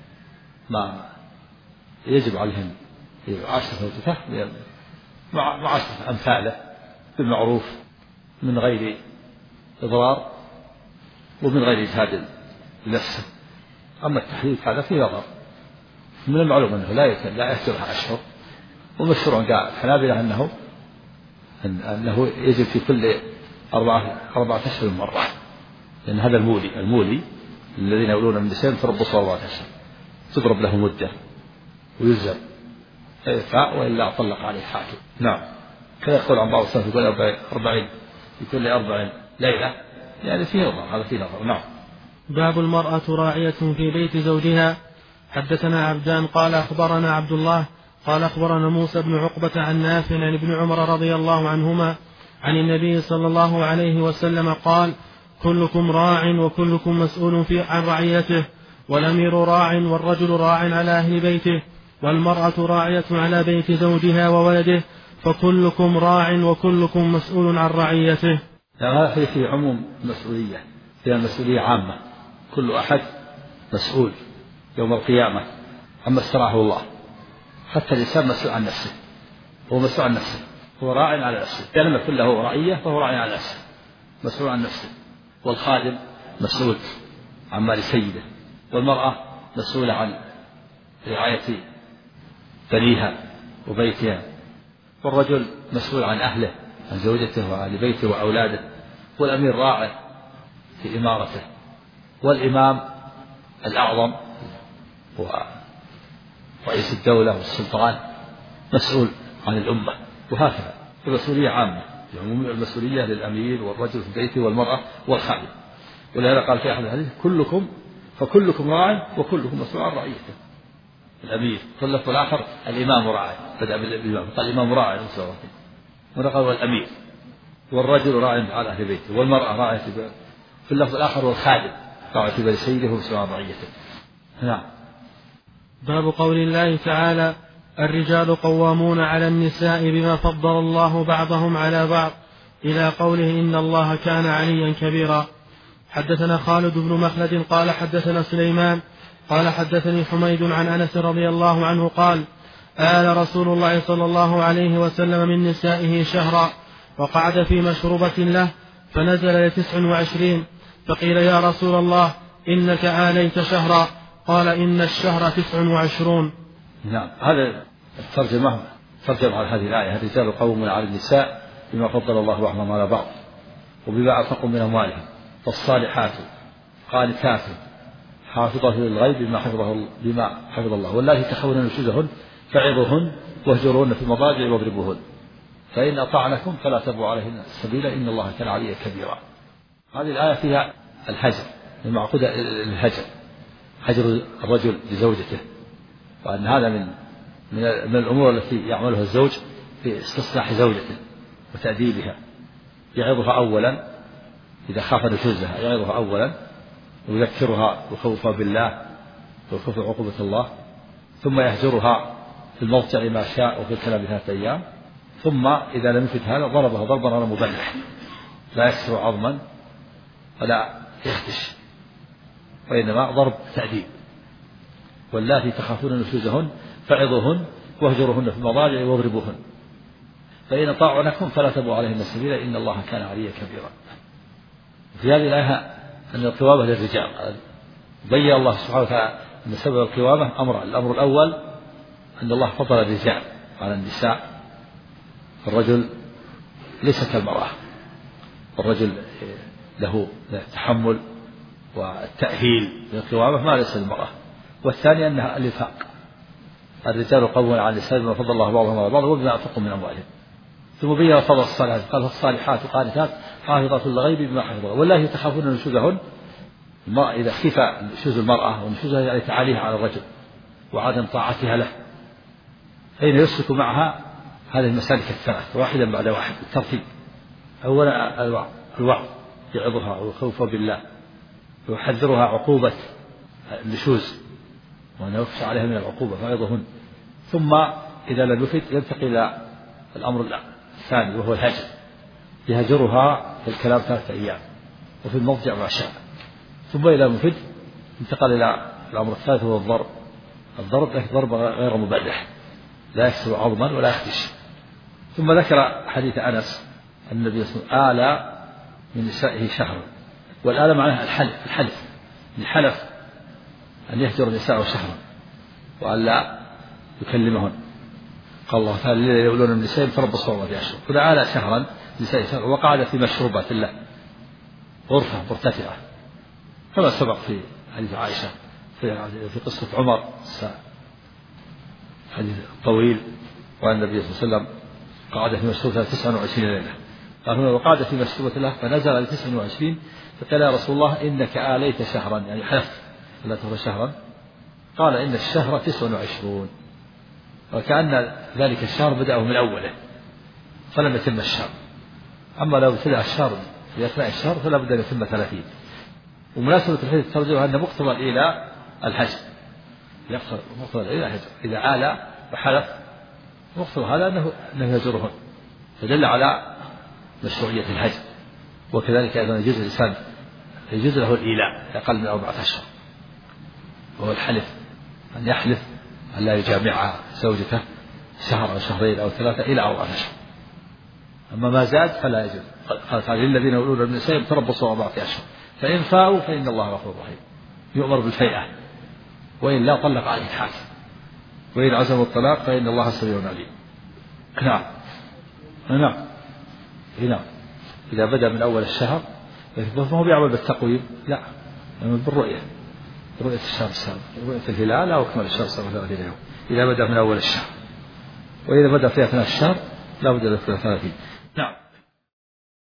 ما يجب عليهم عشر زوجته مع 10 أمثاله بالمعروف من غير إضرار ومن غير إجهاد لنفسه. أما التحديد هذا فيه نظر، من المعلوم أنه لا يهجرها أشهر، ومشهور عند الحنابلة أنه يجب في كل 4 أشهر مرة، لأن هذا المولي الذين يولون من النساء تربصوا 4 أشهر، تضرب له مدة ويلزم فيفاء وإلا طلق عليه الحاكم. نعم، كذا يقول عن بعض السلف يقول 40 في كل 40 ليلة، يعني فيه نظر، هذا فيه نظر. نعم. باب المرأة راعية في بيت زوجها. حدثنا عبدان قال أخبرنا عبد الله قال أخبرنا موسى بن عقبة عن نافع عن ابن عمر رضي الله عنهما عن النبي صلى الله عليه وسلم قال: كلكم راع وكلكم مسؤول عن رعيته، والأمير راع والرجل راع على أهل بيته، والمرأة راعية على بيت زوجها وولده، فكلكم راع وكلكم مسؤول عن رعيته. هذا في عموم مسؤولية، فيها المسؤولية عامة، كل أحد مسؤول يوم القيامة عما استرعاه الله، حتى الإنسان مسؤول عن نفسه، هو مسؤول عن نفسه، هو راع على نفسه، يعني لما كله رعية فهو راع على نفسه، مسؤول عن نفسه. والخادم مسؤول عن مال سيده، والمرأة مسؤولة عن رعاية بنيها وبيتها، والرجل مسؤول عن أهله، عن زوجته وأهل بيته وأولاده، والأمير راع في إمارته، والإمام الأعظم ورئيس الدولة والسلطان مسؤول عن الأمة، وهكذا المسؤولية عامة، يعني المسؤولية للأمير والرجل في بيته والمرأة والخادم. ولهذا قال في أحد الحديث: فكلكم راع وكلكم مسؤول عن رعيته. الأمير واللفظ الآخر الإمام راع، بدأ بالإمام قال الإمام راع ونقل والأمير، والرجل راع على أهل بيته، والمرأة راعية في اللفظ الآخر والخادم راعية في بيت سيده ومسؤول عن رعيته. نعم. باب قول الله تعالى: الرجال قوامون على النساء بما فضل الله بعضهم على بعض، إلى قوله: إن الله كان عليا كبيرا. حدثنا خالد بن مخلد قال حدثنا سليمان قال حدثني حميد عن أنس رضي الله عنه قال: آل رسول الله صلى الله عليه وسلم من نسائه شهرا، وقعد في مشروبة له فنزل ل29، فقيل: يا رسول الله إنك آليت شهرا، قال: إن الشهر 29. نعم، هذا الترجمة على هذه الآية: الرجال قوامون على النساء بما فضل الله بعضهم على بعض وبما أنفقوا من أموالهم، فالصالحات قانتات حافظة للغيب بما حفظ الله، واللاتي تخافون نشوزهن فعظوهن واهجروهن في المضاجع واضربوهن، فإن أطعنكم فلا تبغوا عليهن السبيل إن الله كان عليا كبيرا. هذه الآية فيها الهجر، المعقودة الهجر، هجر الرجل لزوجته، وأن هذا من الأمور التي يعملها الزوج في استصلاح زوجته وتأديبها. يعظها أولا إذا خاف نشوزها، يعظها أولا ويذكرها ويخوفها بالله ويخوف عقوبة الله، ثم يهجرها في المضجع ما شاء وفي الكلام 3 أيام، ثم إذا لم يفت هذا ضربها ضربا غير مبلح، لا يكسر عظما ولا يخدش، وإنما ضرب تأديب. واللاتي تخافون نشوزهن فعظوهن واهجروهن في المضاجع واضربوهن، فإن طاعنكم فلا تبغوا عليهن السبيل إن الله كان عليا كبيرا. في هذه الآية أن القوامة للرجال، بين الله سبحانه وتعالى أن سبب القوامة أمران: الأمر الأول أن الله فضل الرجال على النساء، الرجل ليس كالمرأة، الرجل له التحمل والتأهيل للقوامة ما ليس للمرأة. والثاني أنها الإنفاق، الرجال قوامون على النساء بما فضل الله بعضهم على بعض وبما أنفقوا من أموالهم. ثم بين فضل الصالحات قال: الصالحات قانتات حافظات للغيب بما حفظ الله، واللاتي تخافون نشوزهن. المرأة إذا خف نشوز المرأة ونشوزها يعني تعاليها على الرجل وعدم طاعتها له، حين يسلك معها هذه المسالك 3 واحدا بعد واحد بالترتيب. أولا الوعظ، يعظها ويخوفها بالله ويحذرها عقوبة النشوز وأنه يخشى عليها من العقوبة فأيضهن. ثم إذا لم يفد ينتقل إلى الأمر الثاني وهو الهجر، يهجرها في الكلام 3 أيام وفي المضجع ما شاء. ثم إذا مفد انتقل إلى الأمر الثالث وهو الضرب. الضرب ضرب غير مبرح لا يكسر عظما ولا يخدش. ثم ذكر حديث أنس أن النبي صلى الله عليه وسلم آل من نسائه شهرا، والآلة معناها الحلف الحلف أن يهجر النساء شهرا وأن لا يكلمهن. قال الله تعالى الذين يؤلون من نسائهم تربصوا 4 أشهر. هنا آل شهرا نساء شهرا وقعد في مشروبات الله غرفة مرتفعة كما سبق في حديث عائشة في قصة عمر حديث طويل، وأن النبي صلى الله عليه وسلم قعد في مشروبة 29 ليلة. قال هنا وقعد في مشروبة الله فنزل ل 29 فقال يا رسول الله إنك آليت شهرا، يعني حلفت لا تهر شهرا. قال إن الشهر 29 وكأن ذلك الشهر بدأه من أوله فلم يتم الشهر. أما لو ابتدأ الشهر في أثناء الشهر فلا بد أن يتم 30. ومناسبة الحديث الترجمة أن مقتضى إلى الحج مقتضى إلى الحج إذا آل وحلف مقتضى هذا أنه يهجرهن فدل على مشروعية الحج. وكذلك أيضا يجوز الإنسان يجوز له الإيلاء أقل من 4 أشهر وهو الحلف، أن يحلف أن لا يجامع زوجته شهر أو شهرين أو 3 إلى 4 أشهر. أما ما زاد فلا يجوز. قال تعالى للذين يؤلون من نسائهم تربصوا 4 أشهر فإن فاءوا فإن الله غفور رحيم. يؤمر بالفيئة وإن لا طلق عليه الحاكم وإن عزموا الطلاق فإن الله سميع عليم. نعم نعم إذا بدأ من أول الشهر فهو بيعمل بالتقويم، لا يعمل بالرؤية الشهر السابق، رؤية الهلال أو أكمل الشهر 37 يوم إذا بدأ من أول الشهر. وإذا بدأ في أثناء الشهر لا بد له 30. نعم.